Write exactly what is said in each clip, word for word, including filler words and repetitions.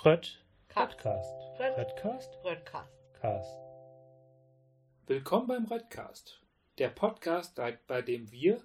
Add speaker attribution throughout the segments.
Speaker 1: Röd.
Speaker 2: Podcast.
Speaker 1: Rödcast.
Speaker 2: Rödcast.
Speaker 1: Rödcast.
Speaker 2: Cast.
Speaker 3: Willkommen beim Rödcast, der Podcast, bei dem wir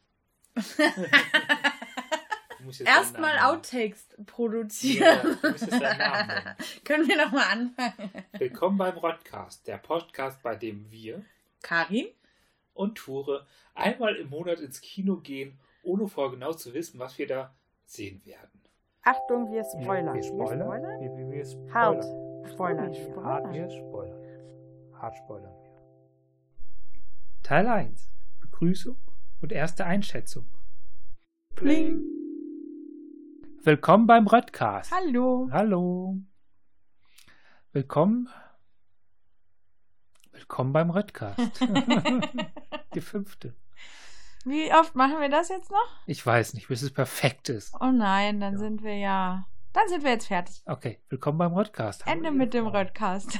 Speaker 4: erstmal Outtakes produzieren.
Speaker 3: Ja, du musst jetzt deinen Namen nennen.
Speaker 4: Können wir nochmal anfangen?
Speaker 3: Willkommen beim Rödcast, der Podcast, bei dem wir
Speaker 4: Karin
Speaker 3: und Ture einmal im Monat ins Kino gehen, ohne vorher genau zu wissen, was wir da sehen werden.
Speaker 5: Achtung, wir spoilern.
Speaker 2: Wir spoilern.
Speaker 5: spoilern?
Speaker 2: Wir, wir, wir spoilern.
Speaker 5: Hart spoilern.
Speaker 2: Wir
Speaker 5: wir.
Speaker 2: Hart, wir spoilern. Hart spoilern wir. Teil eins. Begrüßung und erste Einschätzung.
Speaker 4: Pling.
Speaker 2: Willkommen beim Rödcast.
Speaker 4: Hallo.
Speaker 2: Hallo. Willkommen. Willkommen beim Rödcast. Die fünfte.
Speaker 4: Wie oft machen wir das jetzt noch?
Speaker 2: Ich weiß nicht, bis es perfekt ist.
Speaker 4: Oh nein, dann
Speaker 2: Ja.
Speaker 4: sind wir ja... Dann sind wir jetzt fertig.
Speaker 2: Okay, willkommen beim Rödcast.
Speaker 4: Ende mit dem Rödcast.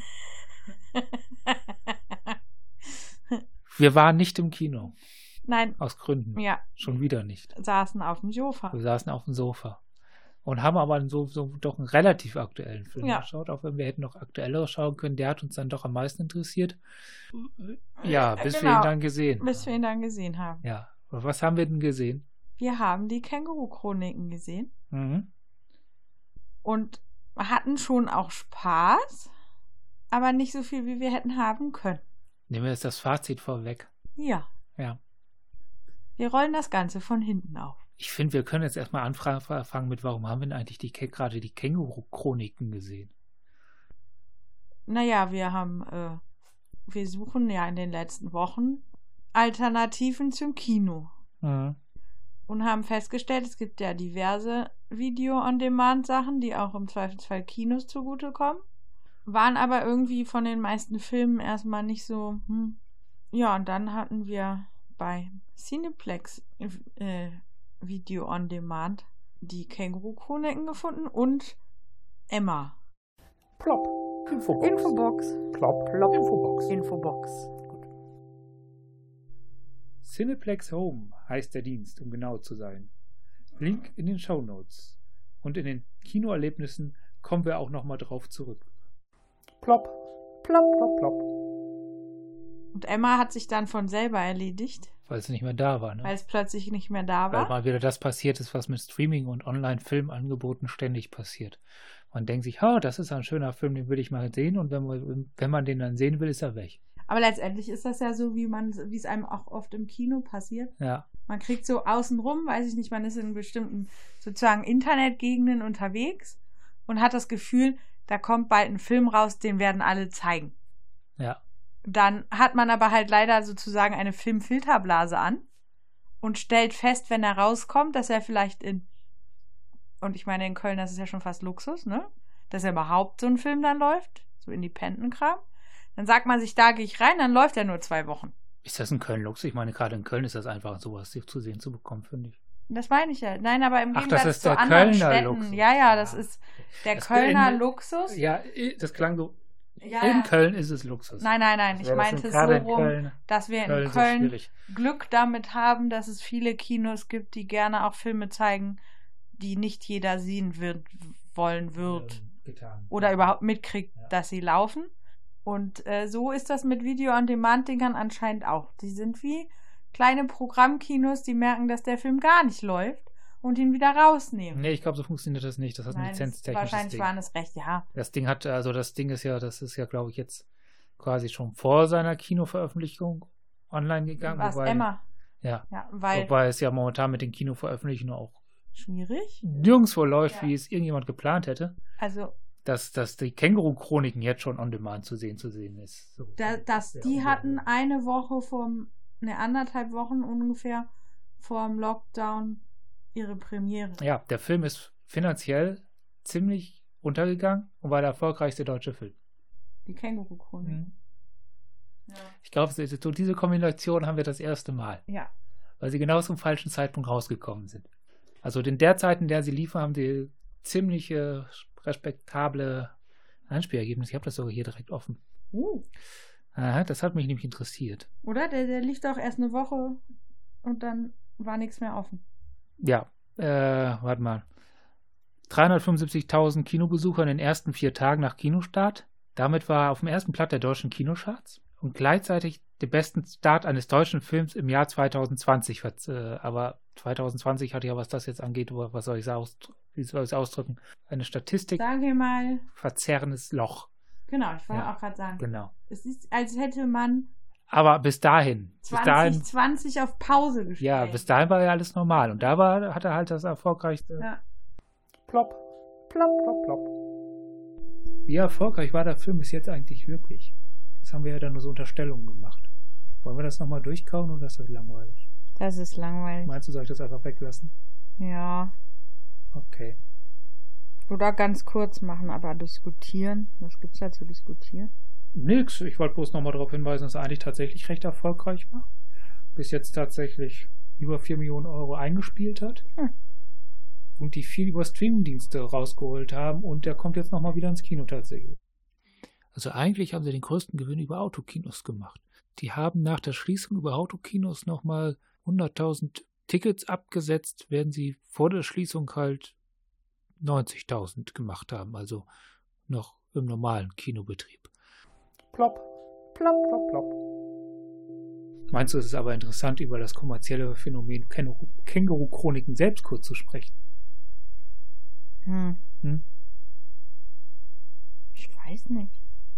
Speaker 2: Wir waren nicht im Kino.
Speaker 4: Nein,
Speaker 2: Aus Gründen.
Speaker 4: ja,
Speaker 2: Schon wieder nicht.
Speaker 4: saßen auf dem Sofa.
Speaker 2: Wir saßen auf dem Sofa. Und haben aber so, so doch einen relativ aktuellen Film
Speaker 4: Ja.
Speaker 2: geschaut, auch wenn wir hätten noch aktuellere schauen können. Der hat uns dann doch am meisten interessiert. Ja, bis wir
Speaker 4: Genau.
Speaker 2: ihn dann gesehen
Speaker 4: Bis wir ihn dann gesehen haben.
Speaker 2: Ja, aber was haben wir denn gesehen?
Speaker 4: Wir haben die Känguru-Chroniken gesehen
Speaker 2: Mhm.
Speaker 4: und hatten schon auch Spaß, aber nicht so viel, wie wir hätten haben können.
Speaker 2: Nehmen wir jetzt das Fazit vorweg.
Speaker 4: Ja,
Speaker 2: Ja.
Speaker 4: wir rollen das Ganze von hinten auf.
Speaker 2: Ich finde, wir können jetzt erstmal anfangen mit, warum haben wir denn eigentlich die, gerade die Känguru-Chroniken gesehen?
Speaker 4: Naja, wir haben, äh, wir suchen ja in den letzten Wochen Alternativen zum Kino
Speaker 2: Mhm.
Speaker 4: und haben festgestellt, es gibt ja diverse Video-on-Demand-Sachen, die auch im Zweifelsfall Kinos zugutekommen, waren aber irgendwie von den meisten Filmen erstmal nicht so, hm. Ja, und dann hatten wir bei Cineplex äh, Video-on-Demand die Känguru-Chroniken gefunden und Emma.
Speaker 2: Plopp. Infobox.
Speaker 5: Infobox.
Speaker 2: Plopp.
Speaker 5: Plopp.
Speaker 2: Infobox.
Speaker 5: Infobox.
Speaker 2: Cineplex Home heißt der Dienst, um genau zu sein. Link in den Shownotes. Und in den Kinoerlebnissen kommen wir auch nochmal drauf zurück. Plopp.
Speaker 5: Plopp.
Speaker 2: Plopp, plopp.
Speaker 4: Und Emma hat sich dann von selber erledigt,
Speaker 2: Weil es nicht mehr da war, ne?
Speaker 4: weil es plötzlich nicht mehr da
Speaker 2: Weil
Speaker 4: war.
Speaker 2: mal wieder das passiert ist, was mit Streaming und Online-Filmangeboten ständig passiert. Man denkt sich, oh, das ist ein schöner Film, den will ich mal sehen. Und wenn man, wenn man den dann sehen will, ist er weg.
Speaker 4: Aber letztendlich ist das ja so, wie man, wie es einem auch oft im Kino passiert.
Speaker 2: Ja.
Speaker 4: Man kriegt so außenrum, weiß ich nicht, man ist in bestimmten sozusagen Internetgegenden unterwegs und hat das Gefühl, da kommt bald ein Film raus, den werden alle zeigen.
Speaker 2: Ja.
Speaker 4: Dann hat man aber halt leider sozusagen eine Filmfilterblase an und stellt fest, wenn er rauskommt, dass er vielleicht in, und ich meine in Köln, das ist ja schon fast Luxus, ne? Dass er überhaupt so ein Film dann läuft, so Independent-Kram. Dann sagt man sich, da gehe ich rein, dann läuft er nur zwei Wochen.
Speaker 2: Ist das in Köln Lux? Ich meine, gerade in Köln ist das einfach sowas zu sehen zu bekommen, finde ich.
Speaker 4: Das meine ich ja. Nein, aber im
Speaker 2: Ach,
Speaker 4: Gegensatz
Speaker 2: das ist
Speaker 4: zu
Speaker 2: der
Speaker 4: anderen
Speaker 2: Kölner
Speaker 4: Städten.
Speaker 2: Luxus.
Speaker 4: Ja, ja, das
Speaker 2: Ja.
Speaker 4: ist der
Speaker 2: Das
Speaker 4: Kölner
Speaker 2: in-
Speaker 4: Luxus.
Speaker 2: Ja, das klang so.
Speaker 4: Ja,
Speaker 2: in
Speaker 4: ja.
Speaker 2: Köln ist es Luxus.
Speaker 4: Nein, nein, nein. Ich
Speaker 2: Ja, das
Speaker 4: meinte
Speaker 2: sind
Speaker 4: so
Speaker 2: gerade in
Speaker 4: rum,
Speaker 2: Köln-
Speaker 4: dass wir
Speaker 2: Köln
Speaker 4: in
Speaker 2: so
Speaker 4: Köln
Speaker 2: schwierig.
Speaker 4: Glück damit haben, dass es viele Kinos gibt, die gerne auch Filme zeigen, die nicht jeder sehen wird, wollen wird.
Speaker 2: Ähm, getan.
Speaker 4: Oder überhaupt mitkriegt,
Speaker 2: Ja.
Speaker 4: dass sie laufen. Und äh, so ist das mit Video-on-Demand-Dingern anscheinend auch. Die sind wie kleine Programmkinos, die merken, dass der Film gar nicht läuft und ihn wieder rausnehmen.
Speaker 2: Nee, ich glaube, so funktioniert das nicht. Das hat ein
Speaker 4: Nein, das-
Speaker 2: lizenztechnisches
Speaker 4: wahrscheinlich
Speaker 2: Ding.
Speaker 4: waren es recht, ja.
Speaker 2: Das Ding hat, also das Ding ist ja, das ist ja, glaube ich, jetzt quasi schon vor seiner Kinoveröffentlichung online gegangen.
Speaker 4: Was,
Speaker 2: wobei,
Speaker 4: Emma?
Speaker 2: Ja,
Speaker 4: Ja, weil
Speaker 2: wobei es ja momentan mit den Kinoveröffentlichungen auch
Speaker 4: schwierig.
Speaker 2: nirgendwo läuft,
Speaker 4: Ja.
Speaker 2: wie es irgendjemand geplant hätte,
Speaker 4: Also,
Speaker 2: dass, dass die Känguru-Chroniken jetzt schon on demand zu sehen zu sehen ist. So,
Speaker 4: da, das,
Speaker 2: sehr
Speaker 4: die hatten
Speaker 2: ungewöhnlich.
Speaker 4: eine Woche vorm, ne, anderthalb Wochen ungefähr vorm Lockdown ihre Premiere.
Speaker 2: Ja, der Film ist finanziell ziemlich untergegangen und war der erfolgreichste deutsche Film.
Speaker 4: Die Känguru-Chronik.
Speaker 2: Mhm.
Speaker 4: Ja.
Speaker 2: Ich glaube, so diese Kombination haben wir das erste Mal,
Speaker 4: ja.
Speaker 2: weil sie genau zum falschen Zeitpunkt rausgekommen sind. Also in der Zeit, in der sie liefen, haben sie ziemliche respektable Einspielergebnisse. Ich habe das sogar hier direkt offen.
Speaker 4: Uh.
Speaker 2: Aha, das hat mich nämlich interessiert.
Speaker 4: Oder? Der, der lief doch erst eine Woche und dann war nichts mehr offen.
Speaker 2: Ja, äh, warte mal. dreihundertfünfundsiebzigtausend Kinobesucher in den ersten vier Tagen nach Kinostart. Damit war er auf dem ersten Platz der deutschen Kinocharts und gleichzeitig den besten Start eines deutschen Films im Jahr zweitausendzwanzig. Aber zweitausendzwanzig hatte ja, was das jetzt angeht, was soll ich wie soll ich es ausdrücken, eine Statistik.
Speaker 4: Sage mal.
Speaker 2: Verzerrendes Loch.
Speaker 4: Genau, ich wollte
Speaker 2: Ja,
Speaker 4: auch gerade sagen.
Speaker 2: Genau.
Speaker 4: Es ist, als hätte man
Speaker 2: Aber bis dahin, bis dahin,
Speaker 4: zwanzig zwanzig auf Pause gestellt.
Speaker 2: ja, bis dahin war ja alles normal. Und da war, hat er halt das erfolgreichste.
Speaker 4: Ja.
Speaker 2: Plopp, plopp, plopp, plopp. Wie erfolgreich war der Film bis jetzt eigentlich wirklich? Das haben wir ja dann nur so Unterstellungen gemacht. Wollen wir das nochmal durchkauen oder ist das langweilig?
Speaker 4: Das ist langweilig.
Speaker 2: Meinst du, soll ich das einfach weglassen?
Speaker 4: Ja.
Speaker 2: Okay.
Speaker 4: Oder ganz kurz machen, aber diskutieren. Was gibt's da zu diskutieren?
Speaker 2: Nix. Ich wollte bloß nochmal darauf hinweisen, dass er eigentlich tatsächlich recht erfolgreich war. Bis jetzt tatsächlich über vier Millionen Euro eingespielt hat.
Speaker 4: Hm.
Speaker 2: Und die viel über Streamingdienste rausgeholt haben. Und der kommt jetzt nochmal wieder ins Kino tatsächlich. Also eigentlich haben sie den größten Gewinn über Autokinos gemacht. Die haben nach der Schließung über Autokinos nochmal hunderttausend Tickets abgesetzt, während sie vor der Schließung halt neunzigtausend gemacht haben. Also noch im normalen Kinobetrieb. Plopp, plopp, plopp, plopp. Meinst du, es ist aber interessant, über das kommerzielle Phänomen Känguru- Känguru-Chroniken selbst kurz zu sprechen?
Speaker 4: Hm.
Speaker 2: Hm?
Speaker 4: Ich weiß nicht.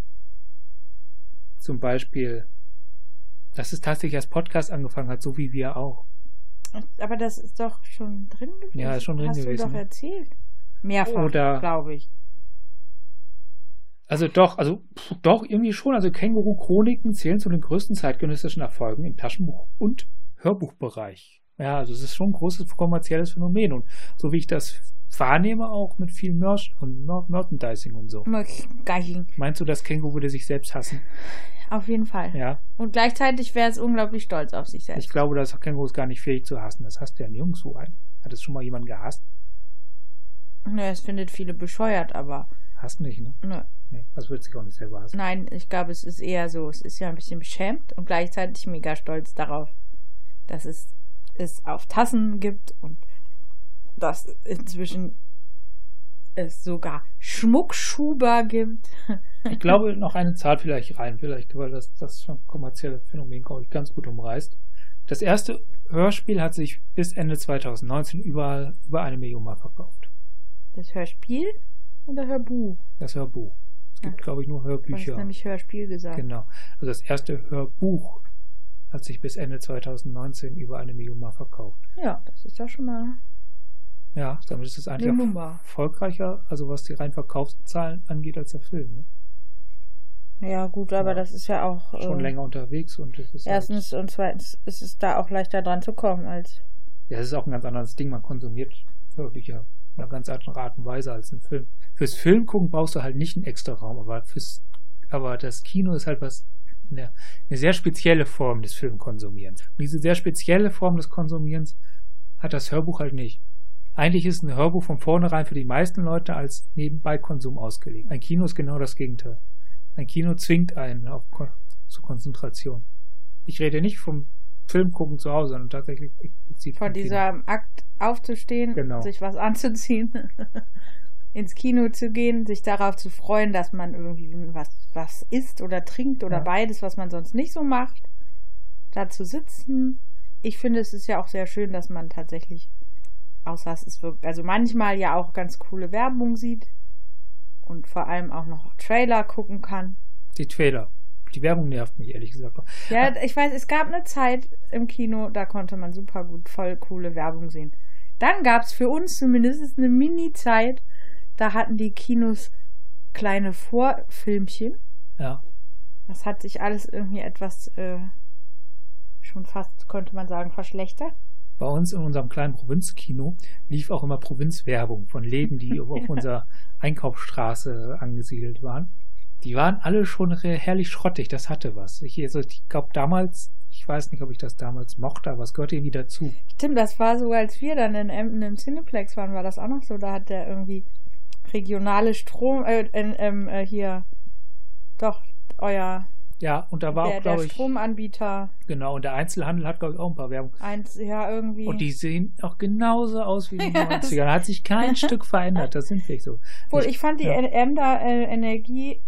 Speaker 2: Zum Beispiel, dass es tatsächlich als Podcast angefangen hat, so wie wir auch.
Speaker 4: Aber das ist doch schon drin gewesen.
Speaker 2: Ja, ist schon drin
Speaker 4: Hast
Speaker 2: gewesen,
Speaker 4: du doch
Speaker 2: ne?
Speaker 4: erzählt. Mehrfach,
Speaker 2: Oder-
Speaker 4: glaube ich.
Speaker 2: Also doch, also pff, doch irgendwie schon. Also Känguru-Chroniken zählen zu den größten zeitgenössischen Erfolgen im Taschenbuch- und Hörbuchbereich. Ja, also es ist schon ein großes kommerzielles Phänomen. Und so wie ich das wahrnehme, auch mit viel Merch und Mer- Merchandising und so.
Speaker 4: Merchandising.
Speaker 2: Meinst du, das Känguru würde sich selbst hassen?
Speaker 4: Auf jeden Fall.
Speaker 2: Ja.
Speaker 4: Und gleichzeitig wäre es unglaublich stolz auf sich selbst.
Speaker 2: Ich glaube, das Känguru ist gar nicht fähig zu hassen. Das hasst ja nirgendwo ein. Hat es schon mal jemand gehasst?
Speaker 4: Ja, es findet viele bescheuert, aber
Speaker 2: Hasst nicht, ne?
Speaker 4: ne,
Speaker 2: Nee, das wird sich auch nicht selber hassen.
Speaker 4: nein, ich glaube, es ist eher so. Es ist ja ein bisschen beschämt und gleichzeitig mega stolz darauf, dass es es auf Tassen gibt und dass inzwischen es sogar Schmuckschuber gibt.
Speaker 2: Ich glaube, noch eine Zahl vielleicht rein, vielleicht, weil das, das schon kommerzielle Phänomen, glaube ich, ganz gut umreißt. Das erste Hörspiel hat sich bis Ende zweitausendneunzehn überall über eine Million Mal verkauft.
Speaker 4: Das Hörspiel oder Hörbuch?
Speaker 2: Das Hörbuch. Es gibt,
Speaker 4: Ja.
Speaker 2: glaube ich, nur
Speaker 4: Du hast
Speaker 2: Hörbücher.
Speaker 4: nämlich Hörspiel gesagt.
Speaker 2: Genau. Also das erste Hörbuch hat sich bis Ende zweitausendneunzehn über eine Million Mal verkauft.
Speaker 4: Ja, das ist doch schon mal
Speaker 2: Ja, damit ist es eigentlich
Speaker 4: eine
Speaker 2: auch
Speaker 4: Nummer.
Speaker 2: erfolgreicher, also was die rein Verkaufszahlen angeht, als der Film. Ne?
Speaker 4: Ja, gut, aber
Speaker 2: Ja.
Speaker 4: das ist ja auch
Speaker 2: Schon
Speaker 4: äh,
Speaker 2: länger unterwegs und es ist
Speaker 4: erstens und zweitens ist es da auch leichter dran zu kommen als.
Speaker 2: halt, ja, es ist auch ein ganz anderes Ding. Man konsumiert Hörbücher in einer ganz anderen Art und Weise als ein Film. Fürs Filmgucken brauchst du halt nicht einen extra Raum, aber fürs, aber das Kino ist halt was, eine, eine sehr spezielle Form des Filmkonsumierens. Und diese sehr spezielle Form des Konsumierens hat das Hörbuch halt nicht. Eigentlich ist ein Hörbuch von vornherein für die meisten Leute als Nebenbeikonsum ausgelegt. Ein Kino ist genau das Gegenteil. Ein Kino zwingt einen auf Kon- zur Konzentration. Ich rede nicht vom Film gucken zu Hause, sondern tatsächlich explizit
Speaker 4: Von
Speaker 2: vom Kino.
Speaker 4: diesem Akt aufzustehen,
Speaker 2: Genau.
Speaker 4: sich was anzuziehen, ins Kino zu gehen, sich darauf zu freuen, dass man irgendwie was, was isst oder trinkt oder
Speaker 2: Ja.
Speaker 4: beides, was man sonst nicht so macht, da zu sitzen. Ich finde, es ist ja auch sehr schön, dass man tatsächlich, außer es ist wirklich, also manchmal ja auch ganz coole Werbung sieht und vor allem auch noch Trailer gucken kann.
Speaker 2: Die Trailer. Die Werbung nervt mich, ehrlich gesagt.
Speaker 4: Ja, ich weiß, es gab eine Zeit im Kino, da konnte man super gut voll coole Werbung sehen. Dann gab es für uns zumindest eine Mini-Zeit, da hatten die Kinos kleine Vorfilmchen.
Speaker 2: Ja.
Speaker 4: Das hat sich alles irgendwie etwas äh, schon fast, konnte man sagen, verschlechtert.
Speaker 2: Bei uns in unserem kleinen Provinzkino lief auch immer Provinzwerbung von Läden, die auf unserer Einkaufsstraße angesiedelt waren. Die waren alle schon re- herrlich schrottig, das hatte was. Ich, also ich glaube damals, ich weiß nicht, ob ich das damals mochte, aber es gehörte irgendwie dazu.
Speaker 4: Stimmt, das war so, als wir dann in Emden im Cineplex waren, war das auch noch so. Da hat der irgendwie regionale Strom, äh, äh, äh, hier, doch, euer
Speaker 2: Ja, und da war
Speaker 4: der,
Speaker 2: auch,
Speaker 4: der
Speaker 2: glaube ich,
Speaker 4: Stromanbieter.
Speaker 2: genau, und der Einzelhandel hat, glaube ich, auch ein paar Werbung.
Speaker 4: Eins, ja, irgendwie.
Speaker 2: Und die sehen auch genauso aus wie in den
Speaker 4: Ja, das-
Speaker 2: neunzigern. Da hat sich kein Stück verändert, das sind wirklich so.
Speaker 4: Obwohl, ich fand die
Speaker 2: ja.
Speaker 4: Emder äh, Energie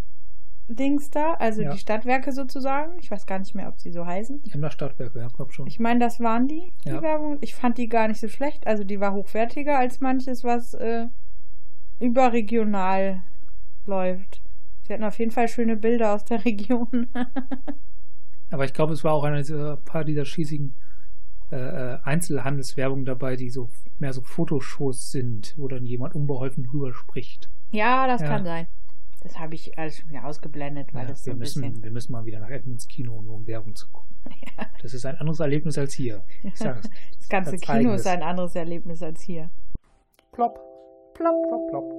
Speaker 4: Dings da, also
Speaker 2: Ja.
Speaker 4: die Stadtwerke sozusagen. Ich weiß gar nicht mehr, ob sie so heißen.
Speaker 2: Emder Stadtwerke, ja, glaub schon.
Speaker 4: Ich meine, das waren die, die
Speaker 2: Ja.
Speaker 4: Werbung. Ich fand die gar nicht so schlecht. Also die war hochwertiger als manches, was äh, überregional läuft. Sie hatten auf jeden Fall schöne Bilder aus der Region.
Speaker 2: Aber ich glaube, es war auch einer dieser paar dieser schießigen äh, äh, Einzelhandelswerbung dabei, die so mehr so Fotoshows sind, wo dann jemand unbeholfen drüber spricht.
Speaker 4: Ja, das
Speaker 2: Ja.
Speaker 4: kann sein. Das habe ich alles schon wieder ausgeblendet, weil
Speaker 2: Ja,
Speaker 4: das so
Speaker 2: wir,
Speaker 4: ein
Speaker 2: müssen,
Speaker 4: bisschen...
Speaker 2: wir müssen mal wieder nach Edmonds Kino, nur um Werbung zu gucken.
Speaker 4: Ja.
Speaker 2: Das ist ein anderes Erlebnis als hier. Ich sag's.
Speaker 4: Das ganze
Speaker 2: Ganz
Speaker 4: Kino
Speaker 2: eigenes.
Speaker 4: ist ein anderes Erlebnis als hier.
Speaker 2: Plopp,
Speaker 5: Plopp.
Speaker 2: plopp, plopp.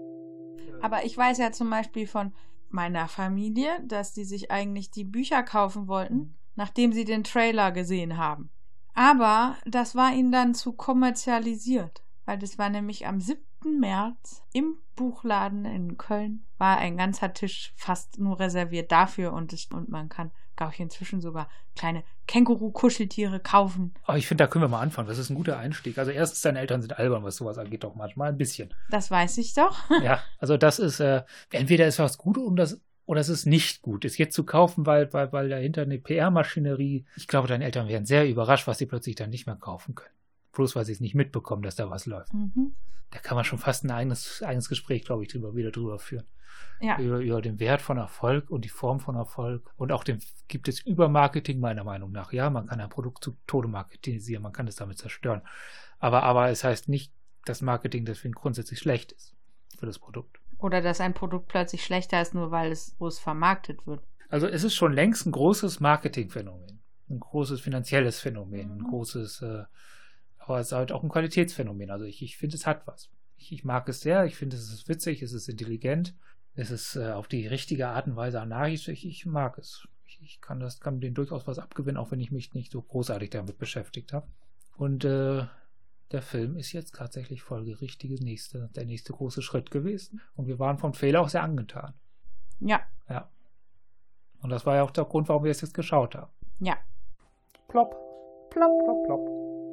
Speaker 4: Aber ich weiß ja zum Beispiel von meiner Familie, dass die sich eigentlich die Bücher kaufen wollten, nachdem sie den Trailer gesehen haben. Aber das war ihnen dann zu kommerzialisiert, weil das war nämlich am siebten März im Buchladen in Köln, war ein ganzer Tisch fast nur reserviert dafür und, es, und man kann, glaube ich, inzwischen sogar kleine Känguru-Kuscheltiere kaufen.
Speaker 2: Aber ich finde, da können wir mal anfangen. Das ist ein guter Einstieg. Also erstens, deine Eltern sind albern, was sowas angeht, doch manchmal ein bisschen.
Speaker 4: Das weiß ich doch.
Speaker 2: Ja, also das ist, äh, entweder ist was gut um das, oder es ist nicht gut. Es jetzt zu kaufen, weil, weil, weil dahinter eine P R-Maschinerie, ich glaube, deine Eltern wären sehr überrascht, was sie plötzlich dann nicht mehr kaufen können. Bloß weil sie es nicht mitbekommen, dass da was läuft.
Speaker 4: Mhm.
Speaker 2: Da kann man schon fast ein eigenes, eigenes Gespräch, glaube ich, drüber, wieder drüber führen.
Speaker 4: Ja.
Speaker 2: Über, über den Wert von Erfolg und die Form von Erfolg. Und auch den gibt es Übermarketing, meiner Meinung nach. Ja, man kann ein Produkt zu Tode marketingisieren, man kann es damit zerstören. Aber, aber es heißt nicht, dass Marketing deswegen grundsätzlich schlecht ist für das Produkt.
Speaker 4: Oder dass ein Produkt plötzlich schlechter ist, nur weil es groß vermarktet wird.
Speaker 2: Also es ist schon längst ein großes Marketingphänomen, ein großes finanzielles Phänomen, ein
Speaker 4: Mhm.
Speaker 2: großes, äh, aber es ist halt auch ein Qualitätsphänomen. Also ich, ich finde, es hat was. Ich, ich mag es sehr, ich finde, es ist witzig, es ist intelligent, es ist äh, auf die richtige Art und Weise anarchisch. Ich, ich mag es. Ich, ich kann das, kann dem durchaus was abgewinnen, auch wenn ich mich nicht so großartig damit beschäftigt habe. Und äh, der Film ist jetzt tatsächlich folgerichtig nächste, der nächste große Schritt gewesen. Und wir waren vom Trailer auch sehr angetan.
Speaker 4: Ja,
Speaker 2: Ja. Und das war ja auch der Grund, warum wir es jetzt geschaut haben.
Speaker 4: ja.
Speaker 2: Plopp, plopp, plopp, plopp.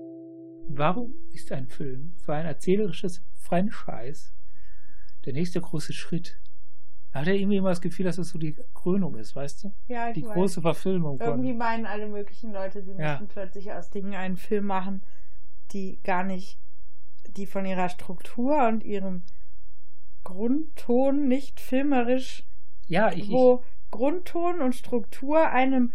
Speaker 2: Warum ist ein Film für ein erzählerisches Franchise der nächste große Schritt? Da hat er irgendwie immer das Gefühl, dass es so die Krönung ist, weißt du?
Speaker 4: Ja, ich
Speaker 2: Die
Speaker 4: weiß.
Speaker 2: große Verfilmung
Speaker 4: Irgendwie
Speaker 2: von.
Speaker 4: meinen alle möglichen Leute, sie
Speaker 2: Ja.
Speaker 4: müssen plötzlich aus Dingen einen Film machen, die gar nicht, die von ihrer Struktur und ihrem Grundton nicht filmerisch,
Speaker 2: Ja, ich,
Speaker 4: wo Grundton und Struktur einem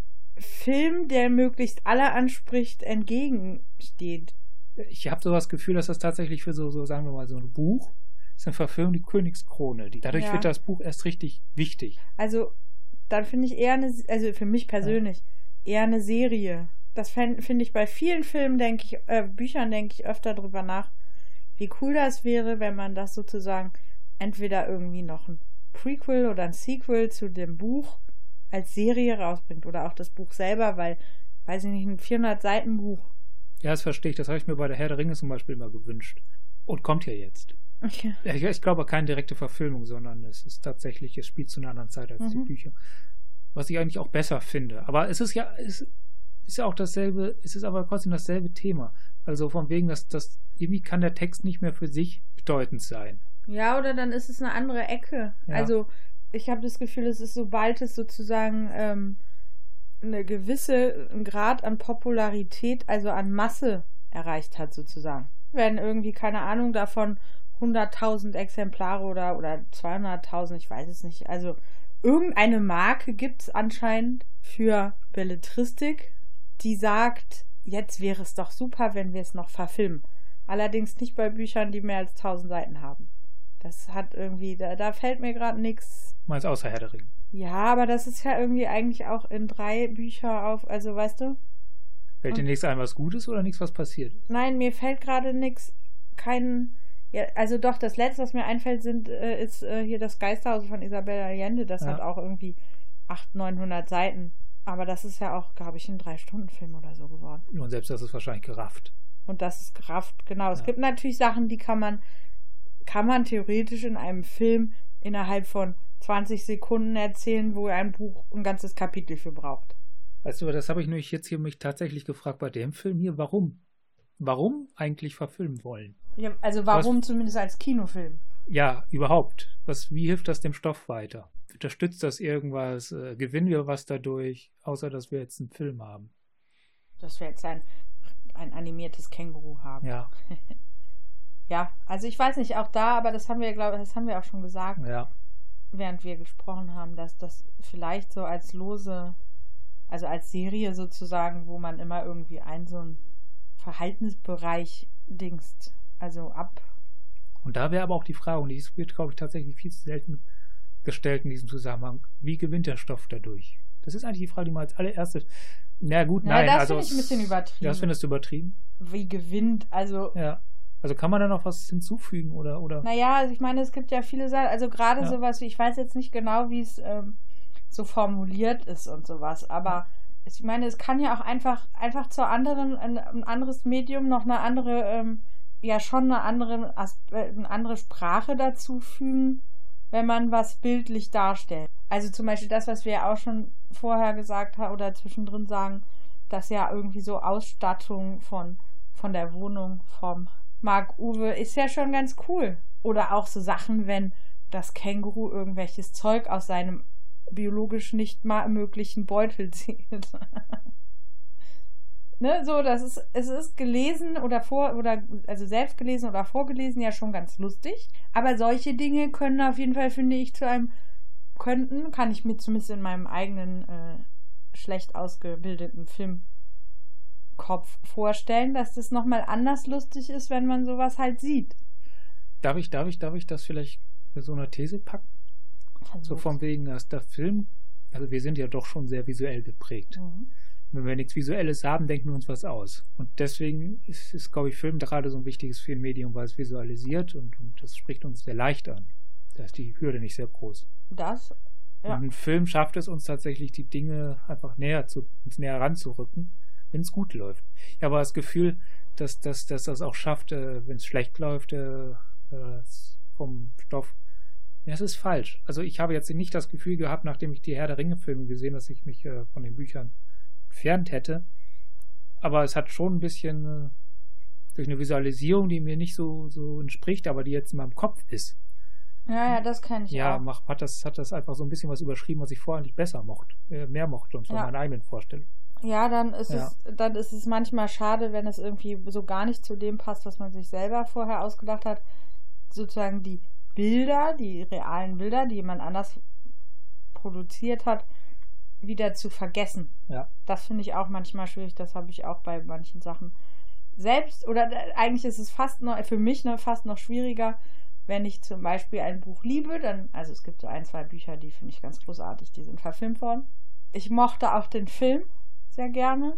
Speaker 4: Film, der möglichst alle anspricht, entgegensteht.
Speaker 2: ich, ich habe so das Gefühl, dass das tatsächlich für so, so, sagen wir mal, so ein Buch ist eine Verfilmung, die Königskrone. Die, dadurch
Speaker 4: Ja.
Speaker 2: wird das Buch erst richtig wichtig.
Speaker 4: Also, dann finde ich eher eine, also für mich persönlich, eher eine Serie. Das fänd- finde ich bei vielen Filmen, denke ich, äh, Büchern denke ich öfter drüber nach, wie cool das wäre, wenn man das sozusagen entweder irgendwie noch ein Prequel oder ein Sequel zu dem Buch als Serie rausbringt oder auch das Buch selber, weil, weiß ich nicht, ein vierhundert Seiten Buch.
Speaker 2: Ja, das verstehe ich. Das habe ich mir bei der Herr der Ringe zum Beispiel immer gewünscht. Und kommt ja jetzt.
Speaker 4: Okay.
Speaker 2: Ja, Ich, ich glaube, keine direkte Verfilmung, sondern es ist tatsächlich, es spielt zu einer anderen Zeit als die
Speaker 4: Mhm.
Speaker 2: Bücher. Was ich eigentlich auch besser finde. Aber es ist ja, es ist ja auch dasselbe, es ist aber trotzdem dasselbe Thema. Also von wegen, dass das, irgendwie kann der Text nicht mehr für sich bedeutend sein.
Speaker 4: Ja, oder dann ist es eine andere Ecke.
Speaker 2: Ja.
Speaker 4: Also ich habe das Gefühl, es ist, sobald es sozusagen ähm, eine gewisse einen Grad an Popularität, also an Masse erreicht hat sozusagen. Wenn irgendwie, keine Ahnung, davon hunderttausend Exemplare oder, oder zweihunderttausend, ich weiß es nicht. Also irgendeine Marke gibt es anscheinend für Belletristik, die sagt, jetzt wäre es doch super, wenn wir es noch verfilmen. Allerdings nicht bei Büchern, die mehr als tausend Seiten haben. Das hat irgendwie, da, da fällt mir gerade nichts.
Speaker 2: Meinst außer Herr der Ringe.
Speaker 4: Ja, aber das ist ja irgendwie eigentlich auch in drei Bücher auf, also weißt du?
Speaker 2: Fällt dir
Speaker 4: Und-
Speaker 2: nichts ein, was Gutes oder nichts, was passiert ist?
Speaker 4: Nein, mir fällt gerade nichts, kein, ja, also doch, das letzte, was mir einfällt, sind, äh, ist äh, hier das Geisterhaus von Isabel Allende, das
Speaker 2: Ja.
Speaker 4: hat auch irgendwie achthundert, neunhundert Seiten. Aber das ist ja auch, glaube ich, ein Drei-Stunden-Film oder so geworden.
Speaker 2: Und selbst das ist wahrscheinlich gerafft.
Speaker 4: Und das ist gerafft, genau. Es
Speaker 2: Ja.
Speaker 4: gibt natürlich Sachen, die kann man, kann man theoretisch in einem Film innerhalb von zwanzig Sekunden erzählen, wo ein Buch ein ganzes Kapitel für braucht.
Speaker 2: Weißt du, das habe ich nämlich jetzt hier mich tatsächlich gefragt bei dem Film hier, warum? Warum eigentlich verfilmen wollen?
Speaker 4: Ja, also warum
Speaker 2: Was-
Speaker 4: zumindest als Kinofilm?
Speaker 2: Ja, überhaupt. Was, wie hilft das dem Stoff weiter? Unterstützt das irgendwas? Äh, gewinnen wir was dadurch? Außer, dass wir jetzt einen Film haben.
Speaker 4: Dass wir jetzt ein, ein animiertes Känguru haben.
Speaker 2: Ja,
Speaker 4: Ja, also ich weiß nicht, auch da, aber das haben wir, glaube das haben wir auch schon gesagt,
Speaker 2: ja.
Speaker 4: während wir gesprochen haben, dass das vielleicht so als lose, also als Serie sozusagen, wo man immer irgendwie einen so einen Verhaltensbereich dingst, also ab.
Speaker 2: Und da wäre aber auch die Frage, und die wird, glaube ich, tatsächlich viel zu selten gestellt in diesem Zusammenhang. Wie gewinnt der Stoff dadurch? Das ist eigentlich die Frage, die man als allererstes. Na gut,
Speaker 4: Ja,
Speaker 2: nein.
Speaker 4: das
Speaker 2: also
Speaker 4: finde ich ein bisschen übertrieben.
Speaker 2: Das findest du übertrieben?
Speaker 4: Wie gewinnt, also
Speaker 2: Ja. Also kann man da noch was hinzufügen oder? oder?
Speaker 4: naja, also ich meine, es gibt ja viele Sachen, also gerade
Speaker 2: Ja.
Speaker 4: sowas wie, ich weiß jetzt nicht genau, wie es ähm, so formuliert ist und sowas, aber es, ich meine, es kann ja auch einfach, einfach zur anderen, ein, ein anderes Medium noch eine andere, ähm, ja schon eine andere, As- äh, eine andere Sprache dazu fügen, wenn man was bildlich darstellt. Also zum Beispiel das, was wir ja auch schon vorher gesagt haben oder zwischendrin sagen, dass ja irgendwie so Ausstattung von, von der Wohnung vom Marc-Uwe ist ja schon ganz cool. Oder auch so Sachen, wenn das Känguru irgendwelches Zeug aus seinem biologisch nicht mal möglichen Beutel zieht. Ne, so, das ist, es ist gelesen oder vor, oder, also selbst gelesen oder vorgelesen ja schon ganz lustig. Aber solche Dinge können auf jeden Fall, finde ich, zu einem, könnten, kann ich mir zumindest in meinem eigenen, äh, schlecht ausgebildeten Filmkopf vorstellen, dass das nochmal anders lustig ist, wenn man sowas halt sieht.
Speaker 2: Darf ich, darf ich, darf ich das vielleicht mit so einer These packen? So von wegen, dass der Film, also wir sind ja doch schon sehr visuell geprägt.
Speaker 4: Mhm.
Speaker 2: Wenn wir nichts Visuelles haben, denken wir uns was aus. Und deswegen ist, ist glaube ich, Film gerade so ein wichtiges Filmmedium, weil es visualisiert und, und das spricht uns sehr leicht an. Da ist die Hürde nicht sehr groß.
Speaker 4: Das, ja.
Speaker 2: Und ein Film schafft es uns tatsächlich, die Dinge einfach näher zu, uns näher ranzurücken, wenn es gut läuft. Ich habe das Gefühl, dass, dass, dass das auch schafft, äh, wenn es schlecht läuft, äh, äh, vom Stoff. Ja, das ist falsch. Also ich habe jetzt nicht das Gefühl gehabt, nachdem ich die Herr der Ringe-Filme gesehen, dass ich mich äh, von den Büchern entfernt hätte. Aber es hat schon ein bisschen äh, durch eine Visualisierung, die mir nicht so, so entspricht, aber die jetzt in meinem Kopf ist.
Speaker 4: Ja, ja, das kann ich
Speaker 2: Ja,
Speaker 4: auch.
Speaker 2: mach, hat, das, hat das einfach so ein bisschen was überschrieben, was ich vorher nicht besser mochte, äh, mehr mochte und von
Speaker 4: Ja.
Speaker 2: meinen eigenen Vorstellungen.
Speaker 4: Ja, dann ist
Speaker 2: Ja.
Speaker 4: es, dann ist es manchmal schade, wenn es irgendwie so gar nicht zu dem passt, was man sich selber vorher ausgedacht hat. Sozusagen die Bilder, die realen Bilder, die jemand anders produziert hat, wieder zu vergessen.
Speaker 2: Ja.
Speaker 4: Das finde ich auch manchmal schwierig. Das habe ich auch bei manchen Sachen selbst. Oder äh, eigentlich ist es fast noch, für mich noch, fast noch schwieriger, wenn ich zum Beispiel ein Buch liebe. Dann, also es gibt so ein, zwei Bücher, die finde ich ganz großartig, die sind verfilmt worden. Ich mochte auch den Film sehr gerne.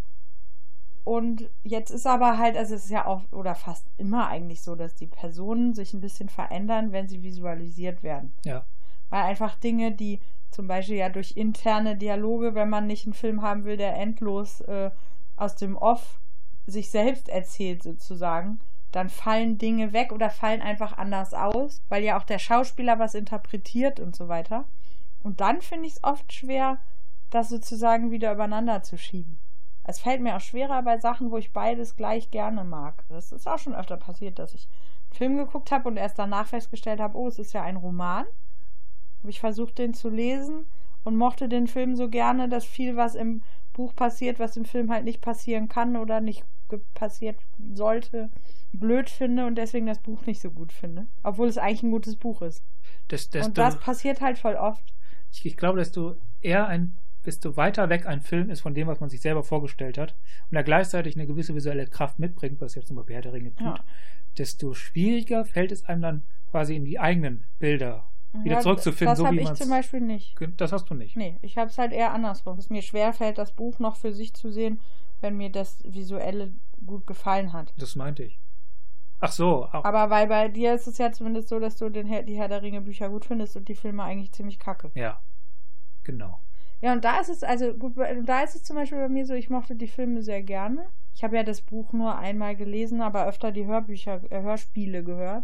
Speaker 4: Und jetzt ist aber halt, also es ist ja auch, oder fast immer eigentlich so, dass die Personen sich ein bisschen verändern, wenn sie visualisiert werden.
Speaker 2: Ja.
Speaker 4: Weil einfach Dinge, die zum Beispiel ja durch interne Dialoge, wenn man nicht einen Film haben will, der endlos äh, aus dem Off sich selbst erzählt sozusagen, dann fallen Dinge weg oder fallen einfach anders aus, weil ja auch der Schauspieler was interpretiert und so weiter. Und dann finde ich es oft schwer, das sozusagen wieder übereinander zu schieben. Es fällt mir auch schwerer bei Sachen, wo ich beides gleich gerne mag. Das ist auch schon öfter passiert, dass ich einen Film geguckt habe und erst danach festgestellt habe, oh, es ist ja ein Roman. Habe ich versucht, den zu lesen und mochte den Film so gerne, dass viel, was im Buch passiert, was im Film halt nicht passieren kann oder nicht passiert sollte, blöd finde und deswegen das Buch nicht so gut finde. Obwohl es eigentlich ein gutes Buch ist.
Speaker 2: Das, desto,
Speaker 4: Und das passiert halt voll oft.
Speaker 2: ich, ich glaube, desto eher ein, desto weiter weg ein Film ist von dem, was man sich selber vorgestellt hat und er gleichzeitig eine gewisse visuelle Kraft mitbringt, was jetzt zum Beispiel Herr der Ringe tut,
Speaker 4: Ja.
Speaker 2: desto schwieriger fällt es einem dann quasi in die eigenen Bilder wieder
Speaker 4: Ja,
Speaker 2: zurückzufinden,
Speaker 4: das
Speaker 2: so
Speaker 4: habe
Speaker 2: wie
Speaker 4: ich
Speaker 2: man
Speaker 4: zum Beispiel nicht.
Speaker 2: Das hast du nicht.
Speaker 4: Nee, ich habe es halt eher andersrum. Es mir schwerfällt, das Buch noch für sich zu sehen, wenn mir das Visuelle gut gefallen hat.
Speaker 2: Das meinte ich. Ach so. Auch.
Speaker 4: Aber weil bei dir ist es ja zumindest so, dass du den Herr, die Herr der Ringe Bücher gut findest und die Filme eigentlich ziemlich kacke.
Speaker 2: Ja, genau.
Speaker 4: Ja, und da ist es, also gut, da ist es zum Beispiel bei mir so, ich mochte die Filme sehr gerne. Ich habe ja das Buch nur einmal gelesen, aber öfter die Hörbücher, äh, Hörspiele gehört.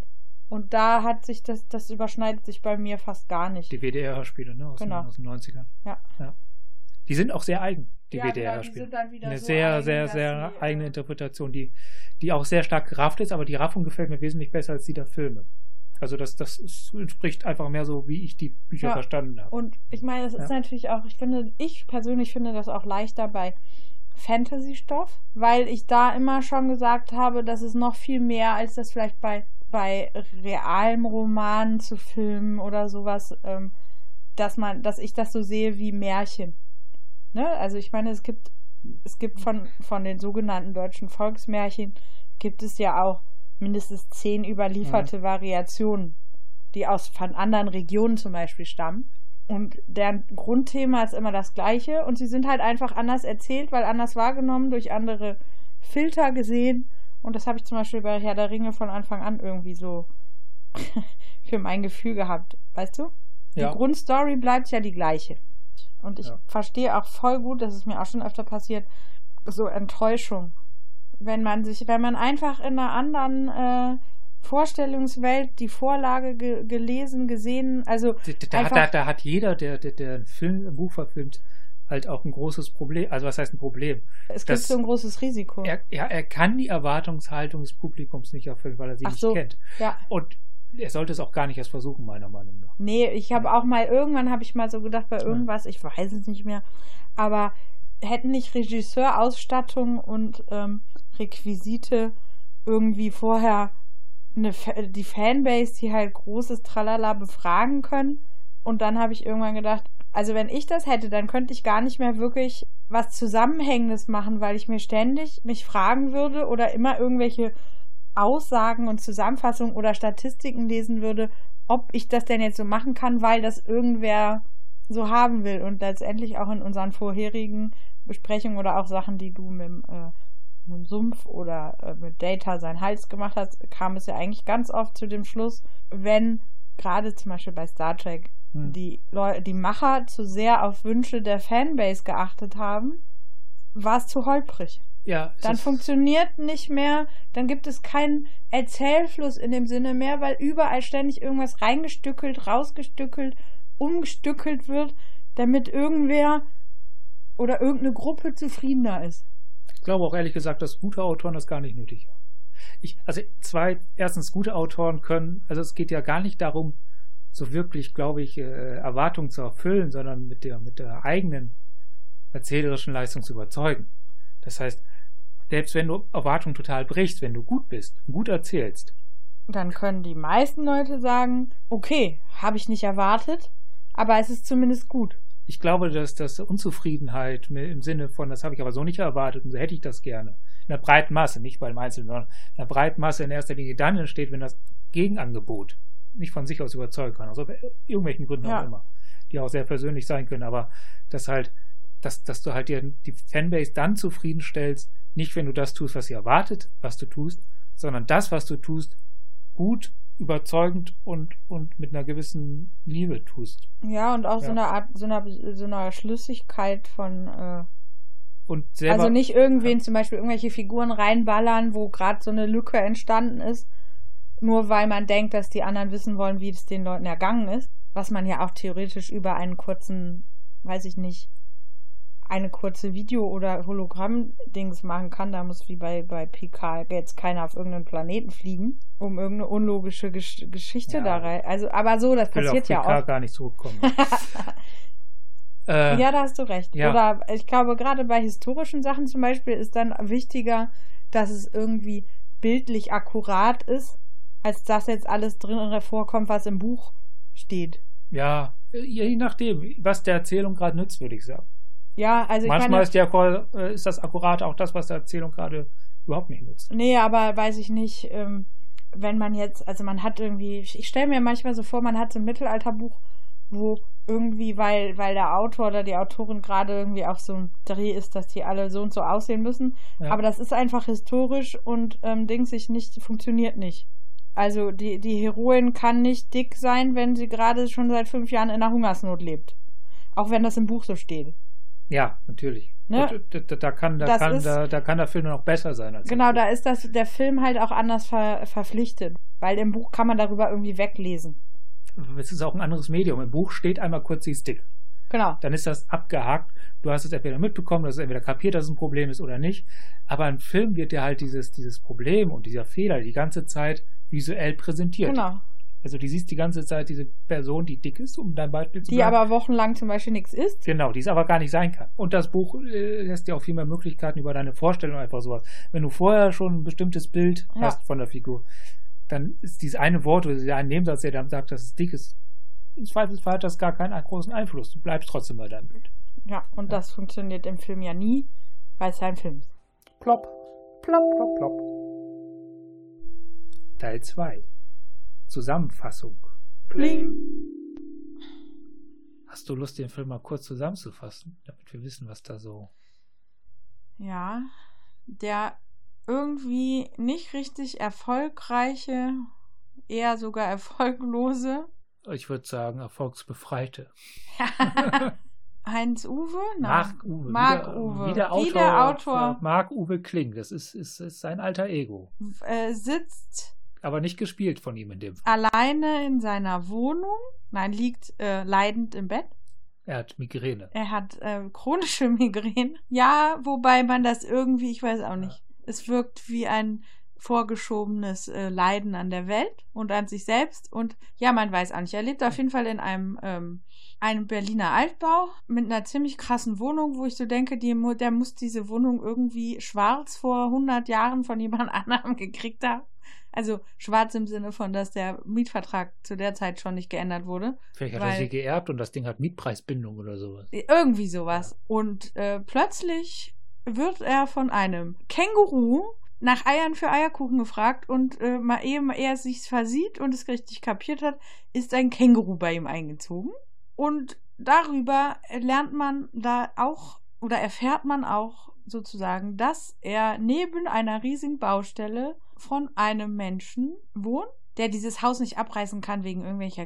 Speaker 4: Und da hat sich das, das überschneidet sich bei mir fast gar nicht.
Speaker 2: Die W D R-Hörspiele, ne? Aus,
Speaker 4: Genau.
Speaker 2: den, aus den neunzigern.
Speaker 4: Ja.
Speaker 2: ja. Die sind auch sehr eigen, die
Speaker 4: Ja,
Speaker 2: W D
Speaker 4: genau, die
Speaker 2: R-Hörspiele.
Speaker 4: sind dann wieder
Speaker 2: Eine
Speaker 4: so
Speaker 2: sehr,
Speaker 4: eigen,
Speaker 2: sehr,
Speaker 4: dass
Speaker 2: sehr
Speaker 4: sie,
Speaker 2: eigene
Speaker 4: äh,
Speaker 2: Interpretation, die, die auch sehr stark gerafft ist, aber die Raffung gefällt mir wesentlich besser als die der Filme. Also das, das ist, entspricht einfach mehr so, wie ich die Bücher
Speaker 4: Ja.
Speaker 2: verstanden habe.
Speaker 4: Und ich meine, es ist
Speaker 2: Ja.
Speaker 4: natürlich auch, ich finde, ich persönlich finde das auch leichter bei Fantasy-Stoff, weil ich da immer schon gesagt habe, dass es noch viel mehr, als das vielleicht bei, bei realem Roman zu filmen oder sowas, ähm, dass man, dass ich das so sehe wie Märchen. Ne? Also ich meine, es gibt, es gibt von, von den sogenannten deutschen Volksmärchen, gibt es ja auch mindestens zehn überlieferte mhm. Variationen, die aus von anderen Regionen zum Beispiel stammen. Und deren Grundthema ist immer das gleiche und sie sind halt einfach anders erzählt, weil anders wahrgenommen, durch andere Filter gesehen. Und das habe ich zum Beispiel bei Herr der Ringe von Anfang an irgendwie so für mein Gefühl gehabt. Weißt du? Die
Speaker 2: Ja.
Speaker 4: Grundstory bleibt ja die gleiche. Und ich
Speaker 2: Ja.
Speaker 4: verstehe auch voll gut, das ist mir auch schon öfter passiert, so Enttäuschung. Wenn man sich, wenn man einfach in einer anderen äh, Vorstellungswelt die Vorlage ge- gelesen, gesehen, also
Speaker 2: Da, da,
Speaker 4: einfach,
Speaker 2: da, da hat jeder, der, der, der ein Film, ein Buch verfilmt, halt auch ein großes Problem. Also was heißt ein Problem?
Speaker 4: es
Speaker 2: das-
Speaker 4: gibt so ein großes Risiko.
Speaker 2: Er, ja, er kann die Erwartungshaltung des Publikums nicht erfüllen, weil er sie
Speaker 4: Ach
Speaker 2: nicht
Speaker 4: so.
Speaker 2: kennt.
Speaker 4: Ja.
Speaker 2: Und er sollte es auch gar nicht erst versuchen, meiner Meinung nach.
Speaker 4: Nee, ich habe auch mal, irgendwann habe ich mal so gedacht, bei irgendwas, ich weiß es nicht mehr, aber hätten nicht Regisseur, Ausstattung und ähm, Requisite irgendwie vorher eine, Fa- die Fanbase, die halt großes Tralala befragen können? Und dann habe ich irgendwann gedacht, also wenn ich das hätte, dann könnte ich gar nicht mehr wirklich was Zusammenhängendes machen, weil ich mir ständig mich fragen würde oder immer irgendwelche Aussagen und Zusammenfassungen oder Statistiken lesen würde, ob ich das denn jetzt so machen kann, weil das irgendwer so haben will. Und letztendlich auch in unseren vorherigen Besprechungen oder auch Sachen, die du mit dem, äh, mit dem Sumpf oder äh, mit Data seinen Hals gemacht hast, kam es ja eigentlich ganz oft zu dem Schluss, wenn gerade zum Beispiel bei Star Trek
Speaker 2: Hm.
Speaker 4: die Leute, die Macher zu sehr auf Wünsche der Fanbase geachtet haben, war es zu holprig.
Speaker 2: Ja, es
Speaker 4: Dann
Speaker 2: ist-
Speaker 4: funktioniert nicht mehr, dann gibt es keinen Erzählfluss in dem Sinne mehr, weil überall ständig irgendwas reingestückelt, rausgestückelt, umgestückelt wird, damit irgendwer oder irgendeine Gruppe zufriedener ist.
Speaker 2: Ich glaube auch ehrlich gesagt, dass gute Autoren das gar nicht nötig haben. Ich, also zwei, erstens, gute Autoren können, also es geht ja gar nicht darum, so wirklich, glaube ich, äh, Erwartungen zu erfüllen, sondern mit der, mit der eigenen erzählerischen Leistung zu überzeugen. Das heißt, selbst wenn du Erwartungen total brichst, wenn du gut bist, gut erzählst,
Speaker 4: Dann können die meisten Leute sagen, okay, habe ich nicht erwartet, aber es ist zumindest gut.
Speaker 2: ich glaube, dass das Unzufriedenheit im Sinne von, das habe ich aber so nicht erwartet und so hätte ich das gerne, in der breiten Masse, nicht beim Einzelnen, sondern in der breiten Masse in erster Linie dann entsteht, wenn das Gegenangebot nicht von sich aus überzeugen kann, aus irgendwelchen Gründen
Speaker 4: Ja.
Speaker 2: auch immer, die auch sehr persönlich sein können, aber dass halt, dass, dass du halt dir die Fanbase dann zufriedenstellst, nicht wenn du das tust, was sie erwartet, was du tust, sondern das, was du tust, gut, überzeugend und, und mit einer gewissen Liebe tust.
Speaker 4: Ja, und auch so
Speaker 2: Ja.
Speaker 4: eine Art, so einer, so einer Schlüssigkeit von, äh,
Speaker 2: Und selber,
Speaker 4: also nicht irgendwen zum Beispiel irgendwelche Figuren reinballern, wo gerade so eine Lücke entstanden ist, nur weil man denkt, dass die anderen wissen wollen, wie es den Leuten ergangen ist, was man ja auch theoretisch über einen kurzen, weiß ich nicht, eine kurze Video- oder Hologramm-Dings machen kann. Da muss wie bei, bei P K jetzt keiner auf irgendeinen Planeten fliegen, um irgendeine unlogische Gesch- Geschichte
Speaker 2: Ja.
Speaker 4: da rein. Also, aber so, das
Speaker 2: ich will
Speaker 4: passiert
Speaker 2: auf
Speaker 4: ja
Speaker 2: P K
Speaker 4: auch.
Speaker 2: gar nicht zurückkommen. äh,
Speaker 4: Ja, da hast du recht.
Speaker 2: ja.
Speaker 4: Oder ich glaube, gerade bei historischen Sachen zum Beispiel ist dann wichtiger, dass es irgendwie bildlich akkurat ist, als dass jetzt alles drin vorkommt, was im Buch steht.
Speaker 2: ja, je nachdem, was der Erzählung gerade nützt, würde ich sagen.
Speaker 4: Ja, also ich
Speaker 2: Manchmal
Speaker 4: meine,
Speaker 2: ist, der, äh, ist das Akkurate auch das, was der Erzählung gerade überhaupt nicht nützt.
Speaker 4: nee, aber weiß ich nicht, ähm, wenn man jetzt, also man hat irgendwie, ich stelle mir manchmal so vor, man hat so ein Mittelalterbuch, wo irgendwie, weil, weil der Autor oder die Autorin gerade irgendwie auf so einem Dreh ist, dass die alle so und so aussehen müssen.
Speaker 2: Ja.
Speaker 4: Aber das ist einfach historisch und ähm, Dings sich nicht, funktioniert nicht. Also die, die Heroin kann nicht dick sein, wenn sie gerade schon seit fünf Jahren in einer Hungersnot lebt. Auch wenn das im Buch so steht.
Speaker 2: Ja, natürlich.
Speaker 4: Ne?
Speaker 2: Und, da, da, kann, da,
Speaker 4: Das
Speaker 2: kann,
Speaker 4: ist-
Speaker 2: da, da kann der Film noch besser sein als
Speaker 4: Genau,
Speaker 2: der
Speaker 4: da ist das, der Film halt auch anders ver, verpflichtet. Weil im Buch kann man darüber irgendwie weglesen.
Speaker 2: Film. Es ist auch ein anderes Medium. Im Buch steht einmal kurz, sie ist dick.
Speaker 4: Genau.
Speaker 2: Dann ist das abgehakt. Du hast es entweder mitbekommen, du hast es entweder kapiert, dass es ein Problem ist oder nicht. Aber im Film wird dir halt dieses, dieses Problem und dieser Fehler die ganze Zeit visuell präsentiert.
Speaker 4: Genau.
Speaker 2: Also du siehst die ganze Zeit diese Person, die dick ist, um dein Beispiel zu
Speaker 4: Die
Speaker 2: bleiben.
Speaker 4: aber wochenlang zum Beispiel nichts isst.
Speaker 2: Genau, die es aber gar nicht sein kann. Und das Buch äh, lässt dir auch viel mehr Möglichkeiten über deine Vorstellung einfach sowas. Wenn du vorher schon ein bestimmtes Bild
Speaker 4: Ja.
Speaker 2: hast von der Figur, dann ist dieses eine Wort oder dieser eine Nebensatz, der dann sagt, dass es dick ist, im Zweifelsfall hat das gar keinen großen Einfluss. Du bleibst trotzdem bei deinem Bild.
Speaker 4: Ja, und das funktioniert im Film ja nie, weil es ein Film ist.
Speaker 2: Plopp,
Speaker 5: Plopp.
Speaker 2: plopp, plopp. Teil zwei. Zusammenfassung.
Speaker 4: Pling.
Speaker 2: Hast du Lust, den Film mal kurz zusammenzufassen, damit wir wissen, was da so...
Speaker 4: Ja, der irgendwie nicht richtig erfolgreiche, eher sogar erfolglose
Speaker 2: Ich würde sagen, erfolgsbefreite.
Speaker 4: Heinz-Uwe? Nein.
Speaker 2: Marc-Uwe.
Speaker 4: Marc-Uwe.
Speaker 2: Wie der
Speaker 4: Wie
Speaker 2: Autor,
Speaker 4: der Autor.
Speaker 2: äh, Marc-Uwe Kling. Das ist, ist, ist sein alter Ego.
Speaker 4: äh, sitzt
Speaker 2: Aber nicht gespielt von ihm in dem Fall.
Speaker 4: alleine in seiner Wohnung. Nein, liegt äh, leidend im Bett.
Speaker 2: Er hat Migräne.
Speaker 4: Er hat äh, chronische Migräne. Ja, wobei man das irgendwie, ich weiß auch nicht. Es wirkt wie ein vorgeschobenes äh, Leiden an der Welt und an sich selbst. Und ja, man weiß auch nicht. Er lebt auf jeden Fall in einem, ähm, einem Berliner Altbau mit einer ziemlich krassen Wohnung, wo ich so denke, die, mu- der muss diese Wohnung irgendwie schwarz vor hundert Jahren von jemand anderem gekriegt haben. Also schwarz im Sinne von, dass der Mietvertrag zu der Zeit schon nicht geändert wurde.
Speaker 2: Vielleicht hat
Speaker 4: weil-
Speaker 2: er sie geerbt und das Ding hat Mietpreisbindung oder sowas.
Speaker 4: Irgendwie sowas. Und äh, plötzlich wird er von einem Känguru nach Eiern für Eierkuchen gefragt und äh, mal eben er sich versieht und es richtig kapiert hat, ist ein Känguru bei ihm eingezogen. Und darüber lernt man da auch oder erfährt man auch sozusagen, dass er neben einer riesigen Baustelle von einem Menschen wohnt, der dieses Haus nicht abreißen kann wegen irgendwelcher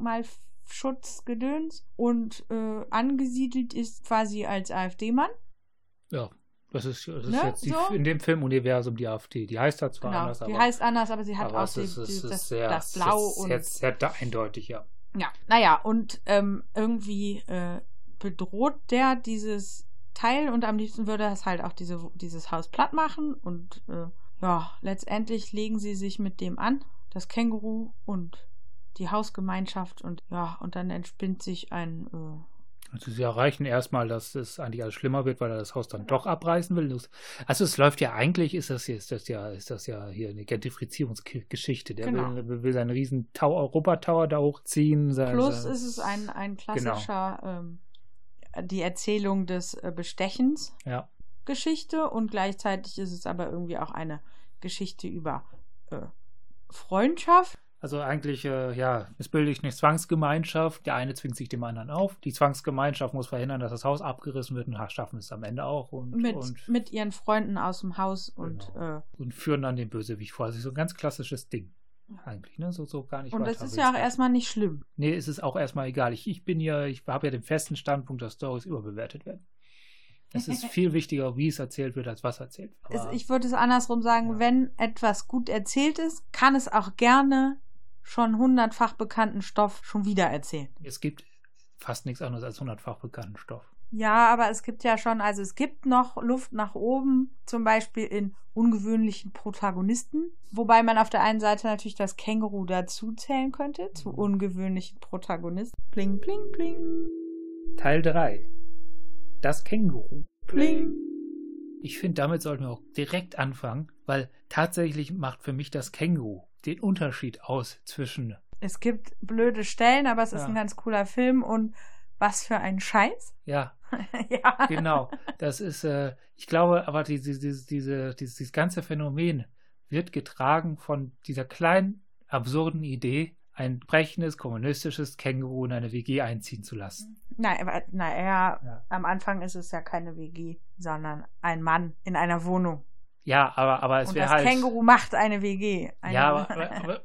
Speaker 4: Denkmalschutzgedöns und äh, angesiedelt ist quasi als AfD-Mann.
Speaker 2: Ja, das ist, das ist
Speaker 4: Ne,
Speaker 2: jetzt die,
Speaker 4: so?
Speaker 2: in dem Filmuniversum die AfD. Die heißt da zwar
Speaker 4: Genau,
Speaker 2: anders,
Speaker 4: die
Speaker 2: aber,
Speaker 4: heißt anders, aber sie hat
Speaker 2: aber
Speaker 4: auch
Speaker 2: es
Speaker 4: die,
Speaker 2: ist, es
Speaker 4: die,
Speaker 2: ist
Speaker 4: das,
Speaker 2: sehr,
Speaker 4: das Blau
Speaker 2: es ist
Speaker 4: und
Speaker 2: sehr, sehr da- eindeutig, ja.
Speaker 4: ja, naja, und ähm, irgendwie äh, bedroht der dieses Teil und am liebsten würde es halt auch diese, dieses Haus platt machen und äh, ja, letztendlich legen sie sich mit dem an, das Känguru und die Hausgemeinschaft und ja, und dann entspinnt sich ein äh,
Speaker 2: Also sie erreichen erstmal, dass es eigentlich alles schlimmer wird, weil er das Haus dann doch abreißen will. Also es läuft ja eigentlich, ist das hier, ist das ja, ist das ja hier eine Gentrifizierungsgeschichte. Der
Speaker 4: Genau.
Speaker 2: will, will seinen riesen Tau, Europa-Tower da hochziehen. Sein,
Speaker 4: Plus
Speaker 2: sein,
Speaker 4: ist es ein, ein klassischer ähm, die Erzählung des äh, Bestechens
Speaker 2: Ja.
Speaker 4: Geschichte und gleichzeitig ist es aber irgendwie auch eine Geschichte über äh, Freundschaft.
Speaker 2: Also eigentlich, äh, ja, es bildet eine Zwangsgemeinschaft. Der eine zwingt sich dem anderen auf. Die Zwangsgemeinschaft muss verhindern, dass das Haus abgerissen wird und schaffen es am Ende auch. Und,
Speaker 4: Mit,
Speaker 2: und,
Speaker 4: mit ihren Freunden aus dem Haus und
Speaker 2: Genau.
Speaker 4: äh,
Speaker 2: und führen dann den Bösewicht vor. Also so ein ganz klassisches Ding. Eigentlich, ne? So, so gar nicht
Speaker 4: und
Speaker 2: weiter
Speaker 4: das ist
Speaker 2: will's
Speaker 4: ja auch
Speaker 2: nicht.
Speaker 4: erstmal nicht schlimm.
Speaker 2: Nee, es ist auch erstmal egal. Ich, ich bin ja, ich habe ja den festen Standpunkt, dass Storys überbewertet werden. Es ist viel wichtiger, wie es erzählt wird, als was erzählt wird.
Speaker 4: Es,
Speaker 2: Aber
Speaker 4: ich würde es andersrum sagen,
Speaker 2: Ja.
Speaker 4: wenn etwas gut erzählt ist, kann es auch gerne schon hundertfach bekannten Stoff schon wieder erzählen.
Speaker 2: es gibt fast nichts anderes als hundertfach bekannten Stoff.
Speaker 4: Ja, aber es gibt ja schon, also es gibt noch Luft nach oben, zum Beispiel in ungewöhnlichen Protagonisten, wobei man auf der einen Seite natürlich das Känguru dazu zählen könnte, zu
Speaker 2: Mhm.
Speaker 4: ungewöhnlichen Protagonisten. Bling, bling, bling.
Speaker 2: Teil drei. Das Känguru.
Speaker 4: Bling.
Speaker 2: Ich finde, damit sollten wir auch direkt anfangen, weil tatsächlich macht für mich das Känguru den Unterschied aus zwischen,
Speaker 4: Es gibt blöde Stellen, aber es ist
Speaker 2: Ja.
Speaker 4: ein ganz cooler Film und was für ein Scheiß.
Speaker 2: ja,
Speaker 4: Ja.
Speaker 2: genau, das ist, äh, ich glaube, aber diese, diese, diese, dieses, dieses ganze Phänomen wird getragen von dieser kleinen, absurden Idee, ein brechendes, kommunistisches Känguru in eine W G einziehen zu lassen.
Speaker 4: Nein, aber, naja,
Speaker 2: Ja.
Speaker 4: am Anfang ist es ja keine W G, sondern ein Mann in einer Wohnung.
Speaker 2: Ja, aber, aber es
Speaker 4: Und
Speaker 2: wäre
Speaker 4: das
Speaker 2: halt...
Speaker 4: Känguru macht eine W G. Eine
Speaker 2: Ja, aber, aber, aber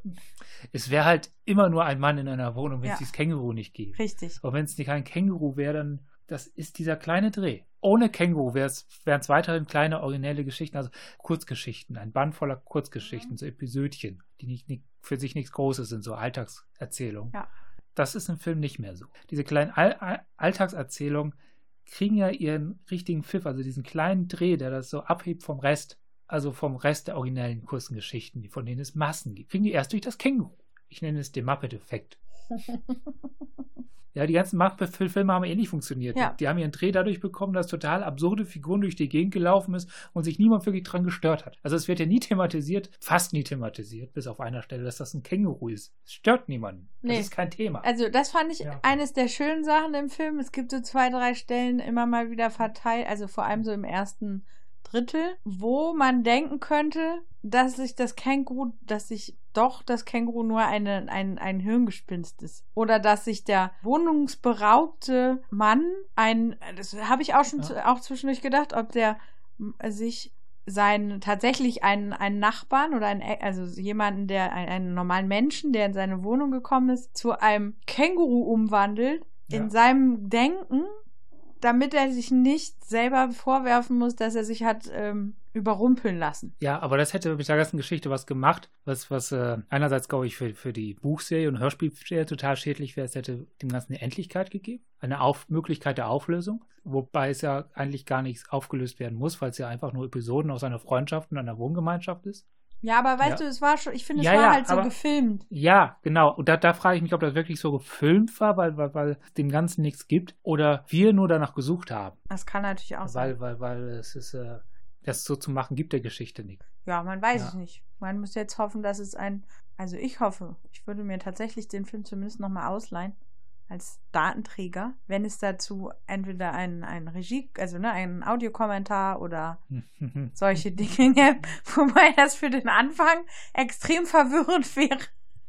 Speaker 2: es wäre halt immer nur ein Mann in einer Wohnung, wenn es
Speaker 4: Ja.
Speaker 2: dieses Känguru nicht gibt.
Speaker 4: Richtig.
Speaker 2: Und wenn es nicht ein Känguru wäre, dann das ist dieser kleine Dreh. ohne Känguru wären es weiterhin kleine, originelle Geschichten, also Kurzgeschichten, ein Band voller Kurzgeschichten, so Episödchen, die nicht, nicht für sich nichts Großes sind, so Alltagserzählungen.
Speaker 4: Ja.
Speaker 2: Das ist im Film nicht mehr so. Diese kleinen All- All- Alltagserzählungen kriegen ja ihren richtigen Pfiff, also diesen kleinen Dreh, der das so abhebt vom Rest, also vom Rest der originellen kurzen Geschichten, von denen es Massen gibt, kriegen die erst durch das Känguru. Ich nenne es den Muppet-Effekt. Ja, die ganzen Muppet-Filme haben ähnlich funktioniert.
Speaker 4: Ja.
Speaker 2: Die haben ihren Dreh dadurch bekommen, dass total absurde Figuren durch die Gegend gelaufen ist und sich niemand wirklich dran gestört hat. Also es wird ja nie thematisiert, fast nie thematisiert, bis auf einer Stelle, dass das ein Känguru ist. Es stört niemanden. Das
Speaker 4: Nee.
Speaker 2: ist kein Thema.
Speaker 4: Also das fand ich
Speaker 2: Ja.
Speaker 4: eines der schönen Sachen im Film. Es gibt so zwei, drei Stellen immer mal wieder verteilt, also vor allem so im ersten Drittel, wo man denken könnte, dass sich das Känguru, dass sich doch das Känguru nur eine, ein, ein Hirngespinst ist. Oder dass sich der wohnungsberaubte Mann, ein, das habe ich auch schon
Speaker 2: Ja.
Speaker 4: zu, auch zwischendurch gedacht, ob der m, sich seinen, tatsächlich einen, einen Nachbarn oder einen, also jemanden, der, einen, einen normalen Menschen, der in seine Wohnung gekommen ist, zu einem Känguru umwandelt,
Speaker 2: Ja.
Speaker 4: in seinem Denken, damit er sich nicht selber vorwerfen muss, dass er sich hat ähm, überrumpeln lassen.
Speaker 2: Ja, aber das hätte mit der ganzen Geschichte was gemacht, was, was äh, einerseits, glaube ich, für, für die Buchserie und Hörspielserie total schädlich wäre. Es hätte dem Ganzen eine Endlichkeit gegeben, eine Auf- Möglichkeit der Auflösung, wobei es ja eigentlich gar nicht aufgelöst werden muss, weil es ja einfach nur Episoden aus einer Freundschaft und einer Wohngemeinschaft ist.
Speaker 4: Ja, aber weißt
Speaker 2: Ja.
Speaker 4: du, es war schon, ich finde, es
Speaker 2: Ja,
Speaker 4: war
Speaker 2: ja,
Speaker 4: halt so
Speaker 2: aber-
Speaker 4: gefilmt.
Speaker 2: Ja, genau. Und da, da frage ich mich, ob das wirklich so gefilmt war, weil, weil, weil es dem Ganzen nichts gibt, oder wir nur danach gesucht haben.
Speaker 4: Das kann natürlich auch sein.
Speaker 2: Weil, weil, weil es ist, äh, das so zu machen, gibt der Geschichte nichts.
Speaker 4: Ja, man weiß
Speaker 2: Ja.
Speaker 4: es nicht. Man muss jetzt hoffen, dass es ein, also ich hoffe, ich würde mir tatsächlich den Film zumindest nochmal ausleihen als Datenträger, wenn es dazu entweder ein, ein Regie, also ne, ein Audiokommentar oder solche Dinge gäbe, wobei das für den Anfang extrem verwirrend wäre.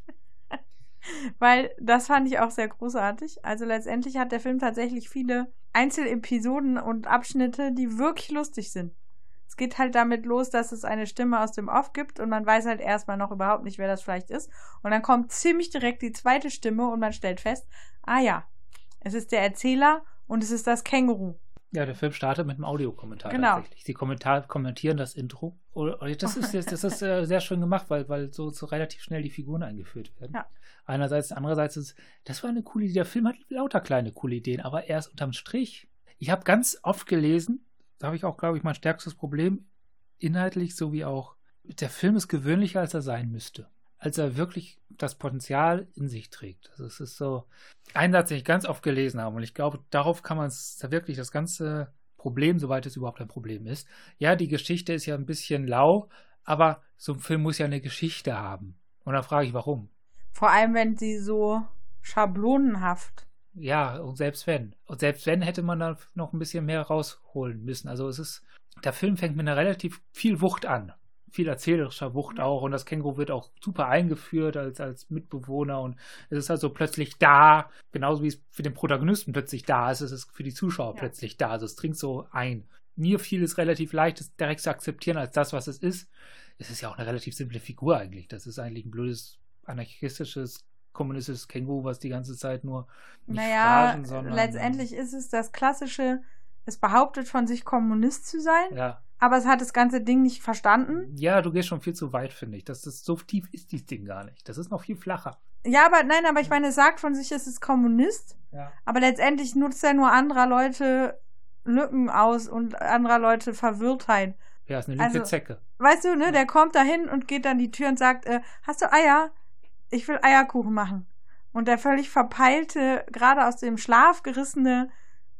Speaker 4: Weil das fand ich auch sehr großartig. Also letztendlich hat der Film tatsächlich viele Einzelepisoden und Abschnitte, die wirklich lustig sind. Es geht halt damit los, dass es eine Stimme aus dem Off gibt und man weiß halt erstmal noch überhaupt nicht, wer das vielleicht ist. Und dann kommt ziemlich direkt die zweite Stimme und man stellt fest, ah ja, es ist der Erzähler und es ist das Känguru.
Speaker 2: Ja, der Film startet mit einem Audiokommentar
Speaker 4: Genau.
Speaker 2: tatsächlich. Sie kommentar kommentieren das Intro. Oder, oder das ist, das ist äh, sehr schön gemacht, weil, weil so, so relativ schnell die Figuren eingeführt werden.
Speaker 4: Ja.
Speaker 2: Einerseits, andererseits ist, das war eine coole Idee. Der Film hat lauter kleine coole Ideen, aber erst unterm Strich. Ich habe ganz oft gelesen, da habe ich auch, glaube ich, mein stärkstes Problem, inhaltlich sowie auch, der Film ist gewöhnlicher, als er sein müsste. Als er wirklich das Potenzial in sich trägt. Also es ist so ein Satz, den ich ganz oft gelesen habe und ich glaube, darauf kann man es wirklich das ganze Problem, soweit es überhaupt ein Problem ist. Ja, die Geschichte ist ja ein bisschen lau, aber so ein Film muss ja eine Geschichte haben. Und dann frage ich, warum?
Speaker 4: Vor allem, wenn sie so schablonenhaft.
Speaker 2: Ja, und selbst wenn. Und selbst wenn, hätte man da noch ein bisschen mehr rausholen müssen. Also es ist, der Film fängt mit einer relativ viel Wucht an. Viel erzählerischer Wucht auch. Und das Känguru wird auch super eingeführt als, als Mitbewohner. Und es ist also plötzlich da, genauso wie es für den Protagonisten plötzlich da ist, ist es für die Zuschauer
Speaker 4: Ja.
Speaker 2: plötzlich da. Also es dringt so ein. Mir fiel es relativ leicht, es direkt zu akzeptieren als das, was es ist. Es ist ja auch eine relativ simple Figur eigentlich. Das ist eigentlich ein blödes, anarchistisches, kommunistisches Känguru, was die ganze Zeit nur nicht
Speaker 4: Naja,
Speaker 2: phrasen, sondern,
Speaker 4: letztendlich ist es das klassische, es behauptet von sich Kommunist zu sein,
Speaker 2: Ja.
Speaker 4: aber es hat das ganze Ding nicht verstanden.
Speaker 2: Ja, du gehst schon viel zu weit, finde ich. Das ist, so tief ist dieses Ding gar nicht. Das ist noch viel flacher.
Speaker 4: Ja, aber nein, aber ich meine, es sagt von sich, es ist Kommunist,
Speaker 2: Ja.
Speaker 4: aber letztendlich nutzt er nur anderer Leute Lücken aus und anderer Leute Verwirrtheit.
Speaker 2: Ja, ist eine linke
Speaker 4: Also-
Speaker 2: Zecke.
Speaker 4: Weißt du, ne, der kommt da hin und geht an die Tür und sagt, äh, hast du Eier? Ich will Eierkuchen machen. Und der völlig verpeilte, gerade aus dem Schlaf gerissene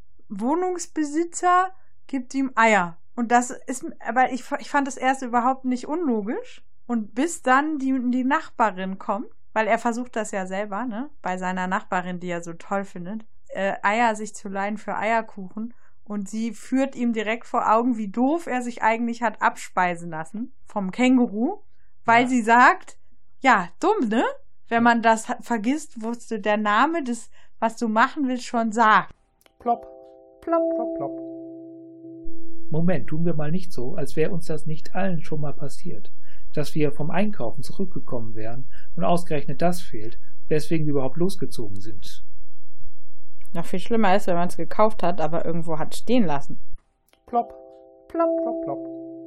Speaker 4: Wohnungsbesitzer gibt ihm Eier. Und das ist, aber ich, ich fand das erst überhaupt nicht unlogisch. Und bis dann die, die Nachbarin kommt, weil er versucht das ja selber, ne, bei seiner Nachbarin, die er so toll findet, äh, Eier sich zu leihen für Eierkuchen. Und sie führt ihm direkt vor Augen, wie doof er sich eigentlich hat abspeisen lassen vom Känguru, weil
Speaker 2: Ja.
Speaker 4: sie sagt, ja, dumm, ne? Wenn man das hat- vergisst, wusste der Name des, was du machen willst, schon sagt.
Speaker 2: Plopp. Plopp, plopp, plopp. Moment, tun wir mal nicht so, als wäre uns das nicht allen schon mal passiert. Dass wir vom Einkaufen zurückgekommen wären und ausgerechnet das fehlt, weswegen wir überhaupt losgezogen sind.
Speaker 5: Noch viel schlimmer ist, wenn man es gekauft hat, aber irgendwo hat stehen lassen.
Speaker 3: Plopp.
Speaker 5: Plopp.
Speaker 3: Plopp, plopp.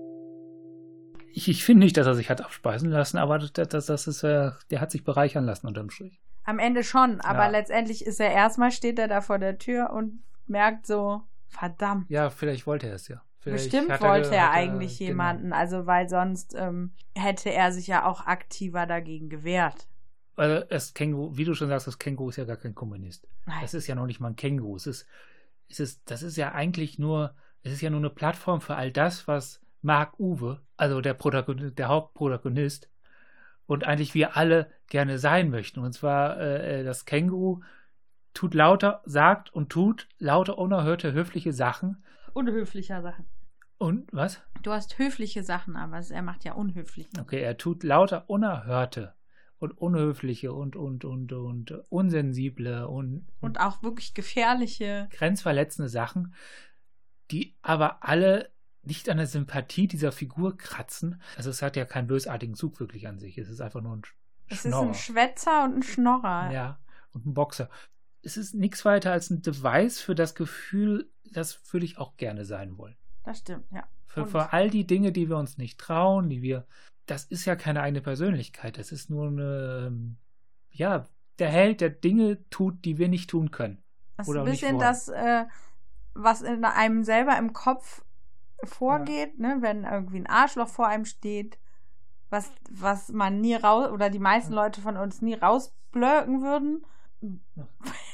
Speaker 2: Ich, ich finde nicht, dass er sich hat abspeisen lassen, aber das, das, das ist, äh, der hat sich bereichern lassen unterm Strich.
Speaker 4: Am Ende schon, aber
Speaker 2: Ja.
Speaker 4: letztendlich ist er erstmal, steht er da vor der Tür und merkt so, verdammt.
Speaker 2: Ja, vielleicht wollte er es ja. Vielleicht
Speaker 4: Bestimmt
Speaker 2: hat
Speaker 4: wollte er
Speaker 2: hat
Speaker 4: eigentlich
Speaker 2: genau.
Speaker 4: jemanden, also weil sonst ähm, hätte er sich ja auch aktiver dagegen gewehrt.
Speaker 2: Also das Känguru, wie du schon sagst, das Känguru ist ja gar kein Kommunist.
Speaker 4: Nein.
Speaker 2: Das ist ja noch nicht mal ein Känguru. Es ist, es ist, das ist ja eigentlich nur, es ist ja nur eine Plattform für all das, was Mark Uwe, also der Protagonist, der Hauptprotagonist, und eigentlich wir alle gerne sein möchten. Und zwar äh, das Känguru tut lauter, sagt und tut lauter unerhörte höfliche Sachen.
Speaker 4: Unhöflicher Sachen.
Speaker 2: Und was?
Speaker 4: Du hast höfliche Sachen, aber es- er macht ja unhöflich.
Speaker 2: Okay, er tut lauter unerhörte und unhöfliche und und und und unsensible und,
Speaker 4: Und auch wirklich gefährliche.
Speaker 2: grenzverletzende Sachen, die aber alle nicht an der Sympathie dieser Figur kratzen. Also es hat ja keinen bösartigen Zug wirklich an sich. Es ist einfach nur ein Sch-
Speaker 4: Es ist
Speaker 2: Schnorrer.
Speaker 4: ein Schwätzer und ein Schnorrer.
Speaker 2: Ja, und ein Boxer. Es ist nichts weiter als ein Device für das Gefühl, das würde ich auch gerne sein wollen.
Speaker 4: Das stimmt, ja.
Speaker 2: Für,
Speaker 4: Und-
Speaker 2: für all die Dinge, die wir uns nicht trauen, die wir, das ist ja keine eigene Persönlichkeit. Das ist nur eine, ähm, ja, der Held, der Dinge tut, die wir nicht tun können.
Speaker 4: Das ist
Speaker 2: Oder
Speaker 4: ein
Speaker 2: auch nicht
Speaker 4: bisschen
Speaker 2: wollen.
Speaker 4: das, äh, was in einem selber im Kopf vorgeht, ne? Wenn irgendwie ein Arschloch vor einem steht, was, was man nie raus, oder die meisten Leute von uns nie rausblöken würden,
Speaker 2: Ja.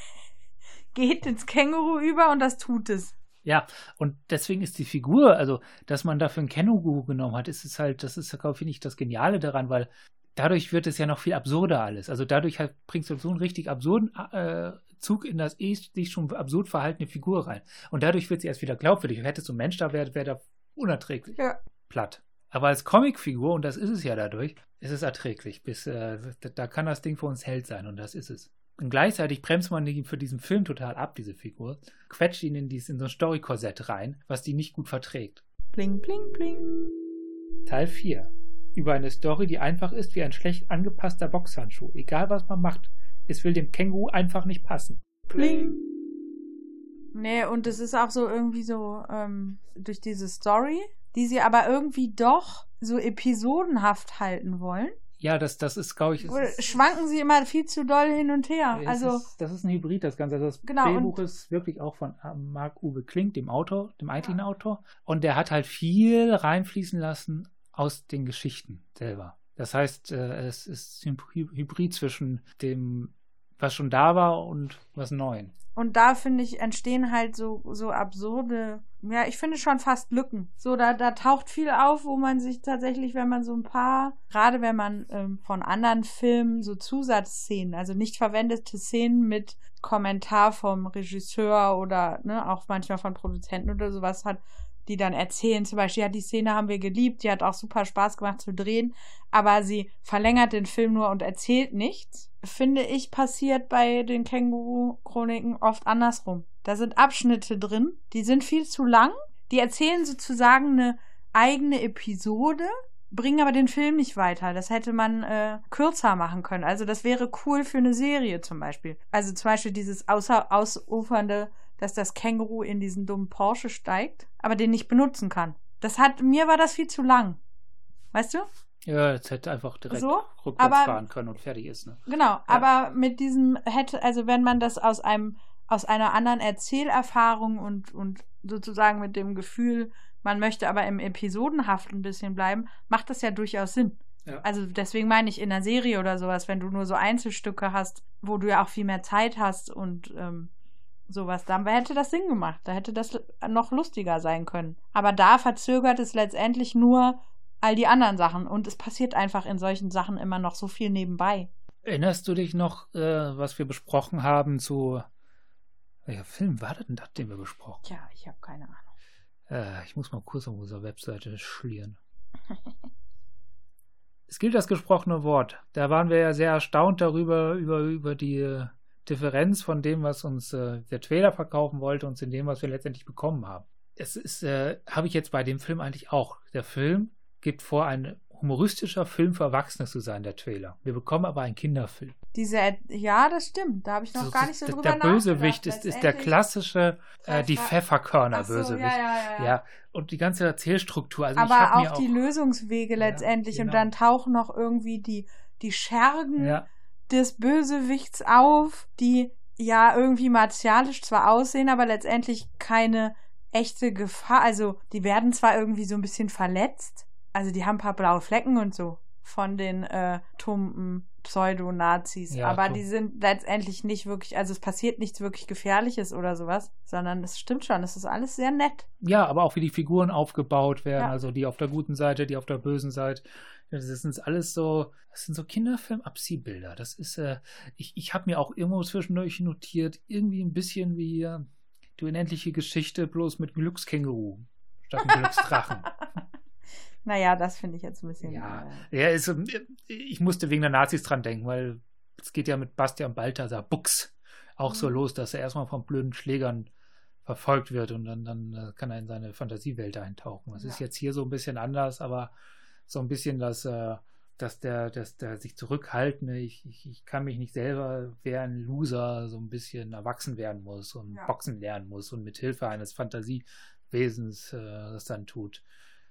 Speaker 4: geht ins Känguru über und das tut es.
Speaker 2: Ja, und deswegen ist die Figur, also, dass man dafür einen Känguru genommen hat, ist es halt, das ist, glaube ich, das Geniale daran, weil dadurch wird es ja noch viel absurder alles. Also dadurch halt bringst du so einen richtig absurden äh, Zug in das eh sich schon absurd verhaltene Figur rein. Und dadurch wird sie erst wieder glaubwürdig. Hättest du einen Mensch da, wäre wär da unerträglich.
Speaker 4: Ja.
Speaker 2: Platt. Aber als Comicfigur, und das ist es ja dadurch, ist es erträglich. Bis, äh, da, da kann das Ding für uns Held sein, und das ist es. Und gleichzeitig bremst man ihn für diesen Film total ab, diese Figur, quetscht ihn in, dies, in so ein Story-Korsett rein, was die nicht gut verträgt.
Speaker 4: Bling, bling, bling.
Speaker 2: Teil vier. Über eine Story, die einfach ist wie ein schlecht angepasster Boxhandschuh. Egal was man macht, es will dem Känguru einfach nicht passen.
Speaker 4: Bling. Nee, und es ist auch so irgendwie so, ähm, durch diese Story, die sie aber irgendwie doch so episodenhaft halten wollen,
Speaker 2: Ja, das, das ist, glaube ich, es ist,
Speaker 4: schwanken sie immer viel zu doll hin und her.
Speaker 2: es
Speaker 4: Also,
Speaker 2: ist, das ist ein Hybrid, das Ganze. Also das
Speaker 4: Genau,
Speaker 2: Drehbuch ist wirklich auch von äh, Marc-Uwe Kling, dem Autor, dem eigentlichen Autor. Und der hat halt viel reinfließen lassen aus den Geschichten selber. Das heißt, äh, es ist ein Hy- Hybrid zwischen dem, was schon da war, und was Neuem.
Speaker 4: und da finde ich, entstehen halt so, so absurde, ja, ich finde schon fast Lücken. So, da, da taucht viel auf, wo man sich tatsächlich, wenn man so ein paar, gerade wenn man ähm, von anderen Filmen so Zusatzszenen, also nicht verwendete Szenen mit Kommentar vom Regisseur oder ne, auch manchmal von Produzenten oder sowas hat, die dann erzählen, zum Beispiel, ja, die Szene haben wir geliebt, die hat auch super Spaß gemacht zu drehen, aber sie verlängert den Film nur und erzählt nichts. Finde ich, passiert bei den Känguru-Chroniken oft andersrum. Da sind Abschnitte drin, die sind viel zu lang, die erzählen sozusagen eine eigene Episode, bringen aber den Film nicht weiter. Das hätte man äh, kürzer machen können. Also das wäre cool für eine Serie zum Beispiel. Also zum Beispiel dieses außer ausufernde, dass das Känguru in diesen dummen Porsche steigt, aber den nicht benutzen kann. Das hat, mir war das viel zu lang. Weißt du?
Speaker 2: Ja, jetzt hätte einfach direkt
Speaker 4: So,
Speaker 2: rückwärts
Speaker 4: aber-
Speaker 2: fahren können und fertig ist. Ne?
Speaker 4: Genau, aber mit diesem hätte, also wenn man das aus einem, aus einer anderen Erzählerfahrung und, und sozusagen mit dem Gefühl, man möchte aber im Episodenhaft ein bisschen bleiben, macht das ja durchaus Sinn.
Speaker 2: Ja.
Speaker 4: Also deswegen meine ich in einer Serie oder sowas, wenn du nur so Einzelstücke hast, wo du ja auch viel mehr Zeit hast und ähm, sowas, dann hätte das Sinn gemacht. Da hätte das noch lustiger sein können. Aber da verzögert es letztendlich nur all die anderen Sachen und es passiert einfach in solchen Sachen immer noch so viel nebenbei.
Speaker 2: Erinnerst du dich noch, äh, was wir besprochen haben zu... Welcher Film war das denn, das, den wir besprochen?
Speaker 4: Tja, ich habe keine Ahnung.
Speaker 2: Äh, ich muss mal kurz auf unserer Webseite schlieren. Es gilt das gesprochene Wort. Da waren wir ja sehr erstaunt darüber, über, über die äh, Differenz von dem, was uns äh, der Trailer verkaufen wollte, und in dem, was wir letztendlich bekommen haben. Es ist, äh, habe ich jetzt bei dem Film eigentlich auch. Der Film gibt vor, ein humoristischer Film für Erwachsene zu sein, der Trailer. Wir bekommen aber einen Kinderfilm.
Speaker 4: Diese, ja, das stimmt. Da habe ich noch
Speaker 2: Also
Speaker 4: gar
Speaker 2: das-
Speaker 4: nicht so
Speaker 2: das-
Speaker 4: drüber
Speaker 2: Der
Speaker 4: nachgedacht.
Speaker 2: Bösewicht ist, ist der
Speaker 4: Letztendlich-
Speaker 2: klassische, äh, die
Speaker 4: Pfeffer-
Speaker 2: Pfefferkörner-Bösewicht.
Speaker 4: Ach so, ja, ja, ja.
Speaker 2: Ja, und die ganze Erzählstruktur. Also ich
Speaker 4: Aber
Speaker 2: hab mir
Speaker 4: auch die Lösungswege
Speaker 2: Ja,
Speaker 4: letztendlich. Und
Speaker 2: genau.
Speaker 4: dann tauchen noch irgendwie die, die Schergen
Speaker 2: Ja,
Speaker 4: des Bösewichts auf, die ja irgendwie martialisch zwar aussehen, aber letztendlich keine echte Gefahr. Also die werden zwar irgendwie so ein bisschen verletzt, also die haben ein paar blaue Flecken und so von den äh, tumpen Pseudo-Nazis,
Speaker 2: Ja,
Speaker 4: aber
Speaker 2: tumm.
Speaker 4: die sind letztendlich nicht wirklich, also es passiert nichts wirklich Gefährliches oder sowas, sondern es stimmt schon, es ist alles sehr nett.
Speaker 2: ja, aber auch wie die Figuren aufgebaut werden,
Speaker 4: Ja.
Speaker 2: also die auf der guten Seite, die auf der bösen Seite. Das sind alles so, das sind so Kinderfilm-Abziehbilder. Das ist, äh, ich, ich habe mir auch irgendwo zwischendurch notiert, irgendwie ein bisschen wie äh, die unendliche Geschichte, bloß mit Glückskänguru statt einem Glücksdrachen.
Speaker 4: Naja, das finde ich jetzt ein bisschen...
Speaker 2: Ja,
Speaker 4: Äh,
Speaker 2: ja ist, ähm, ich musste wegen der Nazis dran denken, weil es geht ja mit Bastian Balthasar Buchs auch so
Speaker 4: Mhm.
Speaker 2: los, dass er erstmal von blöden Schlägern verfolgt wird und dann, dann äh, kann er in seine Fantasiewelt eintauchen. Das ist
Speaker 4: Ja.
Speaker 2: jetzt hier so ein bisschen anders, aber so ein bisschen, dass, äh, dass der, dass der sich zurückhaltende, ich, ich, ich kann mich nicht selber wehren, Loser, so ein bisschen erwachsen werden muss und
Speaker 4: Ja.
Speaker 2: boxen lernen muss und mit Hilfe eines Fantasiewesens äh, das dann tut.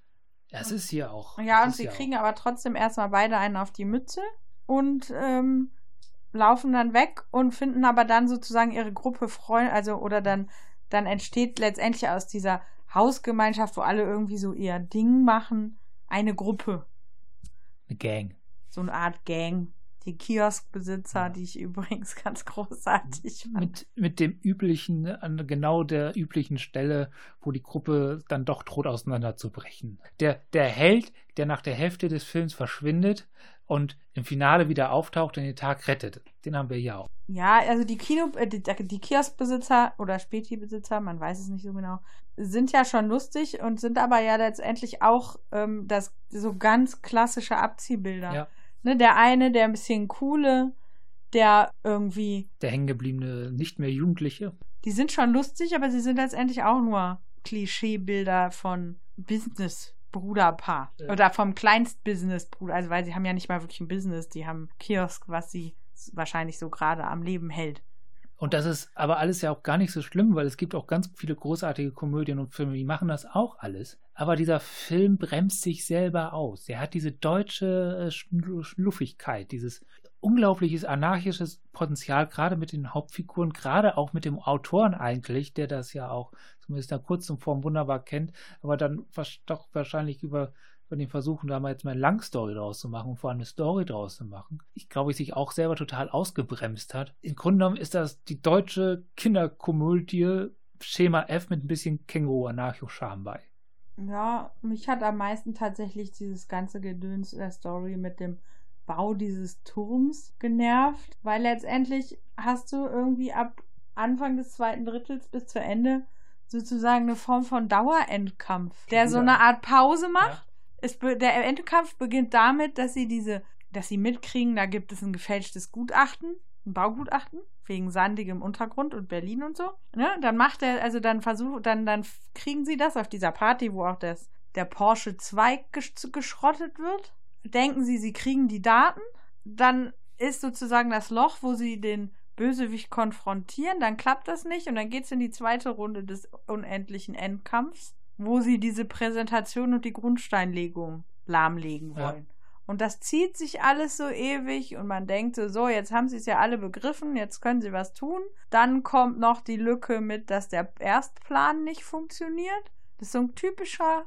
Speaker 2: Es ist hier auch.
Speaker 4: Ja,
Speaker 2: es
Speaker 4: und
Speaker 2: ist
Speaker 4: sie
Speaker 2: hier
Speaker 4: kriegen aber trotzdem erstmal beide einen auf die Mütze und ähm, laufen dann weg und finden aber dann sozusagen ihre Gruppe Freunde, also oder dann, dann entsteht letztendlich aus dieser Hausgemeinschaft, wo alle irgendwie so ihr Ding machen, eine Gruppe,
Speaker 2: auch eine Gang.
Speaker 4: so eine Art Gang. Die Kioskbesitzer,
Speaker 2: Ja.
Speaker 4: die ich übrigens ganz großartig fand.
Speaker 2: Mit, mit dem üblichen, an genau der üblichen Stelle, wo die Gruppe dann doch droht auseinanderzubrechen. Der, der Held, der nach der Hälfte des Films verschwindet und im Finale wieder auftaucht und den Tag rettet. Den haben wir hier auch.
Speaker 4: Ja, also die Kino, äh, die, die Kioskbesitzer oder Späti-Besitzer, man weiß es nicht so genau, sind ja schon lustig und sind aber ja letztendlich auch ähm, das so ganz klassische Abziehbilder.
Speaker 2: Ja.
Speaker 4: Ne, der eine, der ein bisschen coole, der irgendwie,
Speaker 2: Der hängengebliebene, nicht mehr Jugendliche.
Speaker 4: die sind schon lustig, aber sie sind letztendlich auch nur Klischeebilder von Business-Bruderpaar.
Speaker 2: Ja.
Speaker 4: Oder vom Kleinst-Business-Bruder, also weil sie haben ja nicht mal wirklich ein Business, die haben Kiosk, was sie wahrscheinlich so gerade am Leben hält.
Speaker 2: Und das ist aber alles ja auch gar nicht so schlimm, weil es gibt auch ganz viele großartige Komödien und Filme, die machen das auch alles. Aber dieser Film bremst sich selber aus. Er hat diese deutsche äh, Schnu- Schnuffigkeit, dieses unglaubliches anarchisches Potenzial, gerade mit den Hauptfiguren, gerade auch mit dem Autoren eigentlich, der das ja auch zumindest in der kurzen Form wunderbar kennt, aber dann was- doch wahrscheinlich über über den Versuchen, da mal jetzt mal eine Langstory draus zu machen und vor allem eine Story draus zu machen. Ich glaube, ich sich auch selber total ausgebremst hat. Im Grunde genommen ist das die deutsche Kinderkomödie Schema F mit ein bisschen Känguru-Anarcho-Charme bei.
Speaker 4: Ja, mich hat am meisten tatsächlich dieses ganze Gedöns der Story mit dem Bau dieses Turms genervt, weil letztendlich hast du irgendwie ab Anfang des zweiten Drittels bis zu Ende sozusagen eine Form von Dauerendkampf, der so
Speaker 2: Ja.
Speaker 4: eine Art Pause macht.
Speaker 2: Ja.
Speaker 4: Es be- der Endkampf beginnt damit, dass sie diese, dass sie mitkriegen, da gibt es ein gefälschtes Gutachten, ein Baugutachten, wegen sandigem Untergrund und Berlin und so. Ne? Dann macht er, also dann versucht, dann, dann kriegen sie das auf dieser Party, wo auch das, der Porsche zwei gesch- geschrottet wird. Denken sie, sie kriegen die Daten. Dann ist sozusagen das Loch, wo sie den Bösewicht konfrontieren. Dann klappt das nicht und dann geht es in die zweite Runde des unendlichen Endkampfs, wo sie diese Präsentation und die Grundsteinlegung lahmlegen
Speaker 2: Ja.
Speaker 4: wollen. Und das zieht sich alles so ewig und man denkt so, so, jetzt haben sie es ja alle begriffen, jetzt können sie was tun. Dann kommt noch die Lücke mit, dass der Erstplan nicht funktioniert. Das ist so ein typischer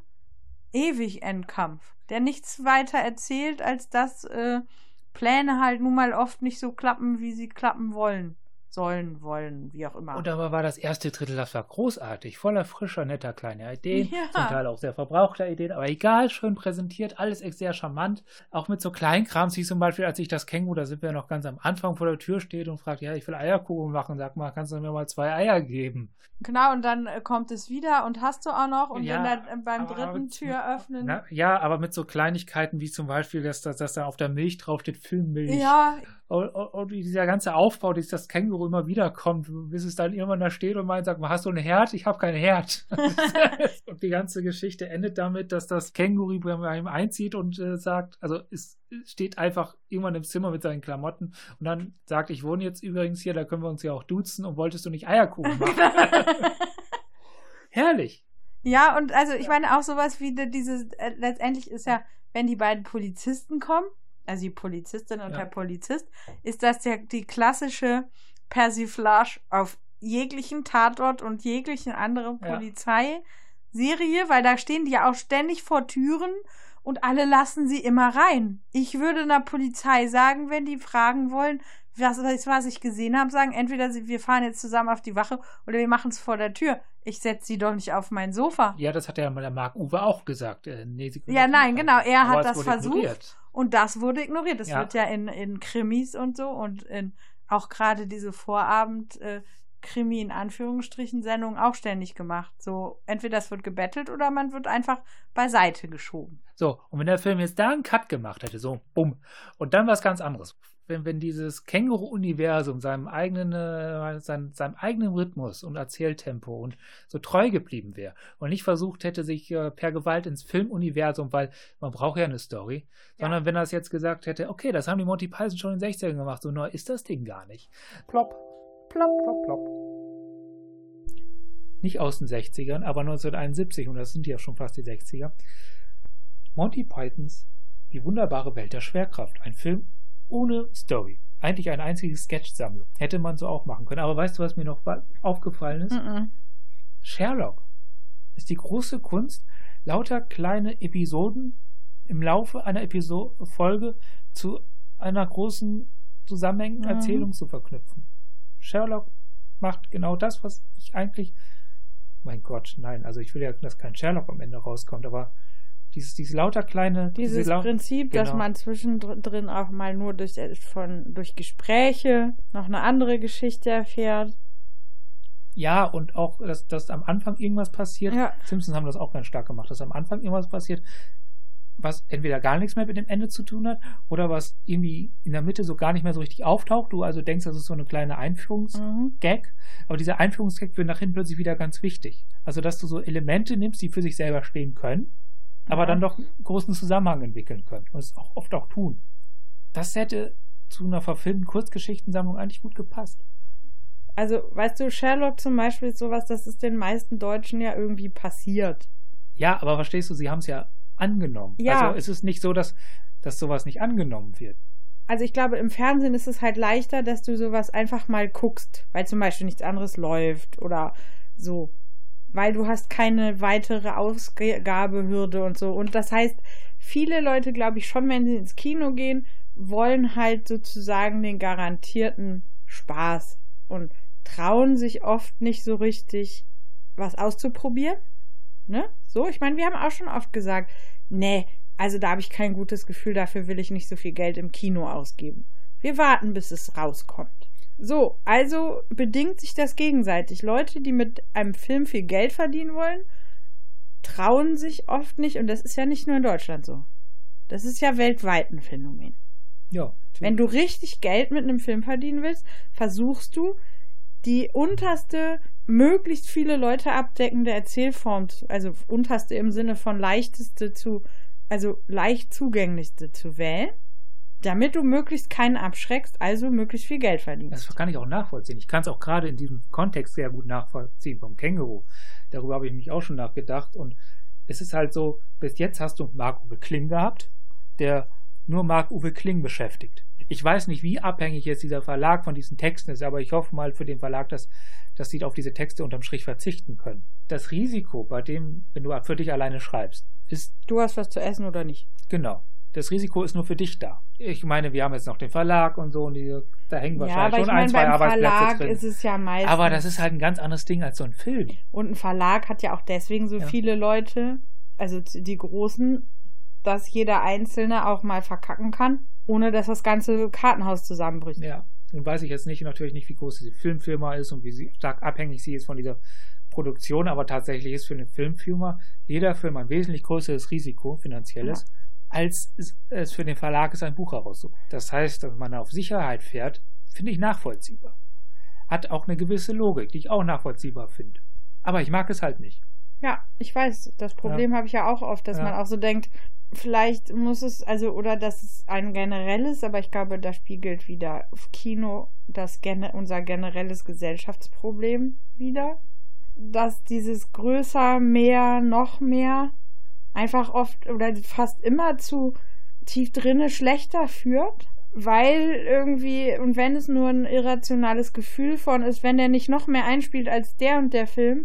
Speaker 4: Ewig-Endkampf, der nichts weiter erzählt, als dass äh, Pläne halt nun mal oft nicht so klappen, wie sie klappen wollen. Sollen, wollen, wie auch immer.
Speaker 2: Und aber war das erste Drittel, das war großartig, voller frischer, netter kleiner Ideen,
Speaker 4: Ja.
Speaker 2: zum Teil auch sehr verbrauchter Ideen, aber egal, schön präsentiert, alles sehr charmant, auch mit so Kleinkrams, wie zum Beispiel, als ich das Känguru, da sind wir noch ganz am Anfang vor der Tür steht und fragt, ja, ich will Eierkuchen machen, sag mal, kannst du mir mal zwei Eier geben?
Speaker 4: Genau, und dann äh, kommt es wieder und hast du auch noch und
Speaker 2: Ja,
Speaker 4: wenn dann äh, beim
Speaker 2: aber-
Speaker 4: dritten
Speaker 2: aber-
Speaker 4: Tür öffnen.
Speaker 2: Na, ja, aber mit so Kleinigkeiten wie zum Beispiel, dass, dass, dass da auf der Milch draufsteht, Filmmilch.
Speaker 4: Ja,
Speaker 2: Und, und, und dieser ganze Aufbau, dass das Känguru immer wieder kommt, bis es dann irgendwann da steht und meint, sagt, hast du einen Herd? Ich habe keinen Herd. Und die ganze Geschichte endet damit, dass das Känguru bei ihm einzieht und äh, sagt, also es steht einfach irgendwann im Zimmer mit seinen Klamotten und dann sagt, ich wohne jetzt übrigens hier, da können wir uns ja auch duzen und wolltest du nicht Eierkuchen machen? Herrlich.
Speaker 4: Ja, und also ich meine auch sowas wie dieses, äh, letztendlich ist ja, wenn die beiden Polizisten kommen, also die Polizistin und
Speaker 2: ja.
Speaker 4: der Polizist, ist das ja die klassische Persiflage auf jeglichen Tatort und jeglichen andere
Speaker 2: Ja.
Speaker 4: Polizeiserie, weil da stehen die ja auch ständig vor Türen und alle lassen sie immer rein. Ich würde einer Polizei sagen, wenn die fragen wollen, was ist, was ich gesehen habe, sagen, entweder sie, wir fahren jetzt zusammen auf die Wache oder wir machen es vor der Tür. Ich setze sie doch nicht auf mein Sofa.
Speaker 2: Ja, das hat ja mal der Marc-Uwe auch gesagt. Äh, nee, sie können
Speaker 4: Ja,
Speaker 2: das
Speaker 4: nein,
Speaker 2: nicht
Speaker 4: genau.
Speaker 2: machen.
Speaker 4: Er
Speaker 2: Aber
Speaker 4: hat
Speaker 2: es
Speaker 4: das
Speaker 2: wurde
Speaker 4: versucht
Speaker 2: ignoriert.
Speaker 4: und das wurde ignoriert. Das
Speaker 2: Ja.
Speaker 4: wird ja in, in Krimis und so und in auch gerade diese Vorabend äh, Krimi in Anführungsstrichen Sendungen auch ständig gemacht. So, entweder es wird gebettelt oder man wird einfach beiseite geschoben.
Speaker 2: So, und wenn der Film jetzt da einen Cut gemacht hätte, so, bumm, und dann was ganz anderes. Wenn, wenn dieses Känguru-Universum seinem eigenen, äh, seinem, seinem eigenen Rhythmus und Erzähltempo und so treu geblieben wäre und nicht versucht hätte, sich äh, per Gewalt ins Filmuniversum, weil man braucht ja eine Story,
Speaker 4: Ja.
Speaker 2: sondern wenn er es jetzt gesagt hätte, okay, das haben die Monty Python schon in den sechzigern gemacht, so neu ist das Ding gar nicht. Plopp, plopp, plopp, plopp. Nicht aus den sechzigern, aber neunzehnhunderteinundsiebzig, und das sind ja schon fast die sechziger. Monty Pythons Die wunderbare Welt der Schwerkraft. Ein Film ohne Story. Eigentlich eine einzige Sketch-Sammlung. Hätte man so auch machen können. Aber weißt du, was mir noch aufgefallen ist?
Speaker 4: Mm-mm.
Speaker 2: Sherlock ist die große Kunst, lauter kleine Episoden im Laufe einer Episo- Folge zu einer großen zusammenhängenden
Speaker 4: Mhm.
Speaker 2: Erzählung zu verknüpfen. Sherlock macht genau das, was ich eigentlich... Mein Gott, nein, also ich will ja, dass kein Sherlock am Ende rauskommt, aber dieses, dieses lauter kleine...
Speaker 4: Dieses
Speaker 2: diese lau-
Speaker 4: Prinzip, dass
Speaker 2: genau.
Speaker 4: man zwischendrin auch mal nur durch, von, durch Gespräche noch eine andere Geschichte erfährt.
Speaker 2: Ja, und auch, dass, dass am Anfang irgendwas passiert.
Speaker 4: Ja.
Speaker 2: Simpsons haben das auch ganz stark gemacht, dass am Anfang irgendwas passiert, was entweder gar nichts mehr mit dem Ende zu tun hat oder was irgendwie in der Mitte so gar nicht mehr so richtig auftaucht. Du also denkst, das ist so eine kleine Einführungsgag,
Speaker 4: Mhm.
Speaker 2: aber dieser Einführungsgag wird nachher plötzlich wieder ganz wichtig. Also, dass du so Elemente nimmst, die für sich selber stehen können, aber
Speaker 4: Ja.
Speaker 2: dann doch einen großen Zusammenhang entwickeln können und es auch oft auch tun. Das hätte zu einer verfilmten Kurzgeschichtensammlung eigentlich gut gepasst.
Speaker 4: Also, weißt du, Sherlock zum Beispiel ist sowas, das ist den meisten Deutschen ja irgendwie passiert.
Speaker 2: Ja, aber verstehst du, sie haben es ja angenommen.
Speaker 4: Ja.
Speaker 2: Also es ist nicht so, dass, dass sowas nicht angenommen wird.
Speaker 4: Also ich glaube, im Fernsehen ist es halt leichter, dass du sowas einfach mal guckst, weil zum Beispiel nichts anderes läuft oder so. Weil du hast keine weitere Ausgabehürde und so. Und das heißt, viele Leute, glaube ich, schon, wenn sie ins Kino gehen, wollen halt sozusagen den garantierten Spaß und trauen sich oft nicht so richtig, was auszuprobieren. Ne? So, ich meine, wir haben auch schon oft gesagt, nee, also da habe ich kein gutes Gefühl, dafür will ich nicht so viel Geld im Kino ausgeben. Wir warten, bis es rauskommt. So, also bedingt sich das gegenseitig. Leute, die mit einem Film viel Geld verdienen wollen, trauen sich oft nicht, und das ist ja nicht nur in Deutschland so. Das ist ja weltweit ein Phänomen.
Speaker 2: Ja.
Speaker 4: Wenn du richtig Geld mit einem Film verdienen willst, versuchst du, die unterste, möglichst viele Leute abdeckende Erzählform, zu, also unterste im Sinne von leichteste zu, also leicht zugänglichste zu wählen, damit du möglichst keinen abschreckst, also möglichst viel Geld verdienst.
Speaker 2: Das kann ich auch nachvollziehen. Ich kann es auch gerade in diesem Kontext sehr gut nachvollziehen vom Känguru. Darüber habe ich mich auch schon nachgedacht. Und es ist halt so, bis jetzt hast du Marc-Uwe Kling gehabt, der nur Marc-Uwe Kling beschäftigt. Ich weiß nicht, wie abhängig jetzt dieser Verlag von diesen Texten ist, aber ich hoffe mal für den Verlag, dass, dass sie auf diese Texte unterm Strich verzichten können. Das Risiko bei dem, wenn du für dich alleine schreibst, ist...
Speaker 4: Du hast was zu essen oder nicht?
Speaker 2: Genau. Das Risiko ist nur für dich da. Ich meine, wir haben jetzt noch den Verlag und so, und die, da hängen
Speaker 4: Ja,
Speaker 2: wahrscheinlich
Speaker 4: aber
Speaker 2: schon
Speaker 4: ich
Speaker 2: ein,
Speaker 4: meine,
Speaker 2: zwei
Speaker 4: beim
Speaker 2: Arbeitsplätze
Speaker 4: Verlag
Speaker 2: drin.
Speaker 4: ist es ja meistens...
Speaker 2: Aber das ist halt ein ganz anderes Ding als so ein Film.
Speaker 4: Und ein Verlag hat ja auch deswegen so
Speaker 2: Ja.
Speaker 4: viele Leute, also die Großen, dass jeder Einzelne auch mal verkacken kann, ohne dass das ganze Kartenhaus zusammenbricht.
Speaker 2: Ja, nun weiß ich jetzt nicht, natürlich nicht, wie groß diese Filmfirma ist und wie sie stark abhängig sie ist von dieser Produktion, aber tatsächlich ist für eine Filmfirma jeder Film ein wesentlich größeres Risiko, finanzielles, als es für den Verlag ist, ein Buch herauszuholen. Das heißt, dass man auf Sicherheit fährt, finde ich nachvollziehbar. Hat auch eine gewisse Logik, die ich auch nachvollziehbar finde. Aber ich mag es halt nicht.
Speaker 4: Ja, ich weiß, das Problem ja. habe ich ja auch oft, dass ja. man auch so denkt, vielleicht muss es, also, oder dass es ein generelles, aber ich glaube, da spiegelt wieder Kino das unser generelles Gesellschaftsproblem wieder, dass dieses größer, mehr, noch mehr einfach oft oder fast immer zu tief drinne schlechter führt, weil irgendwie, und wenn es nur ein irrationales Gefühl von ist, wenn der nicht noch mehr einspielt als der und der Film,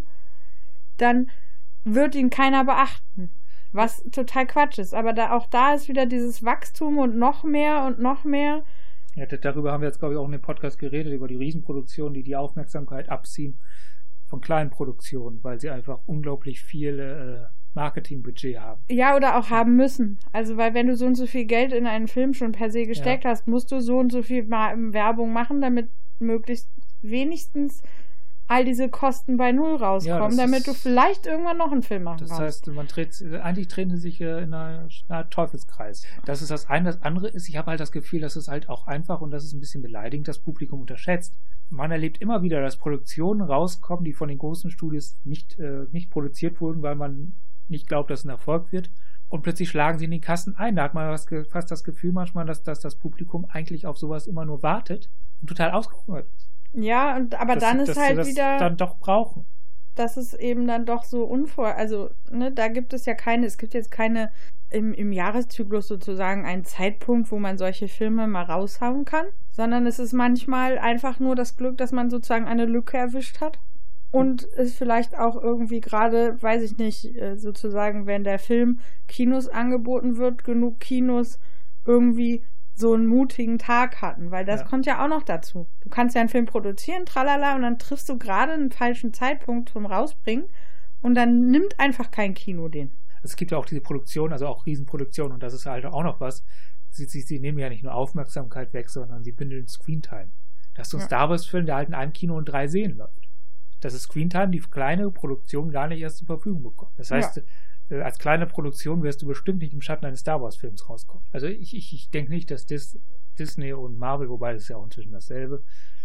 Speaker 4: dann wird ihn keiner beachten. Was total Quatsch ist. Aber da, auch da ist wieder dieses Wachstum und noch mehr und noch mehr.
Speaker 2: Ja, darüber haben wir jetzt, glaube ich, auch in dem Podcast geredet, über die Riesenproduktionen, die die Aufmerksamkeit abziehen von kleinen Produktionen, weil sie einfach unglaublich viel äh, Marketingbudget haben.
Speaker 4: Ja, oder auch haben müssen. Also, weil wenn du so und so viel Geld in einen Film schon per se gesteckt ja. hast, musst du so und so viel Werbung machen, damit möglichst wenigstens all diese Kosten bei Null rauskommen, ja, damit ist, du vielleicht irgendwann noch einen Film machen
Speaker 2: das
Speaker 4: kannst.
Speaker 2: Das heißt, man dreht, eigentlich drehen sie sich in einer, einer Teufelskreis. Das ist das eine. Das andere ist, ich habe halt das Gefühl, dass es halt auch einfach, und das ist ein bisschen beleidigend, das Publikum unterschätzt. Man erlebt immer wieder, dass Produktionen rauskommen, die von den großen Studios nicht, äh, nicht produziert wurden, weil man nicht glaubt, dass es ein Erfolg wird. Und plötzlich schlagen sie in die Kassen ein. Da hat man fast das Gefühl manchmal, dass, dass das Publikum eigentlich auf sowas immer nur wartet und total ausgehungert ist.
Speaker 4: Ja, und, aber
Speaker 2: dass,
Speaker 4: dann ist
Speaker 2: dass
Speaker 4: halt
Speaker 2: das
Speaker 4: wieder...
Speaker 2: dann doch brauchen.
Speaker 4: Das ist eben dann doch so unvor... Also, ne, da gibt es ja keine... Es gibt jetzt keine im, im Jahreszyklus sozusagen einen Zeitpunkt, wo man solche Filme mal raushauen kann, sondern es ist manchmal einfach nur das Glück, dass man sozusagen eine Lücke erwischt hat. Und ist vielleicht auch irgendwie gerade, weiß ich nicht, sozusagen, wenn der Film Kinos angeboten wird, genug Kinos irgendwie so einen mutigen Tag hatten, weil das ja. kommt ja auch noch dazu. Du kannst ja einen Film produzieren, tralala, und dann triffst du gerade einen falschen Zeitpunkt zum Rausbringen und dann nimmt einfach kein Kino den.
Speaker 2: Es gibt ja auch diese Produktion, also auch Riesenproduktionen, und das ist halt auch noch was. Sie, sie, sie nehmen ja nicht nur Aufmerksamkeit weg, sondern sie bündeln Screentime. Das ist so ein ja. Star Wars-Film, der halt in einem Kino und drei Serien läuft. Das ist Screentime, die kleine Produktion gar nicht erst zur Verfügung bekommt. Das heißt, ja. äh, als kleine Produktion wirst du bestimmt nicht im Schatten eines Star Wars-Films rauskommen. Also ich, ich, ich denke nicht, dass Dis, Disney und Marvel, wobei das ist ja auch inzwischen dasselbe,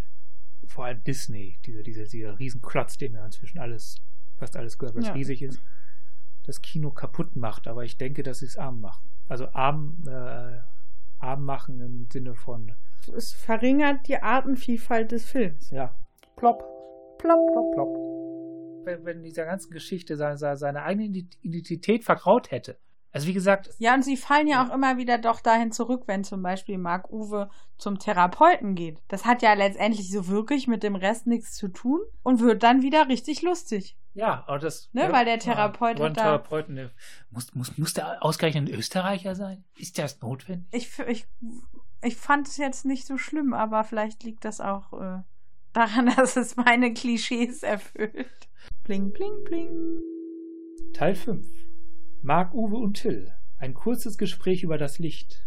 Speaker 2: vor allem Disney, dieser, dieser, dieser Riesenklotz, den da inzwischen alles, fast alles gehört, was ja. riesig ist, das Kino kaputt macht. Aber ich denke, dass sie es arm machen. Also arm, äh, arm machen im Sinne von...
Speaker 4: Es verringert die Artenvielfalt des Films.
Speaker 2: Ja. Plopp. Plopp, plopp, plopp. Wenn, wenn dieser ganzen Geschichte seine, seine eigene Identität vertraut hätte. Also wie gesagt...
Speaker 4: Ja, und sie fallen ja, ja auch immer wieder doch dahin zurück, wenn zum Beispiel Marc-Uwe zum Therapeuten geht. Das hat ja letztendlich so wirklich mit dem Rest nichts zu tun und wird dann wieder richtig lustig.
Speaker 2: Ja, aber das...
Speaker 4: Ne,
Speaker 2: ja,
Speaker 4: weil der Therapeut
Speaker 2: ja,
Speaker 4: hat da...
Speaker 2: Therapeuten, ne, muss, muss, muss der ausgerechnet ein Österreicher sein? Ist das notwendig?
Speaker 4: Ich, ich, ich fand es jetzt nicht so schlimm, aber vielleicht liegt das auch... Äh, daran, dass es meine Klischees erfüllt. Bling, bling, bling.
Speaker 2: Teil fünf. Marc-Uwe und Till. Ein kurzes Gespräch über das Licht.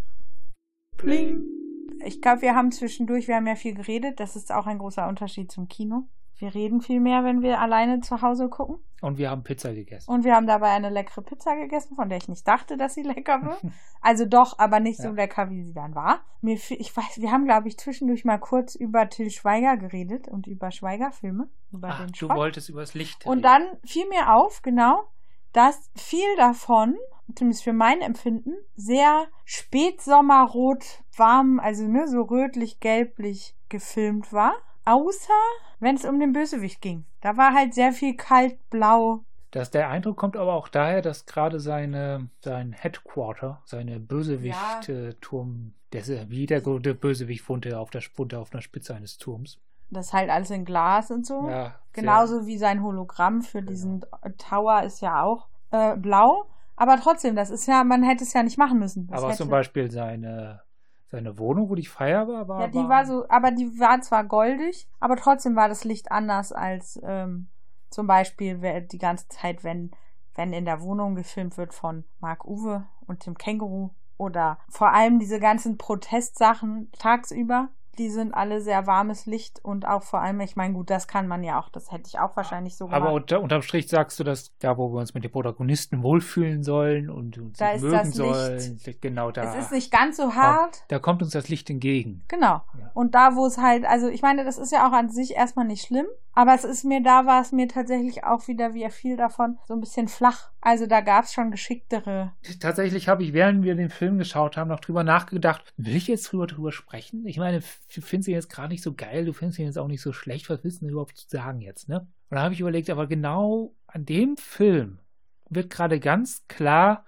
Speaker 4: Bling. Ich glaube, wir haben zwischendurch, wir haben ja viel geredet. Das ist auch ein großer Unterschied zum Kino. Wir reden viel mehr, wenn wir alleine zu Hause gucken.
Speaker 2: Und wir haben Pizza gegessen.
Speaker 4: Und wir haben dabei eine leckere Pizza gegessen, von der ich nicht dachte, dass sie lecker wird. Also doch, aber nicht so ja. lecker, wie sie dann war. Mir, ich weiß, wir haben, glaube ich, zwischendurch mal kurz über Till Schweiger geredet und über Schweiger-Filme. Über
Speaker 2: Ach,
Speaker 4: den
Speaker 2: du wolltest über das Licht reden.
Speaker 4: Und dann fiel mir auf, genau, dass viel davon, zumindest für mein Empfinden, sehr spätsommerrot warm, also ne, so rötlich-gelblich gefilmt war. Außer, wenn es um den Bösewicht ging. Da war halt sehr viel kalt-blau.
Speaker 2: Das, der Eindruck kommt aber auch daher, dass gerade seine, sein Headquarter, seine Bösewicht-Turm, ja. der, wie der, der Bösewicht wohnte auf der, wohnte auf der Spitze eines Turms.
Speaker 4: Das ist halt alles in Glas und so.
Speaker 2: Ja,
Speaker 4: genauso wie sein Hologramm für genau. diesen Tower ist ja auch äh, blau. Aber trotzdem, das ist ja, man hätte es ja nicht machen müssen. Das
Speaker 2: aber
Speaker 4: hätte...
Speaker 2: zum Beispiel seine... Seine Wohnung, wo die Feier war, war...
Speaker 4: Ja, die
Speaker 2: war,
Speaker 4: war so, aber die war zwar goldig, aber trotzdem war das Licht anders als ähm, zum Beispiel die ganze Zeit, wenn, wenn in der Wohnung gefilmt wird von Marc-Uwe und dem Känguru oder vor allem diese ganzen Protestsachen tagsüber, die sind alle sehr warmes Licht und auch vor allem, ich meine, gut, das kann man ja auch, das hätte ich auch wahrscheinlich so gemacht.
Speaker 2: Aber unter, unterm Strich sagst du, dass da, wo wir uns mit den Protagonisten wohlfühlen sollen und uns
Speaker 4: Da ist
Speaker 2: mögen
Speaker 4: das
Speaker 2: sollen, genau da.
Speaker 4: Es ist nicht ganz so hart.
Speaker 2: Da kommt uns das Licht entgegen.
Speaker 4: Genau.
Speaker 2: Ja.
Speaker 4: Und da, wo es halt, also ich meine, das ist ja auch an sich erstmal nicht schlimm, aber es ist mir, da war es mir tatsächlich auch wieder, wie viel davon, so ein bisschen flach. Also da gab es schon geschicktere.
Speaker 2: Tatsächlich habe ich, während wir den Film geschaut haben, noch drüber nachgedacht, will ich jetzt drüber, drüber sprechen? Ich meine, du findest ihn jetzt gerade nicht so geil, du findest ihn jetzt auch nicht so schlecht, was willst du denn überhaupt zu sagen jetzt, ne? Und da habe ich überlegt, aber genau an dem Film wird gerade ganz klar,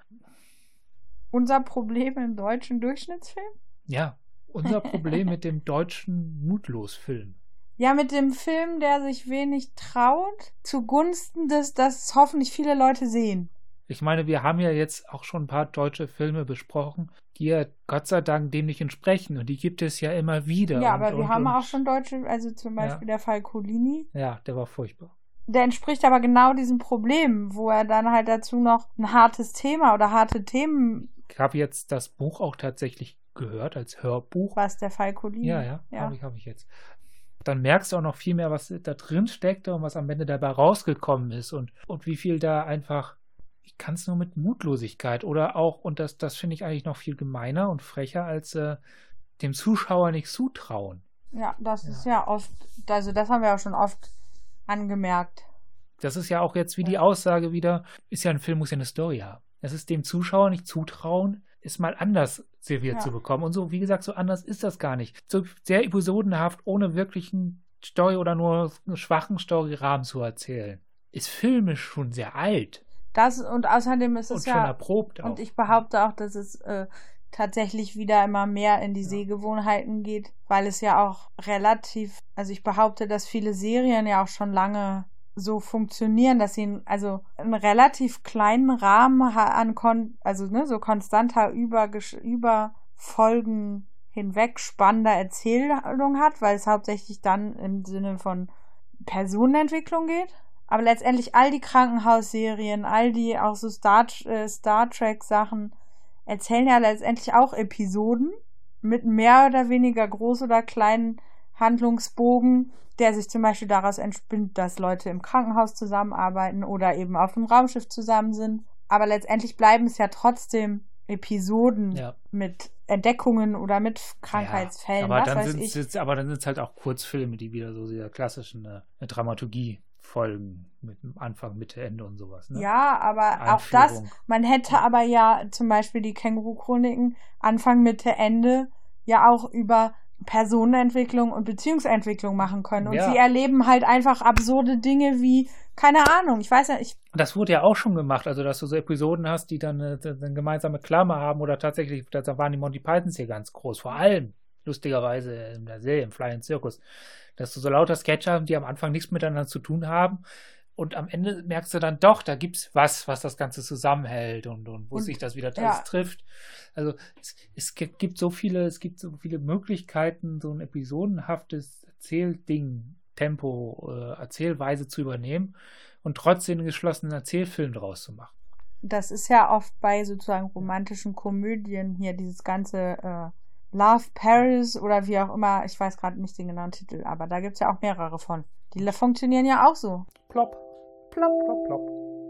Speaker 4: Unser Problem im deutschen Durchschnittsfilm?
Speaker 2: ja, unser Problem mit dem deutschen Mutlosfilm.
Speaker 4: Ja, mit dem Film, der sich wenig traut, zugunsten des, dass hoffentlich viele Leute sehen.
Speaker 2: Ich meine, wir haben ja jetzt auch schon ein paar deutsche Filme besprochen, die ja Gott sei Dank dem nicht entsprechen. Und die gibt es ja immer wieder.
Speaker 4: Ja,
Speaker 2: und,
Speaker 4: aber wir
Speaker 2: und,
Speaker 4: haben
Speaker 2: und,
Speaker 4: auch schon deutsche, also zum Beispiel
Speaker 2: Ja.
Speaker 4: der Fall Colini.
Speaker 2: Ja, der war furchtbar.
Speaker 4: Der entspricht aber genau diesem Problem, wo er dann halt dazu noch ein hartes Thema oder harte Themen,
Speaker 2: Ich habe jetzt das Buch auch tatsächlich gehört als Hörbuch.
Speaker 4: was der Fall Colini.
Speaker 2: Ja, ja,
Speaker 4: ja.
Speaker 2: habe ich, hab ich jetzt. Dann merkst du auch noch viel mehr, was da drin steckt und was am Ende dabei rausgekommen ist und, und wie viel da einfach, ich kann es nur mit Mutlosigkeit oder auch, und das, das finde ich eigentlich noch viel gemeiner und frecher, als äh, dem Zuschauer nicht zutrauen.
Speaker 4: Ja, das
Speaker 2: Ja.
Speaker 4: ist ja oft, also das haben wir auch schon oft angemerkt.
Speaker 2: Das ist ja auch jetzt wie die Aussage wieder, ist ja ein Film, muss ja eine Story haben. Es ist dem Zuschauer nicht zutrauen, es mal anders serviert
Speaker 4: Ja.
Speaker 2: zu bekommen. Und so, wie gesagt, so anders ist das gar nicht. So sehr episodenhaft, ohne wirklichen Story oder nur einen schwachen Storyrahmen zu erzählen. Ist filmisch schon sehr alt
Speaker 4: Das und außerdem ist
Speaker 2: und
Speaker 4: es
Speaker 2: schon
Speaker 4: ja,
Speaker 2: erprobt auch.
Speaker 4: und ich behaupte auch, dass es äh, tatsächlich wieder immer mehr in die
Speaker 2: Ja.
Speaker 4: Sehgewohnheiten geht, weil es ja auch relativ, also ich behaupte, dass viele Serien ja auch schon lange so funktionieren, dass sie einen, also einen relativ kleinen Rahmen ha- an kon also ne, so konstanter über, über Folgen hinweg spannender Erzählung hat, weil es hauptsächlich dann im Sinne von Personenentwicklung geht. Aber letztendlich all die Krankenhausserien, all die auch so Star, äh, Star Trek Sachen erzählen ja letztendlich auch Episoden mit mehr oder weniger groß oder kleinen Handlungsbogen, der sich zum Beispiel daraus entspinnt, dass Leute im Krankenhaus zusammenarbeiten oder eben auf dem Raumschiff zusammen sind. Aber letztendlich bleiben es ja trotzdem Episoden
Speaker 2: Ja.
Speaker 4: mit Entdeckungen oder mit Krankheitsfällen,
Speaker 2: Ja, aber,
Speaker 4: was
Speaker 2: dann
Speaker 4: weiß
Speaker 2: sind's
Speaker 4: ich.
Speaker 2: jetzt, aber dann sind es halt auch Kurzfilme, die wieder so dieser klassischen äh, Dramaturgie folgen, mit dem Anfang, Mitte, Ende und sowas. Ne?
Speaker 4: Ja, aber auch das,
Speaker 2: Einführung.
Speaker 4: man hätte aber ja zum Beispiel die Känguru-Chroniken Anfang, Mitte, Ende ja auch über Personenentwicklung und Beziehungsentwicklung machen können. Und
Speaker 2: Ja.
Speaker 4: sie erleben halt einfach absurde Dinge wie, keine Ahnung, ich weiß ja, ich,
Speaker 2: Das wurde ja auch schon gemacht, also dass du so Episoden hast, die dann eine, eine gemeinsame Klammer haben oder tatsächlich, da waren die Monty Pythons hier ganz groß, vor allem lustigerweise in der Serie, im Flying Circus, dass du so lauter Sketche haben, die am Anfang nichts miteinander zu tun haben und am Ende merkst du dann doch, da gibt's was, was das Ganze zusammenhält und, und wo
Speaker 4: Und,
Speaker 2: sich das wieder
Speaker 4: ja.
Speaker 2: alles trifft. Also es, es gibt gibt so viele, es gibt so viele Möglichkeiten, so ein episodenhaftes Erzählding, Tempo, äh, Erzählweise zu übernehmen und trotzdem einen geschlossenen Erzählfilm draus zu machen.
Speaker 4: das ist ja oft bei sozusagen romantischen Komödien hier dieses ganze äh, Love Paris oder wie auch immer, ich weiß gerade nicht den genauen Titel, aber da gibt es ja auch mehrere von. Die funktionieren ja auch so.
Speaker 2: Plopp, plopp, plopp, plopp.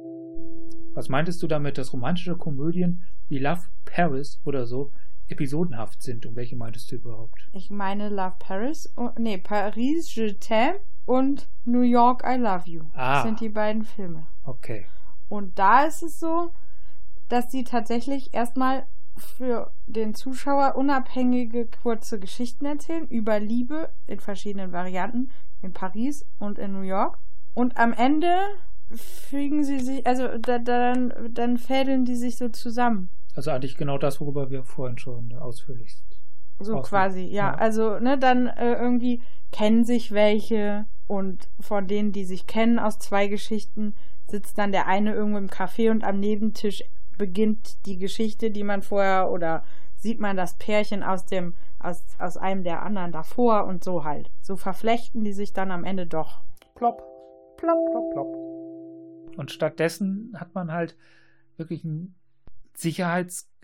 Speaker 2: Was meintest du damit, dass romantische Komödien wie Love Paris oder so episodenhaft sind? Und welche meintest du überhaupt?
Speaker 4: Ich meine Love Paris, und, nee, Paris, Je t'aime und New York, I Love You.
Speaker 2: Ah.
Speaker 4: Das sind die beiden Filme.
Speaker 2: Okay.
Speaker 4: Und da ist es so, dass die tatsächlich erstmal für den Zuschauer unabhängige kurze Geschichten erzählen über Liebe in verschiedenen Varianten in Paris und in New York. Und am Ende fügen sie sich, also da, dann, dann fädeln die sich so zusammen.
Speaker 2: Also eigentlich genau das, worüber wir vorhin schon ausführlich
Speaker 4: So
Speaker 2: Ausführ-
Speaker 4: quasi, ja.
Speaker 2: ja.
Speaker 4: Also, ne, dann äh, irgendwie kennen sich welche und von denen, die sich kennen aus zwei Geschichten, sitzt dann der eine irgendwo im Café und am Nebentisch beginnt die Geschichte, die man vorher, oder sieht man das Pärchen aus dem, aus, aus einem der anderen davor und so halt. So verflechten die sich dann am Ende doch.
Speaker 2: Plopp, plopp, plopp, plopp. Und stattdessen hat man halt wirklich ein Sicherheits,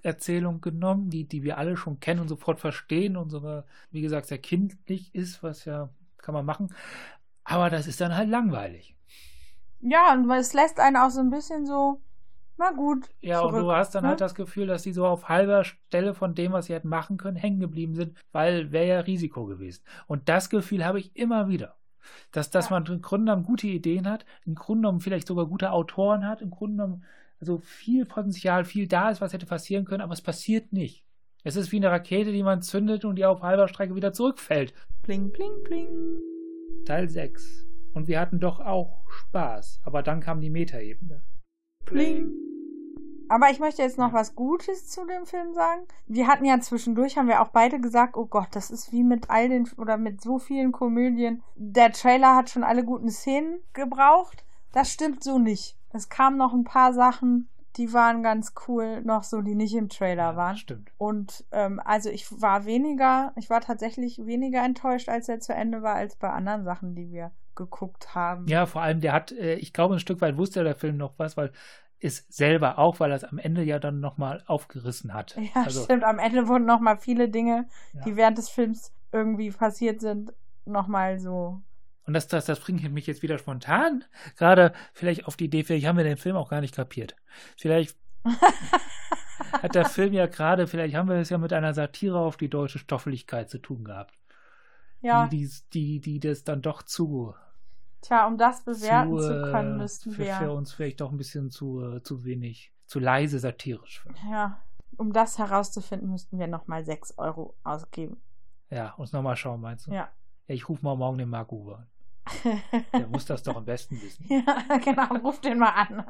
Speaker 2: Erzählung genommen, die, die wir alle schon kennen und sofort verstehen und sogar, wie gesagt, sehr kindlich ist, was ja, kann man machen. Aber das ist dann halt langweilig.
Speaker 4: Ja, und es lässt einen auch so ein bisschen so, na gut,
Speaker 2: Ja,
Speaker 4: zurück,
Speaker 2: und du hast dann
Speaker 4: ne?
Speaker 2: halt das Gefühl, dass die so auf halber Stelle von dem, was sie hätten machen können, hängen geblieben sind, weil wäre ja Risiko gewesen. Und das Gefühl habe ich immer wieder. Dass, dass
Speaker 4: Ja.
Speaker 2: man im Grunde genommen gute Ideen hat, im Grunde genommen vielleicht sogar gute Autoren hat, im Grunde genommen also viel Potenzial, viel da ist, was hätte passieren können, aber es passiert nicht. Es ist wie eine Rakete, die man zündet und die auf halber Strecke wieder zurückfällt.
Speaker 4: Pling, pling, pling.
Speaker 2: Teil sechs. Und wir hatten doch auch Spaß, aber dann kam die Metaebene.
Speaker 4: Pling. Aber ich möchte jetzt noch was Gutes zu dem Film sagen. Wir hatten ja zwischendurch, haben wir auch beide gesagt, oh Gott, das ist wie mit all den, oder mit so vielen Komödien. Der Trailer hat schon alle guten Szenen gebraucht. Das stimmt so nicht. Es kamen noch ein paar Sachen, die waren ganz cool, noch so, die nicht im Trailer
Speaker 2: Ja,
Speaker 4: waren.
Speaker 2: stimmt.
Speaker 4: Und ähm, also ich war weniger, ich war tatsächlich weniger enttäuscht, als er zu Ende war, als bei anderen Sachen, die wir geguckt haben.
Speaker 2: Ja, vor allem, der hat, äh, ich glaube, ein Stück weit wusste der Film noch was, weil es selber auch, weil er es am Ende ja dann nochmal aufgerissen hat.
Speaker 4: Ja,
Speaker 2: also,
Speaker 4: stimmt. Am Ende wurden nochmal viele Dinge,
Speaker 2: Ja.
Speaker 4: die während des Films irgendwie passiert sind, nochmal so.
Speaker 2: Und das, das, das bringt mich jetzt wieder spontan gerade vielleicht auf die Idee, vielleicht haben wir den Film auch gar nicht kapiert. Vielleicht hat der Film ja gerade, vielleicht haben wir es ja mit einer Satire auf die deutsche Stoffeligkeit zu tun gehabt.
Speaker 4: Ja,
Speaker 2: Die, die, die, die das dann doch zu,
Speaker 4: tja, um das bewerten
Speaker 2: zu,
Speaker 4: zu können,
Speaker 2: äh,
Speaker 4: müssten
Speaker 2: für,
Speaker 4: wir.
Speaker 2: für uns vielleicht doch ein bisschen zu, äh, zu wenig, zu leise satirisch finden.
Speaker 4: Ja, um das herauszufinden, müssten wir nochmal sechs Euro ausgeben.
Speaker 2: Ja, uns nochmal schauen, meinst du?
Speaker 4: Ja.
Speaker 2: Ja, ich rufe mal morgen den Marc Uwe an. Der muss das doch am besten wissen.
Speaker 4: Ja, genau, ruf den mal an.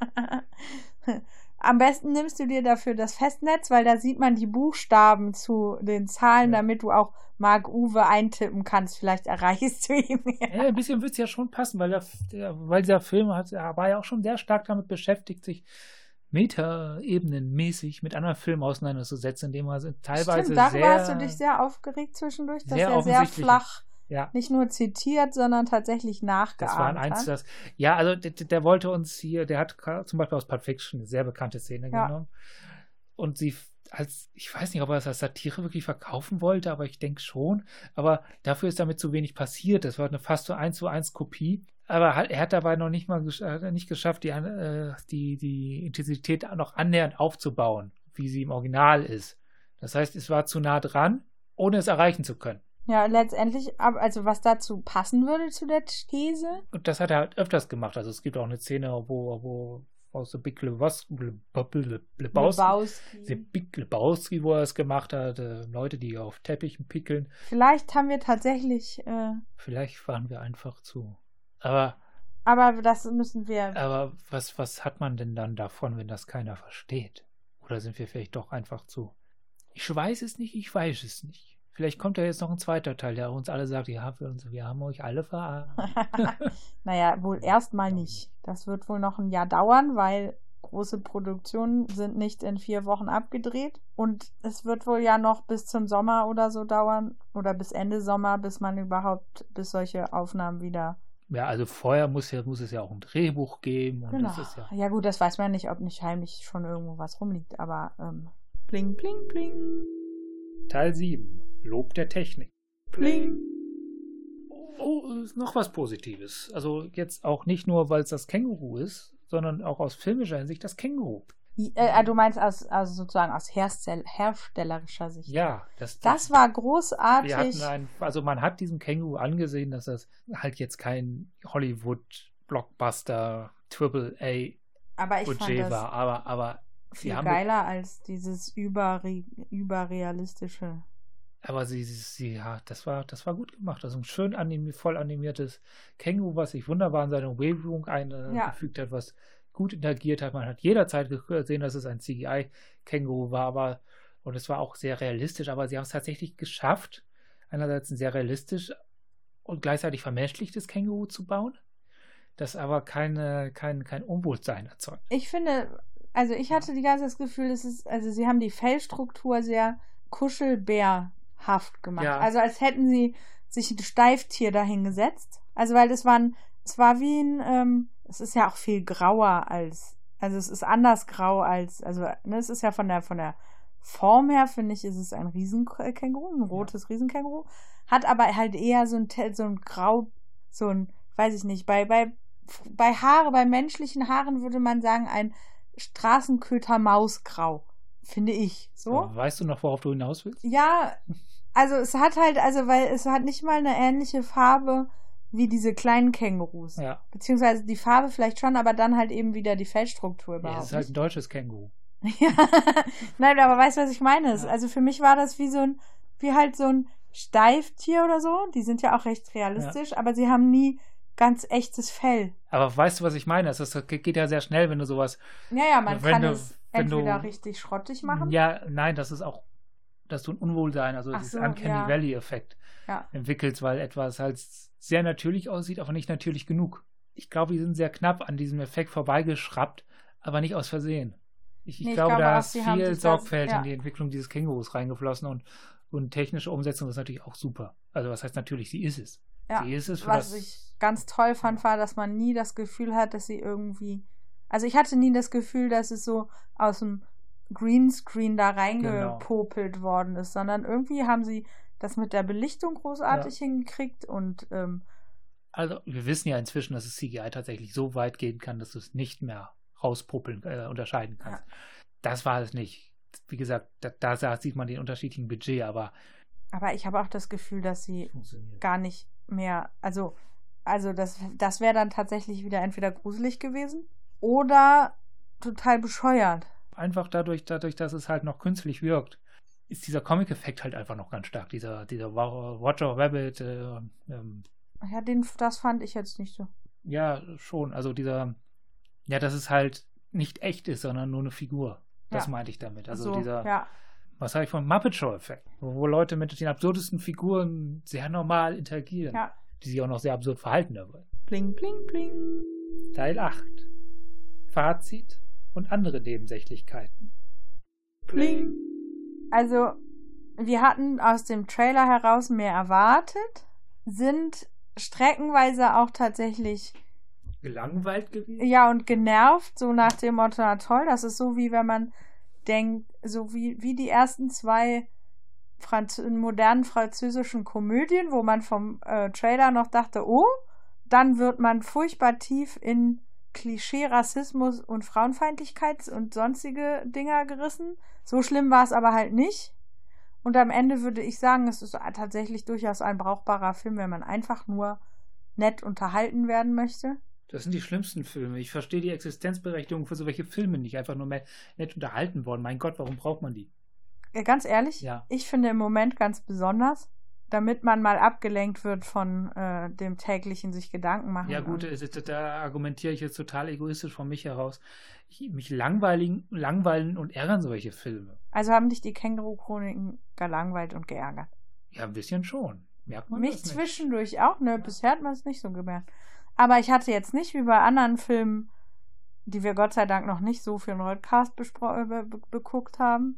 Speaker 4: Am besten nimmst du dir dafür das Festnetz, weil da sieht man die Buchstaben zu den Zahlen,
Speaker 2: Ja.
Speaker 4: damit du auch Marc Uwe eintippen kannst. Vielleicht erreichst du ihn.
Speaker 2: Ja, ein bisschen wird es ja schon passen, weil, der, der, weil dieser Film hat, er war ja auch schon sehr stark damit beschäftigt, sich metaebenenmäßig mit anderen Filmen auseinanderzusetzen, indem er teilweise
Speaker 4: Stimmt, darüber
Speaker 2: sehr,
Speaker 4: hast du dich sehr aufgeregt zwischendurch, dass
Speaker 2: sehr
Speaker 4: er sehr
Speaker 2: offensichtlich-
Speaker 4: flach
Speaker 2: ja,
Speaker 4: nicht nur zitiert, sondern tatsächlich
Speaker 2: das war ein
Speaker 4: nachgeahmt
Speaker 2: eins,
Speaker 4: hat.
Speaker 2: das, ja, also der, der wollte uns hier, der hat zum Beispiel aus Pulp Fiction eine sehr bekannte Szene
Speaker 4: Ja.
Speaker 2: genommen und sie als, ich weiß nicht, ob er es als Satire wirklich verkaufen wollte, aber ich denke schon, aber dafür ist damit zu wenig passiert, das war eine fast so eins zu eins Kopie, aber hat- er hat dabei noch nicht mal gesch- hat er nicht geschafft, die, äh, die, die Intensität noch annähernd aufzubauen, wie sie im Original ist. Das heißt, es war zu nah dran, ohne es erreichen zu können.
Speaker 4: Ja, letztendlich, ab- also was dazu passen würde zu der These.
Speaker 2: Und das hat er halt öfters gemacht. Also es gibt auch eine Szene, wo, wo aus The Big Lebowski, Lebowski,
Speaker 4: Lebowski.
Speaker 2: The Big Lebowski, wo er es gemacht hat, äh, Leute, die auf Teppichen pickeln.
Speaker 4: Vielleicht haben wir tatsächlich, äh,
Speaker 2: Vielleicht waren wir einfach zu. Aber,
Speaker 4: aber das müssen wir.
Speaker 2: aber was, was hat man denn dann davon, wenn das keiner versteht? Oder sind wir vielleicht doch einfach zu? Ich weiß es nicht, ich weiß es nicht. Vielleicht kommt ja jetzt noch ein zweiter Teil, der uns alle sagt, ja, wir, uns, wir haben euch alle verarscht.
Speaker 4: Naja, wohl erstmal nicht. Das wird wohl noch ein Jahr dauern, weil große Produktionen sind nicht in vier Wochen abgedreht. Und es wird wohl ja noch bis zum Sommer oder so dauern oder bis Ende Sommer, bis man überhaupt, bis solche Aufnahmen wieder.
Speaker 2: Ja, also vorher muss, ja, muss es ja auch ein Drehbuch geben. Und
Speaker 4: Genau.
Speaker 2: das ist ja,
Speaker 4: Ja gut, das weiß man nicht, ob nicht heimlich schon irgendwo was rumliegt, aber ähm, bling, bling, bling.
Speaker 2: Teil sieben. Lob der Technik.
Speaker 4: Bling.
Speaker 2: Oh, ist noch was Positives. Also jetzt auch nicht nur, weil es das Känguru ist, sondern auch aus filmischer Hinsicht das Känguru.
Speaker 4: Äh, du meinst aus, also sozusagen aus Herstell herstellerischer Sicht.
Speaker 2: Ja, das,
Speaker 4: Das war
Speaker 2: wir
Speaker 4: großartig.
Speaker 2: hatten ein, also man hat diesem Känguru angesehen, dass das halt jetzt kein Hollywood-Blockbuster Triple A
Speaker 4: aber ich fand
Speaker 2: Budget
Speaker 4: das
Speaker 2: war, aber, aber sie
Speaker 4: viel
Speaker 2: haben
Speaker 4: geiler als dieses überre überrealistische.
Speaker 2: Aber sie, sie, ja, das war, das war gut gemacht. Also ein schön animi voll animiertes Känguru, was sich wunderbar in seine Umgebung eingefügt
Speaker 4: Ja.
Speaker 2: hat, was gut interagiert hat. Man hat jederzeit gesehen, dass es ein C G I-Känguru war, aber, und es war auch sehr realistisch, aber sie haben es tatsächlich geschafft, einerseits ein sehr realistisch und gleichzeitig vermenschlichtes Känguru zu bauen, das aber keine, kein, kein Unwohlsein erzeugt.
Speaker 4: Ich finde, also ich hatte die ganze Zeit das Gefühl, es ist, also sie haben die Fellstruktur sehr kuschelbärhaft gemacht.
Speaker 2: Ja.
Speaker 4: Also als hätten sie sich ein Steiftier dahingesetzt. Also weil das war ein, es war wie ein, ähm, es ist ja auch viel grauer als Also es ist anders grau als, also ne, es ist ja von der von der Form her, finde ich, ist es ein Riesenkänguru, ein rotes Riesenkänguru, hat aber halt eher so ein so ein grau, so ein, weiß ich nicht, bei bei bei Haare, bei menschlichen Haaren würde man sagen ein Straßenköter-Mausgrau, finde ich. So?
Speaker 2: Aber weißt du noch, worauf du hinaus willst?
Speaker 4: Ja, also es hat halt, also weil es hat nicht mal eine ähnliche Farbe wie diese kleinen Kängurus.
Speaker 2: Ja.
Speaker 4: Beziehungsweise die Farbe vielleicht schon, aber dann halt eben wieder die Fellstruktur
Speaker 2: Ja,
Speaker 4: überhaupt
Speaker 2: es ist halt
Speaker 4: nicht.
Speaker 2: ein deutsches Känguru.
Speaker 4: Ja. Nein, aber weißt du, was ich meine?
Speaker 2: Ja.
Speaker 4: Also für mich war das wie so ein, wie halt so ein Steiftier oder so. Die sind ja auch recht realistisch, aber sie haben nie ganz echtes Fell.
Speaker 2: Aber weißt du, was ich meine? Das geht ja sehr schnell, wenn du sowas...
Speaker 4: Ja, ja, man
Speaker 2: Wenn
Speaker 4: kann
Speaker 2: du-
Speaker 4: es
Speaker 2: wenn du-
Speaker 4: entweder richtig schrottig machen.
Speaker 2: Ja, nein, das ist auch, dass du ein Unwohlsein, also
Speaker 4: Ach
Speaker 2: dieses
Speaker 4: so,
Speaker 2: Uncanny
Speaker 4: ja.
Speaker 2: Valley-Effekt
Speaker 4: Ja.
Speaker 2: entwickelst, weil etwas halt sehr natürlich aussieht, aber nicht natürlich genug. Ich glaube, die sind sehr knapp an diesem Effekt vorbeigeschraubt, aber nicht aus Versehen. Ich, ich
Speaker 4: Nee, ich
Speaker 2: glaube,
Speaker 4: glaube
Speaker 2: da
Speaker 4: auch,
Speaker 2: ist
Speaker 4: sie haben
Speaker 2: viel
Speaker 4: sich das-
Speaker 2: Sorgfalt
Speaker 4: ja.
Speaker 2: in die Entwicklung dieses Kängurus reingeflossen und, und technische Umsetzung ist natürlich auch super. Also was heißt natürlich, sie ist es.
Speaker 4: Ja,
Speaker 2: Sie ist es für
Speaker 4: was
Speaker 2: das...
Speaker 4: ich ganz toll fand, war, dass man nie das Gefühl hat, dass sie irgendwie, also ich hatte nie das Gefühl, dass es so aus dem Greenscreen da reingepopelt worden ist, sondern irgendwie haben sie das mit der Belichtung großartig hingekriegt und ähm,
Speaker 2: Also wir wissen ja inzwischen, dass es C G I tatsächlich so weit gehen kann, dass du es nicht mehr rauspuppeln, äh, unterscheiden kannst.
Speaker 4: Ja.
Speaker 2: Das war es nicht. Wie gesagt, da, da sieht man den unterschiedlichen Budget, aber
Speaker 4: aber ich habe auch das Gefühl, dass sie
Speaker 2: funktioniert.
Speaker 4: gar nicht mehr, also also das, das wäre dann tatsächlich wieder entweder gruselig gewesen oder total bescheuert.
Speaker 2: Einfach dadurch, dadurch, dass es halt noch künstlich wirkt, ist dieser Comic-Effekt halt einfach noch ganz stark. Dieser, dieser Roger Rabbit, äh, ähm,
Speaker 4: Ja, den, das fand ich jetzt nicht so.
Speaker 2: ja, schon. Also dieser, ja, dass es halt nicht echt ist, sondern nur eine Figur. Das
Speaker 4: Ja.
Speaker 2: meinte ich damit. Also
Speaker 4: so,
Speaker 2: dieser,
Speaker 4: ja.
Speaker 2: was sage ich vom Muppet Show-Effekt, wo, wo Leute mit den absurdesten Figuren sehr normal interagieren,
Speaker 4: Ja.
Speaker 2: die sich auch noch sehr absurd verhalten dabei.
Speaker 4: Bling, bling, bling.
Speaker 2: Teil acht. Fazit und andere Nebensächlichkeiten.
Speaker 4: Bling. Also, wir hatten aus dem Trailer heraus mehr erwartet, sind streckenweise auch tatsächlich,
Speaker 2: Gelangweilt gewesen?
Speaker 4: ja, und genervt, so nach dem Motto, na toll, das ist so, wie wenn man denkt, so wie, wie die ersten zwei Franz- modernen französischen Komödien, wo man vom äh, Trailer noch dachte, oh, dann wird man furchtbar tief in Klischee, Rassismus und Frauenfeindlichkeit und sonstige Dinger gerissen. So schlimm war es aber halt nicht. Und am Ende würde ich sagen, es ist tatsächlich durchaus ein brauchbarer Film, wenn man einfach nur nett unterhalten werden möchte.
Speaker 2: Das sind die schlimmsten Filme. Ich verstehe die Existenzberechtigung für solche Filme nicht. Einfach nur mehr nett unterhalten worden. Mein Gott, warum braucht man die?
Speaker 4: Ja, ganz ehrlich,
Speaker 2: Ja.
Speaker 4: ich finde im Moment ganz besonders, damit man mal abgelenkt wird von äh, dem täglichen sich Gedanken machen.
Speaker 2: Ja gut,
Speaker 4: Und-
Speaker 2: es ist- da argumentiere ich jetzt total egoistisch von mich heraus. Ich, mich langweilen, langweilen und ärgern solche Filme.
Speaker 4: Also haben dich die Känguru-Chroniken gelangweilt und geärgert.
Speaker 2: Ja, ein bisschen schon. Merkt man
Speaker 4: Mich
Speaker 2: das nicht?
Speaker 4: zwischendurch auch, ne? Bisher hat man es nicht so gemerkt. Aber ich hatte jetzt nicht wie bei anderen Filmen, die wir Gott sei Dank noch nicht so für den Podcast bespro- äh, be- be- beguckt haben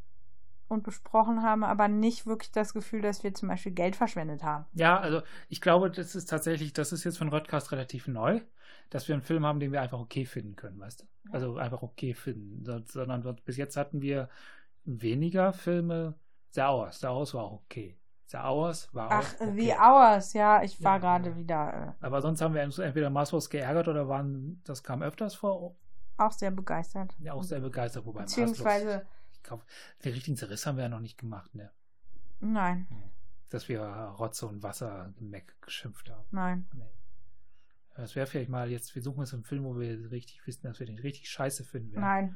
Speaker 4: und besprochen haben, aber nicht wirklich das Gefühl, dass wir zum Beispiel Geld verschwendet haben.
Speaker 2: Ja, also ich glaube, das ist tatsächlich, das ist jetzt für den Podcast relativ neu, dass wir einen Film haben, den wir einfach okay finden können, weißt du? Also einfach okay finden. So- Sondern so- bis jetzt hatten wir weniger Filme. The Hours, The Hours war auch okay. The Hours war
Speaker 4: Ach,
Speaker 2: auch okay.
Speaker 4: wie Hours, ja, ich war
Speaker 2: Ja,
Speaker 4: gerade
Speaker 2: ja.
Speaker 4: wieder
Speaker 2: Aber sonst haben wir uns entweder maßlos geärgert oder waren, das kam öfters vor,
Speaker 4: äh, auch sehr begeistert.
Speaker 2: ja, auch sehr begeistert, wobei
Speaker 4: Beziehungsweise,
Speaker 2: maßlos. Ich glaube, den richtigen Zerriss haben wir ja noch nicht gemacht, ne?
Speaker 4: nein,
Speaker 2: Dass wir Rotze und Wasser Mac geschimpft haben.
Speaker 4: nein.
Speaker 2: Nee. Das wäre vielleicht mal jetzt, wir suchen jetzt einen Film, wo wir richtig wissen, dass wir den richtig scheiße finden werden.
Speaker 4: Nein.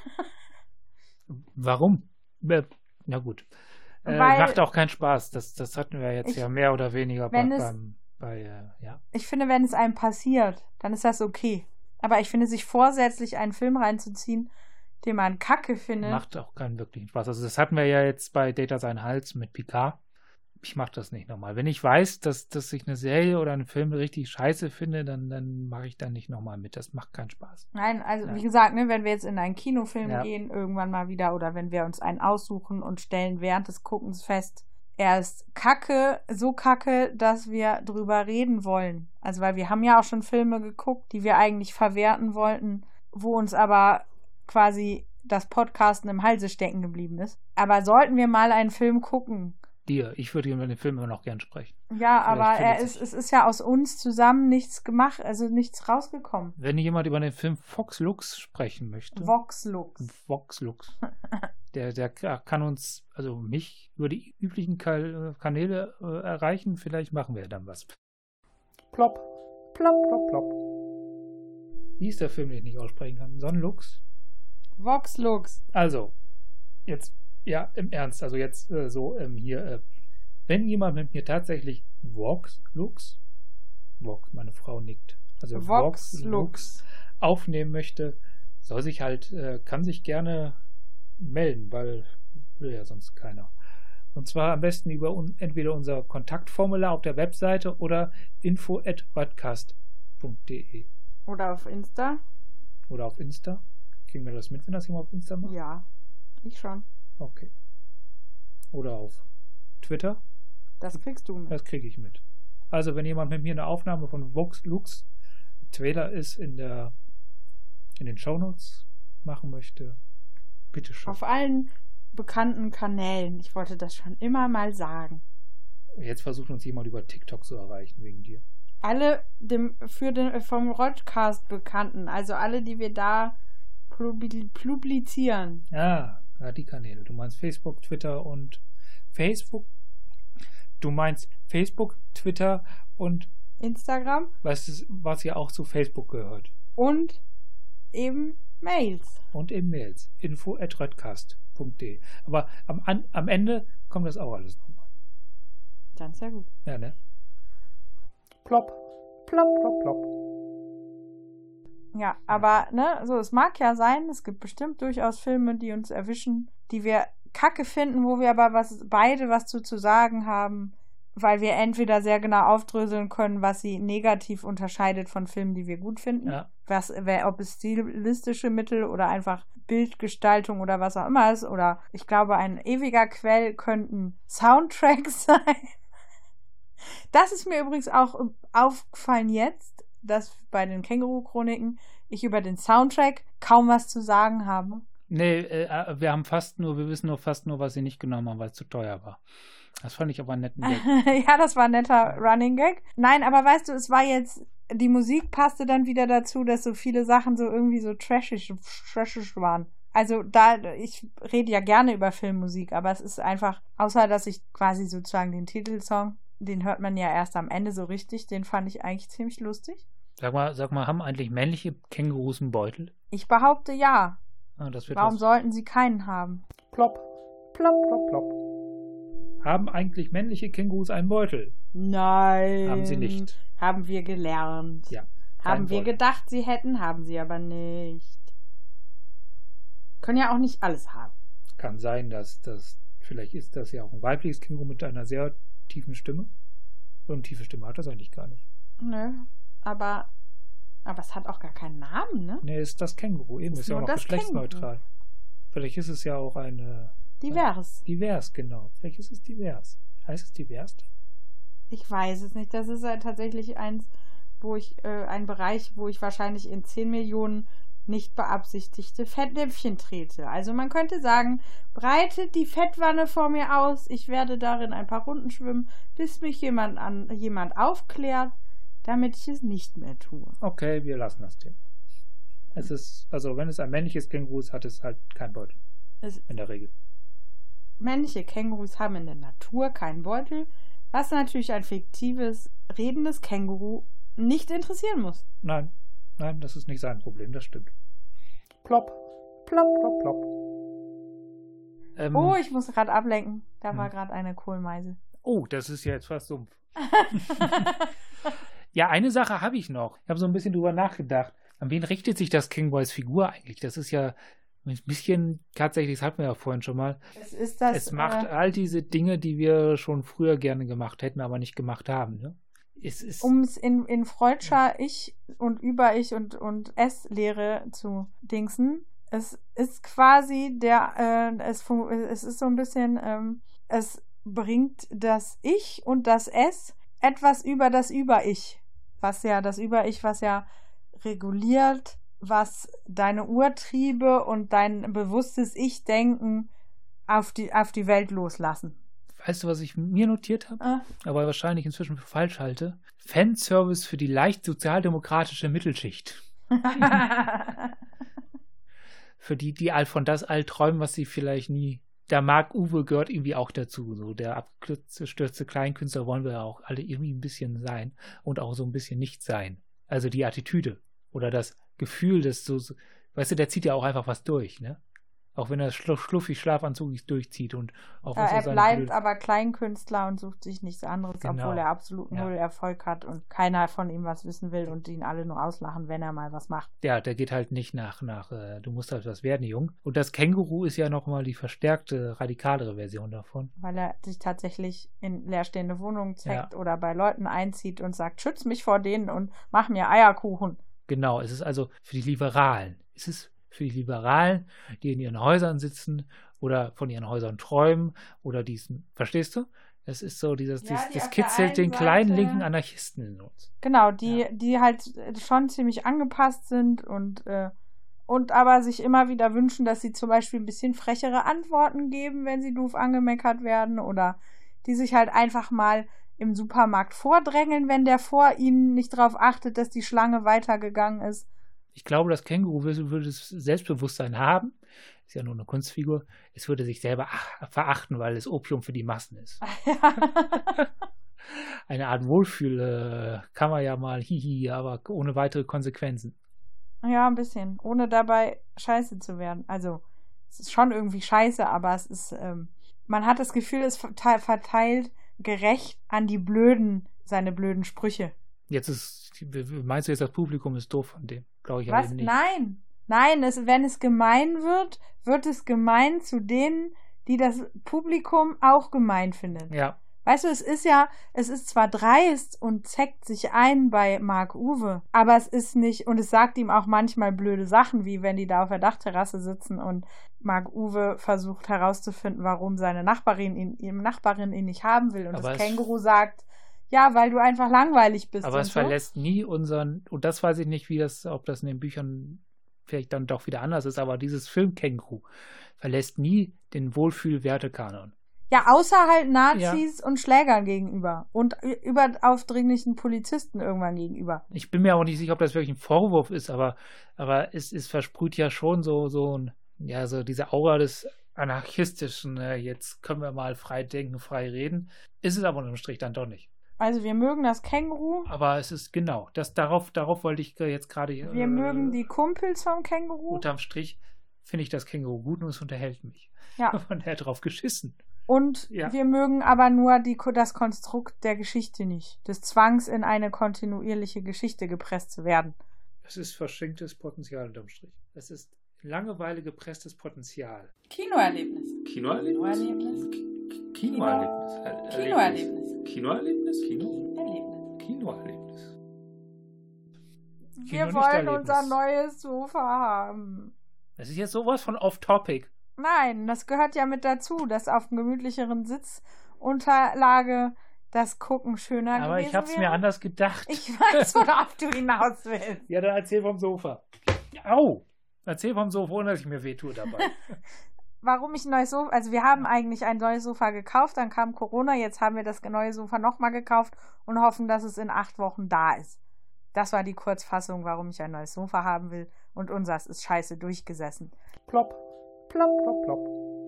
Speaker 2: Warum? Äh, Na gut. Äh,
Speaker 4: Weil-
Speaker 2: macht auch keinen Spaß. Das, das hatten wir jetzt
Speaker 4: Ich-
Speaker 2: ja mehr oder weniger bei,
Speaker 4: wenn es-
Speaker 2: beim, bei äh, ja.
Speaker 4: Ich finde, wenn es einem passiert, dann ist das okay. Aber ich finde, sich vorsätzlich einen Film reinzuziehen, den man kacke findet,
Speaker 2: Macht auch keinen wirklichen Spaß. Also das hatten wir ja jetzt bei Data Sein Hals mit Picard. Ich mache das nicht nochmal. Wenn ich weiß, dass, dass ich eine Serie oder einen Film richtig scheiße finde, dann, dann mache ich da nicht nochmal mit. Das macht keinen Spaß.
Speaker 4: Nein, also
Speaker 2: Ja.
Speaker 4: wie gesagt, ne, wenn wir jetzt in einen Kinofilm
Speaker 2: Ja.
Speaker 4: gehen, irgendwann mal wieder, oder wenn wir uns einen aussuchen und stellen während des Guckens fest, er ist kacke, so kacke, dass wir drüber reden wollen. Also weil wir haben ja auch schon Filme geguckt, die wir eigentlich verwerten wollten, wo uns aber quasi das Podcasten im Halse stecken geblieben ist. Aber sollten wir mal einen Film gucken?
Speaker 2: Dir, ich würde über den Film immer noch gern sprechen.
Speaker 4: Ja,
Speaker 2: Vielleicht
Speaker 4: aber er
Speaker 2: findet
Speaker 4: ist,
Speaker 2: sich.
Speaker 4: es ist ja aus uns zusammen nichts gemacht, also nichts rausgekommen.
Speaker 2: Wenn jemand über den Film Fox Lux sprechen möchte,
Speaker 4: Vox Lux.
Speaker 2: Vox Lux, der, der kann uns, also mich, über die üblichen Ka- Kanäle äh, erreichen. Vielleicht machen wir dann was. Plop,
Speaker 5: Plop.
Speaker 2: plop, plop. Wie ist der Film, den ich nicht aussprechen kann? Sonnenlux?
Speaker 4: Vox Lux.
Speaker 2: Also, jetzt, ja, im Ernst, also jetzt äh, so ähm, hier, äh, wenn jemand mit mir tatsächlich Vox Lux, Vox, meine Frau nickt, also
Speaker 4: Vox
Speaker 2: Vox
Speaker 4: Lux.
Speaker 2: Lux aufnehmen möchte, soll sich halt, äh, kann sich gerne melden, weil will ja sonst keiner. Und zwar am besten über un- entweder unser Kontaktformular auf der Webseite oder info at podcast punkt de
Speaker 4: Oder auf Insta?
Speaker 2: oder auf Insta. Kriegen wir das mit, wenn das jemand auf Insta macht?
Speaker 4: Ja, ich schon.
Speaker 2: Okay. Oder auf Twitter.
Speaker 4: Das kriegst du mit.
Speaker 2: Das kriege ich mit. Also, wenn jemand mit mir eine Aufnahme von Vox Lux Trailer ist in der in den Shownotes machen möchte, bitteschön.
Speaker 4: Auf allen bekannten Kanälen. Ich wollte das schon immer mal sagen.
Speaker 2: Jetzt versucht uns jemand über TikTok zu erreichen wegen dir.
Speaker 4: Alle dem, für den vom Rodcast bekannten, also alle, die wir da publi- publizieren.
Speaker 2: Ah, ja, die Kanäle. Du meinst Facebook, Twitter und Facebook. Du meinst Facebook, Twitter und
Speaker 4: Instagram
Speaker 2: was, ist, was ja auch zu Facebook gehört.
Speaker 4: und eben Mails.
Speaker 2: Und eben Mails. info at redcast punkt de. Aber am, an, am Ende kommt das auch alles nochmal.
Speaker 4: Dann ist ja gut.
Speaker 2: Ja, ne? Plop,
Speaker 5: Plop.
Speaker 2: plop, plop.
Speaker 4: Ja, aber ne, so es mag ja sein, es gibt bestimmt durchaus Filme, die uns erwischen, die wir kacke finden, wo wir aber was beide was zu, zu sagen haben, weil wir entweder sehr genau aufdröseln können, was sie negativ unterscheidet von Filmen, die wir gut finden.
Speaker 2: Ja.
Speaker 4: Was, wer, ob es stilistische Mittel oder einfach Bildgestaltung oder was auch immer ist. Oder ich glaube, ein ewiger Quell könnten Soundtracks sein. Das ist mir übrigens auch aufgefallen jetzt, dass bei den Känguru-Chroniken ich über den Soundtrack kaum was zu sagen habe.
Speaker 2: Nee, äh, wir haben fast nur, wir wissen nur fast nur, was sie nicht genommen haben, weil es zu teuer war. Das fand ich aber einen netten Gag.
Speaker 4: Ja, das war ein netter Running Gag. Nein, aber weißt du, es war jetzt, die Musik passte dann wieder dazu, dass so viele Sachen so irgendwie so trashig, trashig waren. Also da, ich rede ja gerne über Filmmusik, aber es ist einfach, außer dass ich quasi sozusagen den Titelsong, den hört man ja erst am Ende so richtig, den fand ich eigentlich ziemlich lustig.
Speaker 2: Sag mal, sag mal, haben eigentlich männliche Kängurus einen Beutel?
Speaker 4: Ich behaupte ja.
Speaker 2: Ah, das wird
Speaker 4: Warum
Speaker 2: was.
Speaker 4: sollten sie keinen haben?
Speaker 2: Plop, plop, plop, plop. Haben eigentlich männliche Kängurus einen Beutel?
Speaker 4: Nein.
Speaker 2: Haben sie nicht.
Speaker 4: Haben wir gelernt.
Speaker 2: Ja.
Speaker 4: Haben
Speaker 2: kein
Speaker 4: wir
Speaker 2: Beutel.
Speaker 4: gedacht, sie hätten, haben sie aber nicht. Können ja auch nicht alles haben.
Speaker 2: Kann sein, dass das, vielleicht ist das ja auch ein weibliches Känguru mit einer sehr tiefen Stimme. So eine tiefe Stimme hat das eigentlich gar nicht.
Speaker 4: Nö, aber, aber es hat auch gar keinen Namen, ne?
Speaker 2: Nee, ist das Känguru. Eben,
Speaker 4: Ist
Speaker 2: ist ja auch
Speaker 4: nur
Speaker 2: noch
Speaker 4: das
Speaker 2: geschlechtsneutral. Vielleicht ist es ja auch eine
Speaker 4: Divers.
Speaker 2: divers, genau. Vielleicht ist es divers. Heißt es divers?
Speaker 4: Ich weiß es nicht. Das ist ja tatsächlich eins, wo ich, äh, ein Bereich, wo ich wahrscheinlich in zehn Millionen nicht beabsichtigte Fettnäpfchen trete. Also man könnte sagen, breitet die Fettwanne vor mir aus, ich werde darin ein paar Runden schwimmen, bis mich jemand an jemand aufklärt, damit ich es nicht mehr tue.
Speaker 2: Okay, wir lassen das Thema. Es ist, also wenn es ein männliches Känguru ist, hat es halt keinen Beutel.
Speaker 4: Es,
Speaker 2: In der Regel.
Speaker 4: männliche Kängurus haben in der Natur keinen Beutel, was natürlich ein fiktives, redendes Känguru nicht interessieren muss.
Speaker 2: Nein, nein, das ist nicht sein Problem, das stimmt. Plop, plop, plop, plop. Ähm,
Speaker 4: Oh, ich muss gerade ablenken. Da
Speaker 2: Hm.
Speaker 4: war gerade eine Kohlmeise.
Speaker 2: oh, das ist ja jetzt fast Sumpf. Ja, eine Sache habe ich noch. Ich habe so ein bisschen drüber nachgedacht. An wen richtet sich das Känguru als Figur eigentlich? Das ist ja ein bisschen, tatsächlich, das hatten wir ja vorhin schon mal.
Speaker 4: Es ist das.
Speaker 2: Es macht
Speaker 4: äh,
Speaker 2: all diese Dinge, die wir schon früher gerne gemacht hätten, aber nicht gemacht haben. Ne? Es ist,
Speaker 4: um es in, in Freudscher Ich und Über-Ich und, und Es-Lehre zu dingsen. Es ist quasi der, äh, es, fun- es ist so ein bisschen, ähm, es bringt das Ich und das Es etwas über das Über-Ich. Was ja, das Über-Ich, was ja reguliert, was deine Urtriebe und dein bewusstes Ich-Denken auf die, auf die Welt loslassen.
Speaker 2: Weißt du, was ich mir notiert habe?
Speaker 4: Ah.
Speaker 2: Aber wahrscheinlich inzwischen für falsch halte. Fanservice für die leicht sozialdemokratische Mittelschicht. Für die, die all von das all träumen, was sie vielleicht nie. Der Marc Uwe gehört irgendwie auch dazu. So der abgestürzte Kleinkünstler wollen wir ja auch alle irgendwie ein bisschen sein und auch so ein bisschen nicht sein. Also die Attitüde oder das Gefühl, dass so, so weißt du, der zieht ja auch einfach was durch, ne? Auch wenn er schlu- schluffig schlafanzugig durchzieht und auch
Speaker 4: Ja,
Speaker 2: was
Speaker 4: er
Speaker 2: seine
Speaker 4: bleibt
Speaker 2: Blöd-
Speaker 4: aber Kleinkünstler und sucht sich nichts anderes,
Speaker 2: Genau.
Speaker 4: obwohl er absolut
Speaker 2: Ja.
Speaker 4: null Erfolg hat und keiner von ihm was wissen will und ihn alle nur auslachen, wenn er mal was macht.
Speaker 2: Ja, der geht halt nicht nach, nach äh, du musst halt was werden, Jung. Und das Känguru ist ja nochmal die verstärkte, radikalere Version davon.
Speaker 4: Weil er sich tatsächlich in leerstehende Wohnungen zeigt
Speaker 2: Ja.
Speaker 4: oder bei Leuten einzieht und sagt, schütz mich vor denen und mach mir Eierkuchen.
Speaker 2: Genau, es ist also für die Liberalen. Es ist für die Liberalen, die in ihren Häusern sitzen oder von ihren Häusern träumen oder diesen, verstehst du? Es ist so, dieses,
Speaker 4: Ja,
Speaker 2: dies,
Speaker 4: die
Speaker 2: das
Speaker 4: auf der
Speaker 2: kitzelt
Speaker 4: einen
Speaker 2: den kleinen
Speaker 4: Seite-
Speaker 2: linken Anarchisten in uns.
Speaker 4: Genau, die,
Speaker 2: Ja.
Speaker 4: die halt schon ziemlich angepasst sind und, äh, und aber sich immer wieder wünschen, dass sie zum Beispiel ein bisschen frechere Antworten geben, wenn sie doof angemeckert werden oder die sich halt einfach mal im Supermarkt vordrängeln, wenn der vor ihnen nicht darauf achtet, dass die Schlange weitergegangen ist.
Speaker 2: Ich glaube, das Känguru würde, würde das Selbstbewusstsein haben. Ist ja nur eine Kunstfigur. Es würde sich selber ach, verachten, weil es Opium für die Massen ist. Eine Art Wohlfühl äh, kann man ja mal, hihi, aber ohne weitere Konsequenzen.
Speaker 4: Ja, ein bisschen. Ohne dabei scheiße zu werden. Also, es ist schon irgendwie scheiße, aber es ist, ähm, man hat das Gefühl, es verteilt, verteilt gerecht an die Blöden, seine blöden Sprüche.
Speaker 2: Jetzt ist, meinst du jetzt, das Publikum ist doof von dem? Glaube ich aber
Speaker 4: Was?
Speaker 2: eben nicht.
Speaker 4: Nein. Nein, es, wenn es gemein wird, wird es gemein zu denen, die das Publikum auch gemein finden.
Speaker 2: Ja,
Speaker 4: Weißt du, es ist ja, es ist zwar dreist und zeckt sich ein bei Marc Uwe, aber es ist nicht, und es sagt ihm auch manchmal blöde Sachen, wie wenn die da auf der Dachterrasse sitzen und Marc Uwe versucht herauszufinden, warum seine Nachbarin ihn, ihre Nachbarin ihn nicht haben will. Und
Speaker 2: Aber
Speaker 4: das
Speaker 2: es-
Speaker 4: Känguru sagt, ja, weil du einfach langweilig bist.
Speaker 2: aber
Speaker 4: und
Speaker 2: es
Speaker 4: so.
Speaker 2: verlässt nie unseren, und das weiß ich nicht, wie das, ob das in den Büchern vielleicht dann doch wieder anders ist, aber dieses Filmkänguru verlässt nie den Wohlfühl-Wertekanon.
Speaker 4: Ja, außer halt Nazis und Schlägern gegenüber und ü- überaufdringlichen Polizisten irgendwann gegenüber.
Speaker 2: Ich bin mir auch nicht sicher, ob das wirklich ein Vorwurf ist, aber, aber es, es versprüht ja schon so, so ein, ja, so diese Aura des anarchistischen, äh, jetzt können wir mal frei denken, frei reden. Ist es aber unterm Strich dann doch nicht.
Speaker 4: Also wir mögen das Känguru,
Speaker 2: Aber es ist genau, das, darauf, darauf wollte ich jetzt gerade.
Speaker 4: wir
Speaker 2: äh,
Speaker 4: mögen die Kumpels vom Känguru.
Speaker 2: Unterm Strich finde ich das Känguru gut und es unterhält mich.
Speaker 4: Ja.
Speaker 2: Von der drauf geschissen.
Speaker 4: Und
Speaker 2: Ja.
Speaker 4: wir mögen aber nur die, das Konstrukt der Geschichte nicht. Des Zwangs, in eine kontinuierliche Geschichte gepresst zu werden.
Speaker 2: Es ist verschenktes Potenzial unterm Strich. Es ist Langeweile gepresstes Potenzial.
Speaker 4: Kinoerlebnis.
Speaker 2: Kinoerlebnis?
Speaker 4: Kinoerlebnis.
Speaker 2: Kinoerlebnis.
Speaker 4: Kinoerlebnis.
Speaker 2: Kinoerlebnis? Kino?
Speaker 4: Erlebnis.
Speaker 2: Kinoerlebnis.
Speaker 4: Wir
Speaker 2: Kino nicht
Speaker 4: wollen
Speaker 2: Erlebnis.
Speaker 4: unser neues Sofa haben.
Speaker 2: Das ist jetzt sowas von off-topic.
Speaker 4: Nein, das gehört ja mit dazu, dass auf einem gemütlicheren Sitzunterlage das Gucken schöner
Speaker 2: Aber
Speaker 4: gewesen
Speaker 2: ich habe es
Speaker 4: wäre.
Speaker 2: mir anders gedacht.
Speaker 4: Ich weiß, worauf du hinaus willst.
Speaker 2: Ja, dann erzähl vom Sofa. Au! Erzähl vom Sofa, ohne dass ich mir wehtue dabei.
Speaker 4: Warum ich ein neues Sofa, also wir haben eigentlich ein neues Sofa gekauft, dann kam Corona, jetzt haben wir das neue Sofa nochmal gekauft und hoffen, dass es in acht Wochen da ist. Das war die Kurzfassung, warum ich ein neues Sofa haben will und unseres ist scheiße durchgesessen.
Speaker 2: Plopp. Plopp, plopp, plopp.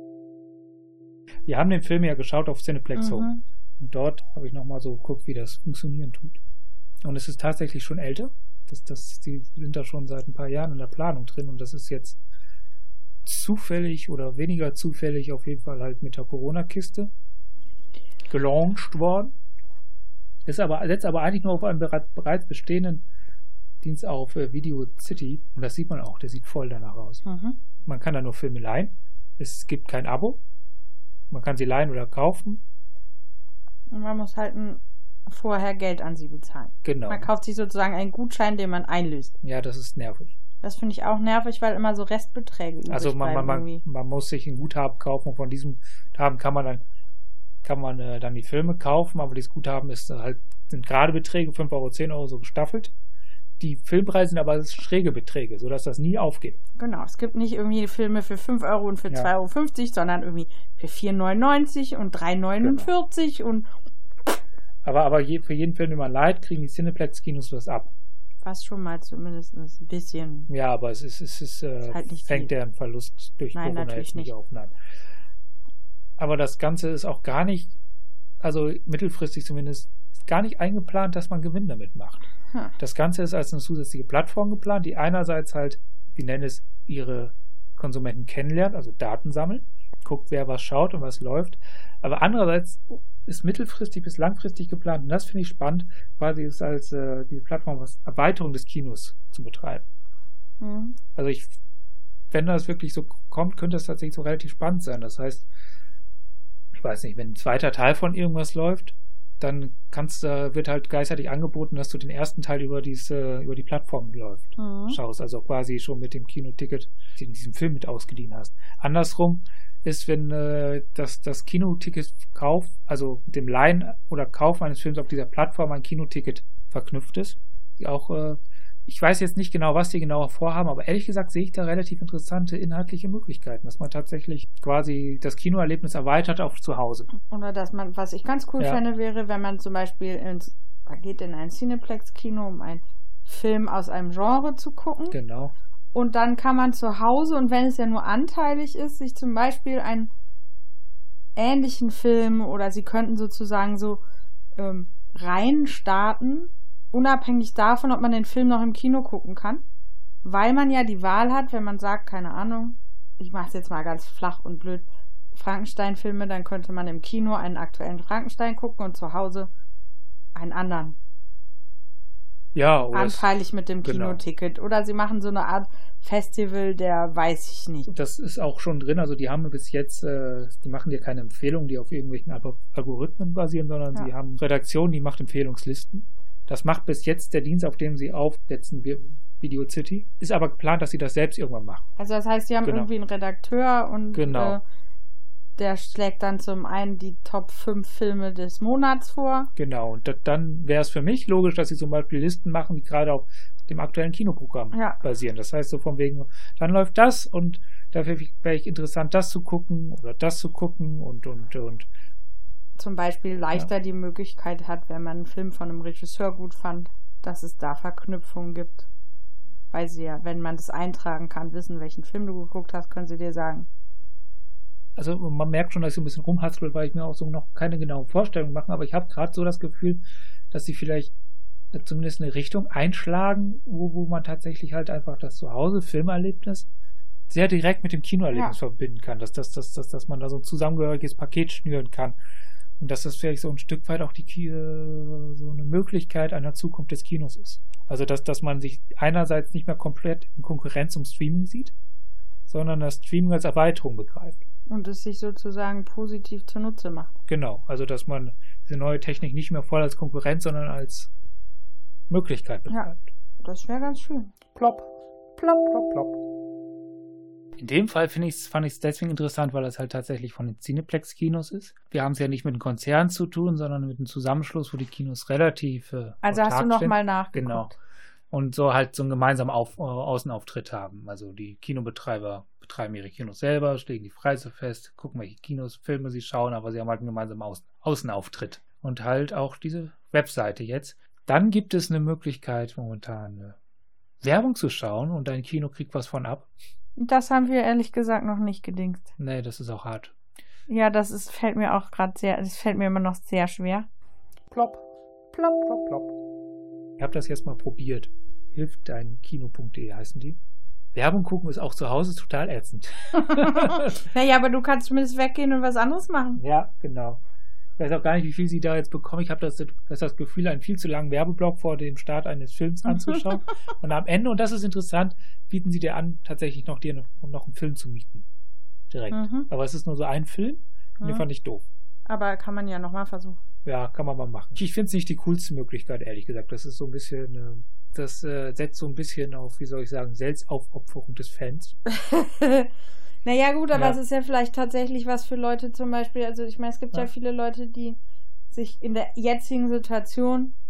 Speaker 2: Wir haben den Film ja geschaut auf Cineplex Home.
Speaker 4: Mhm.
Speaker 2: Und dort habe ich nochmal so geguckt, wie das funktionieren tut. Und es ist tatsächlich schon älter. Das, das, die sind da schon seit ein paar Jahren in der Planung drin und das ist jetzt zufällig oder weniger zufällig auf jeden Fall halt mit der Corona-Kiste gelauncht worden. Ist aber, setzt aber eigentlich nur auf einen bereits bestehenden Dienst auf äh, Video City und das sieht man auch, der sieht voll danach aus.
Speaker 4: Mhm.
Speaker 2: Man kann da nur Filme leihen. Es gibt kein Abo. Man kann sie leihen oder kaufen.
Speaker 4: Und man muss halt ein, vorher Geld an sie bezahlen.
Speaker 2: Genau.
Speaker 4: Man kauft sich sozusagen einen Gutschein, den man einlöst.
Speaker 2: Ja, das ist nervig.
Speaker 4: Das finde ich auch nervig, weil immer so Restbeträge übrig
Speaker 2: Also man, man,
Speaker 4: bleiben
Speaker 2: man,
Speaker 4: irgendwie.
Speaker 2: man muss sich ein Guthaben kaufen und von diesem Guthaben kann man dann kann man äh, dann die Filme kaufen, aber dieses Guthaben ist halt, sind gerade Beträge, fünf Euro, zehn Euro so gestaffelt. die Filmpreise sind aber schräge Beträge, sodass das nie aufgeht.
Speaker 4: Genau, es gibt nicht irgendwie Filme für fünf Euro und für
Speaker 2: Ja.
Speaker 4: zwei Euro fünfzig, sondern irgendwie für vier neunundneunzig und drei neunundvierzig und
Speaker 2: Aber, aber je, für jeden Film, den man leiht, kriegen die Cineplex-Kinos das ab.
Speaker 4: was schon mal zumindest ein bisschen.
Speaker 2: Ja, aber es ist, es ist, äh,
Speaker 4: Ist halt nicht
Speaker 2: fängt
Speaker 4: viel.
Speaker 2: der Verlust durch
Speaker 4: Nein,
Speaker 2: Corona
Speaker 4: natürlich
Speaker 2: jetzt nicht
Speaker 4: nicht.
Speaker 2: auf. Nein. Aber das Ganze ist auch gar nicht, also mittelfristig zumindest, gar nicht eingeplant, dass man Gewinn damit macht.
Speaker 4: Hm.
Speaker 2: Das Ganze ist als eine zusätzliche Plattform geplant, die einerseits halt, die nennen es, ihre Konsumenten kennenlernt, also Daten sammeln, guckt, wer was schaut und was läuft. Aber andererseits ist mittelfristig bis langfristig geplant, und das finde ich spannend, quasi ist als äh, die Plattform als Erweiterung des Kinos zu betreiben.
Speaker 4: Hm.
Speaker 2: Also ich, wenn das wirklich so kommt, könnte das tatsächlich so relativ spannend sein. Das heißt, ich weiß nicht, wenn ein zweiter Teil von irgendwas läuft, dann kannst, äh, wird halt gleichzeitig angeboten, dass du den ersten Teil über diese, über die Plattform läuft,
Speaker 4: Mhm.
Speaker 2: schaust, also quasi schon mit dem Kinoticket, den diesen Film mit ausgeliehen hast. Andersrum ist, wenn äh, das, das Kinoticket-Kauf, also mit dem Leihen oder Kauf eines Films auf dieser Plattform ein Kinoticket verknüpft ist. Die auch, äh, ich weiß jetzt nicht genau, was die genauer vorhaben, aber ehrlich gesagt sehe ich da relativ interessante inhaltliche Möglichkeiten, dass man tatsächlich quasi das Kinoerlebnis erweitert auf zu Hause.
Speaker 4: Oder dass man, was ich ganz cool
Speaker 2: Ja.
Speaker 4: fände, wäre, wenn man zum Beispiel ins, man geht in ein Cineplex-Kino, um einen Film aus einem Genre zu gucken.
Speaker 2: Genau.
Speaker 4: Und dann kann man zu Hause, und wenn es ja nur anteilig ist, sich zum Beispiel einen ähnlichen Film oder sie könnten sozusagen so ähm, rein starten, unabhängig davon, ob man den Film noch im Kino gucken kann. Weil man ja die Wahl hat, wenn man sagt, keine Ahnung, ich mache es jetzt mal ganz flach und blöd, Frankenstein-Filme, dann könnte man im Kino einen aktuellen Frankenstein gucken und zu Hause einen anderen.
Speaker 2: Ja, oder es,
Speaker 4: Anteilig mit dem
Speaker 2: genau.
Speaker 4: Kinoticket. Oder sie machen so eine Art Festival, der weiß ich nicht.
Speaker 2: das ist auch schon drin, also die haben bis jetzt, äh, die machen dir keine Empfehlungen, die auf irgendwelchen Algo- Algorithmen basieren, sondern
Speaker 4: Ja.
Speaker 2: sie haben Redaktionen, die macht Empfehlungslisten. Das macht bis jetzt der Dienst, auf dem sie aufsetzen, Vi- Video City. Ist aber geplant, dass sie das selbst irgendwann machen.
Speaker 4: Also das heißt, sie haben
Speaker 2: Genau.
Speaker 4: irgendwie einen Redakteur und
Speaker 2: Genau.
Speaker 4: äh, der schlägt dann zum einen die Top fünf Filme des Monats vor.
Speaker 2: Genau, und da, dann wäre es für mich logisch, dass sie zum Beispiel Listen machen, die gerade auf dem aktuellen Kinoprogramm
Speaker 4: Ja.
Speaker 2: basieren. Das heißt so von wegen, dann läuft das und dafür wäre ich interessant, das zu gucken oder das zu gucken und, und, und.
Speaker 4: Zum Beispiel leichter die Möglichkeit hat, wenn man einen Film von einem Regisseur gut fand, dass es da Verknüpfungen gibt. Weil sie ja, wenn man das eintragen kann, wissen, welchen Film du geguckt hast, können sie dir sagen.
Speaker 2: Also man merkt schon, dass ich so ein bisschen rumhaspel, weil ich mir auch so noch keine genauen Vorstellungen mache, aber ich habe gerade so das Gefühl, dass sie vielleicht zumindest eine Richtung einschlagen, wo, wo man tatsächlich halt einfach das Zuhause-Filmerlebnis sehr direkt mit dem Kinoerlebnis
Speaker 4: Ja.
Speaker 2: verbinden kann, dass, dass, dass, dass, dass man da so ein zusammengehöriges Paket schnüren kann und dass das vielleicht so ein Stück weit auch die Ki- äh, so eine Möglichkeit einer Zukunft des Kinos ist. Also dass, dass man sich einerseits nicht mehr komplett in Konkurrenz zum Streaming sieht, sondern das Streaming als Erweiterung begreift.
Speaker 4: Und es sich sozusagen positiv zunutze macht.
Speaker 2: Genau, also dass man diese neue Technik nicht mehr voll als Konkurrenz, sondern als Möglichkeit betreibt.
Speaker 4: Das wäre ganz schön.
Speaker 2: Plopp, plopp, plopp, plopp. In dem Fall finde ich's, fand ich es deswegen interessant, weil es halt tatsächlich von den Cineplex-Kinos ist. Wir haben es ja nicht mit einem Konzern zu tun, sondern mit einem Zusammenschluss, wo die Kinos relativ äh,
Speaker 4: Also hast du
Speaker 2: autark
Speaker 4: noch
Speaker 2: sind.
Speaker 4: mal nachgeguckt.
Speaker 2: Genau. Und so halt so einen gemeinsamen Auf, äh, Außenauftritt haben. Also die Kinobetreiber betreiben ihre Kinos selber, legen die Preise fest, gucken, welche Kinos, Filme sie schauen, aber sie haben halt einen gemeinsamen Außen Außenauftritt. Und halt auch diese Webseite jetzt. Dann gibt es eine Möglichkeit, momentan äh, Werbung zu schauen und dein Kino kriegt was von ab.
Speaker 4: Das haben wir ehrlich gesagt noch nicht gedingst.
Speaker 2: Nee, das ist auch hart.
Speaker 4: Ja, das ist, fällt mir auch gerade sehr, das fällt mir immer noch sehr schwer.
Speaker 2: Plopp, plopp, plopp, plopp. Ich habe das jetzt mal probiert. Hilft dein Kino punkt de heißen die. Werbung gucken ist auch zu Hause total ätzend.
Speaker 4: Naja, aber du kannst zumindest weggehen und was anderes machen.
Speaker 2: Ja, genau. Ich weiß auch gar nicht, wie viel sie da jetzt bekommen. Ich habe das, das, das Gefühl, einen viel zu langen Werbeblock vor dem Start eines Films anzuschauen. Und am Ende, und das ist interessant, bieten sie dir an, tatsächlich noch dir noch, noch einen Film zu mieten. Direkt.
Speaker 4: Mhm.
Speaker 2: Aber es ist nur so ein Film. Und den
Speaker 4: Mhm.
Speaker 2: fand ich doof.
Speaker 4: Aber kann man ja nochmal versuchen.
Speaker 2: Ja, kann man mal machen. Ich finde es nicht die coolste Möglichkeit, ehrlich gesagt. Das ist so ein bisschen, äh, das äh, setzt so ein bisschen auf, wie soll ich sagen, Selbstaufopferung des Fans.
Speaker 4: Naja, gut, aber
Speaker 2: Ja.
Speaker 4: es ist ja vielleicht tatsächlich was für Leute zum Beispiel. Also, ich meine, es gibt ja,
Speaker 2: Ja.
Speaker 4: viele Leute, die sich in der jetzigen Situation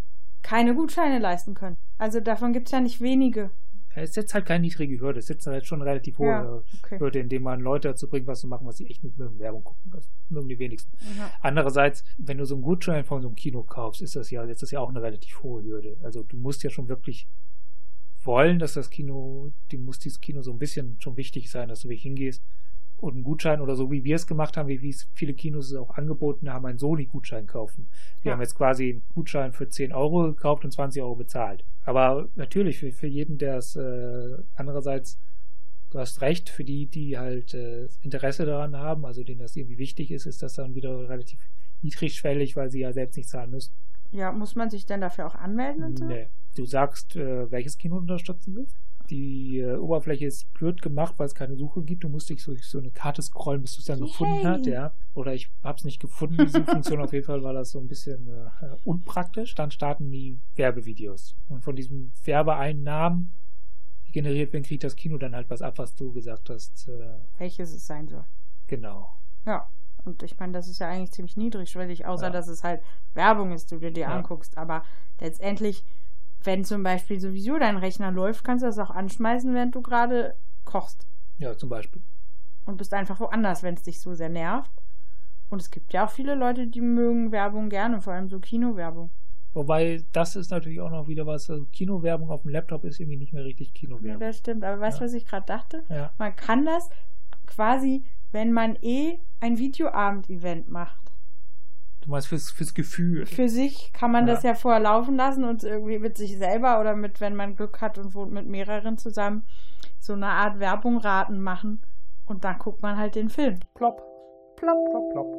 Speaker 4: keine Gutscheine leisten können. Also davon gibt es ja nicht wenige.
Speaker 2: Ja, es setzt halt keine niedrige Hürde, es setzt halt schon eine relativ hohe
Speaker 4: Ja, okay.
Speaker 2: Hürde, indem man Leute dazu bringt, was zu machen, was sie echt nicht mögen, Werbung gucken. Das mögen die wenigsten.
Speaker 4: Ja.
Speaker 2: Andererseits, wenn du so einen Gutschein von so einem Kino kaufst, ist das ja, ist das ja auch eine relativ hohe Hürde. Also du musst ja schon wirklich wollen, dass das Kino, dem muss dieses Kino so ein bisschen schon wichtig sein, dass du wirklich hingehst und einen Gutschein oder so, wie wir es gemacht haben, wie, wie es viele Kinos es auch angeboten haben, einen Sony-Gutschein kaufen. Wir
Speaker 4: Ja.
Speaker 2: haben jetzt quasi einen Gutschein für zehn Euro gekauft und zwanzig Euro bezahlt. Aber natürlich, für, für jeden, der es äh, andererseits, du hast recht, für die, die halt äh, Interesse daran haben, also denen das irgendwie wichtig ist, ist das dann wieder relativ niedrigschwellig, weil sie ja selbst nicht zahlen müssen.
Speaker 4: Ja, muss man sich denn dafür auch anmelden und so?
Speaker 2: Nee. Du sagst, äh, welches Kino du unterstützen willst. Die äh, Oberfläche ist blöd gemacht, weil es keine Suche gibt. Du musst dich durch so eine Karte scrollen, bis du es dann
Speaker 4: Yay.
Speaker 2: gefunden hast, ja. Oder ich habe es nicht gefunden, diese Funktion. Auf jeden Fall war das so ein bisschen äh, unpraktisch. Dann starten die Werbevideos. Und von diesen Werbeeinnahmen, die generiert werden, kriegt das Kino dann halt was ab, was du gesagt hast. Äh,
Speaker 4: Welches es sein soll.
Speaker 2: genau.
Speaker 4: Ja. Und ich meine, das ist ja eigentlich ziemlich niedrigschwellig, außer
Speaker 2: Ja.
Speaker 4: dass es halt Werbung ist, die du dir
Speaker 2: Ja.
Speaker 4: anguckst. Aber letztendlich, wenn zum Beispiel sowieso dein Rechner läuft, kannst du das auch anschmeißen, während du gerade kochst.
Speaker 2: Ja, zum Beispiel.
Speaker 4: Und bist einfach woanders, wenn es dich so sehr nervt. Und es gibt ja auch viele Leute, die mögen Werbung gerne, vor allem so Kinowerbung.
Speaker 2: Wobei, das ist natürlich auch noch wieder was, also Kinowerbung auf dem Laptop ist irgendwie nicht mehr richtig
Speaker 4: Ja,
Speaker 2: Kinowerbung.
Speaker 4: das stimmt. Aber weißt du,
Speaker 2: Ja.
Speaker 4: was ich gerade dachte?
Speaker 2: Ja.
Speaker 4: Man kann das quasi, wenn man eh ein Videoabend-Event macht.
Speaker 2: Du meinst fürs, fürs Gefühl.
Speaker 4: Für sich kann man
Speaker 2: Ja.
Speaker 4: das ja vorher laufen lassen und irgendwie mit sich selber oder mit, wenn man Glück hat und wohnt mit mehreren zusammen, so eine Art Werbung raten machen. Und dann guckt man halt den Film.
Speaker 2: Plopp. Plopp, plopp, plopp.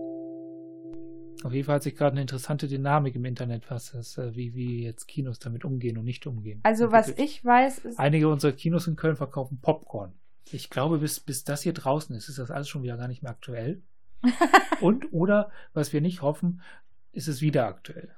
Speaker 2: Auf jeden Fall hat sich gerade eine interessante Dynamik im Internet, was das, äh, wie, wie jetzt Kinos damit umgehen und nicht umgehen.
Speaker 4: Also was
Speaker 2: entwickelt.
Speaker 4: ich weiß, ist,
Speaker 2: Einige unserer Kinos in Köln verkaufen Popcorn. Ich glaube, bis, bis das hier draußen ist, ist das alles schon wieder gar nicht mehr aktuell. Und, oder, was wir nicht hoffen, ist es wieder aktuell.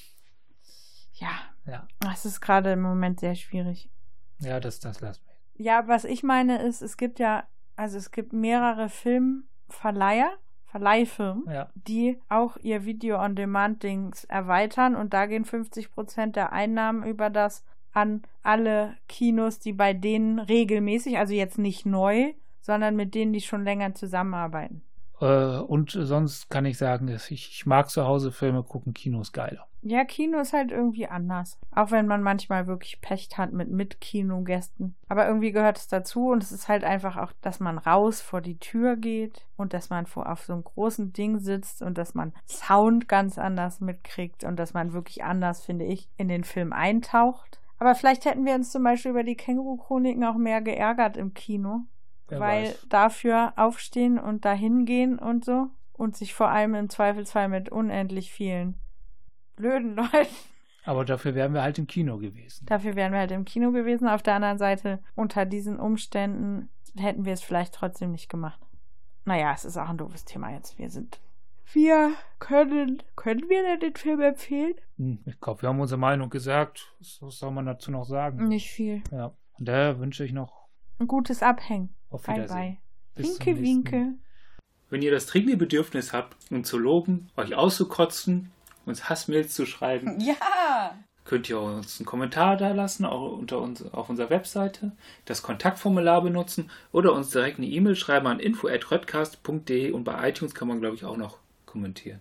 Speaker 4: ja,
Speaker 2: Ja,
Speaker 4: das ist gerade im Moment sehr schwierig.
Speaker 2: ja das, das lassen wir.
Speaker 4: Ja, was ich meine ist, es gibt ja, also es gibt mehrere Filmverleiher, Verleihfirmen,
Speaker 2: Ja,
Speaker 4: die auch ihr Video-on-Demand-Dings erweitern und da gehen fünfzig Prozent der Einnahmen über das an alle Kinos, die bei denen regelmäßig, also jetzt nicht neu, sondern mit denen, die schon länger zusammenarbeiten.
Speaker 2: äh, und sonst kann ich sagen, dass ich, ich mag zu Hause Filme gucken, Kinos geiler.
Speaker 4: Ja, Kino ist halt irgendwie anders. Auch wenn man manchmal wirklich Pech hat mit Mit-Kinogästen. Aber irgendwie gehört es dazu und es ist halt einfach auch, dass man raus vor die Tür geht und dass man vor, auf so einem großen Ding sitzt und dass man Sound ganz anders mitkriegt und dass man wirklich anders, finde ich, in den Film eintaucht. Aber vielleicht hätten wir uns zum Beispiel über die Känguru-Chroniken auch mehr geärgert im Kino.
Speaker 2: Wer
Speaker 4: weil
Speaker 2: weiß.
Speaker 4: dafür aufstehen und dahin gehen und so und sich vor allem im Zweifelsfall mit unendlich vielen blöden Leuten.
Speaker 2: Aber dafür wären wir halt im Kino gewesen.
Speaker 4: Dafür wären wir halt im Kino gewesen. Auf der anderen Seite, unter diesen Umständen hätten wir es vielleicht trotzdem nicht gemacht. Naja, es ist auch ein doofes Thema jetzt. Wir sind. Wir können. Können wir denn den Film empfehlen?
Speaker 2: Hm, ich glaube, wir haben unsere Meinung gesagt. Was was soll man dazu noch sagen?
Speaker 4: Nicht viel.
Speaker 2: Ja. Und daher wünsche ich noch
Speaker 4: Ein gutes Abhängen.
Speaker 2: auf
Speaker 4: Bye
Speaker 2: Wiedersehen.
Speaker 4: bye.
Speaker 2: Bis zum
Speaker 4: Winke,
Speaker 2: nächsten
Speaker 4: winke.
Speaker 3: Wenn ihr das dringende Bedürfnis habt, uns zu loben, euch auszukotzen, uns Hassmails zu schreiben,
Speaker 4: Ja!
Speaker 3: könnt ihr uns einen Kommentar da lassen, auch unter uns, auf unserer Webseite, das Kontaktformular benutzen oder uns direkt eine E-Mail schreiben an info at röttcast punkt de und bei iTunes kann man, glaube ich, auch noch kommentieren.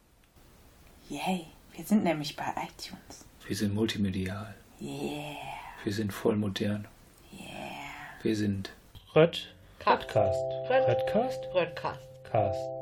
Speaker 4: Yay, wir sind nämlich bei iTunes.
Speaker 3: Wir sind multimedial.
Speaker 4: Yeah.
Speaker 3: Wir sind voll modern. Wir sind
Speaker 2: Rött. Podcast.
Speaker 5: Rött.
Speaker 2: Röttcast?
Speaker 5: Röttcast.
Speaker 2: Cast.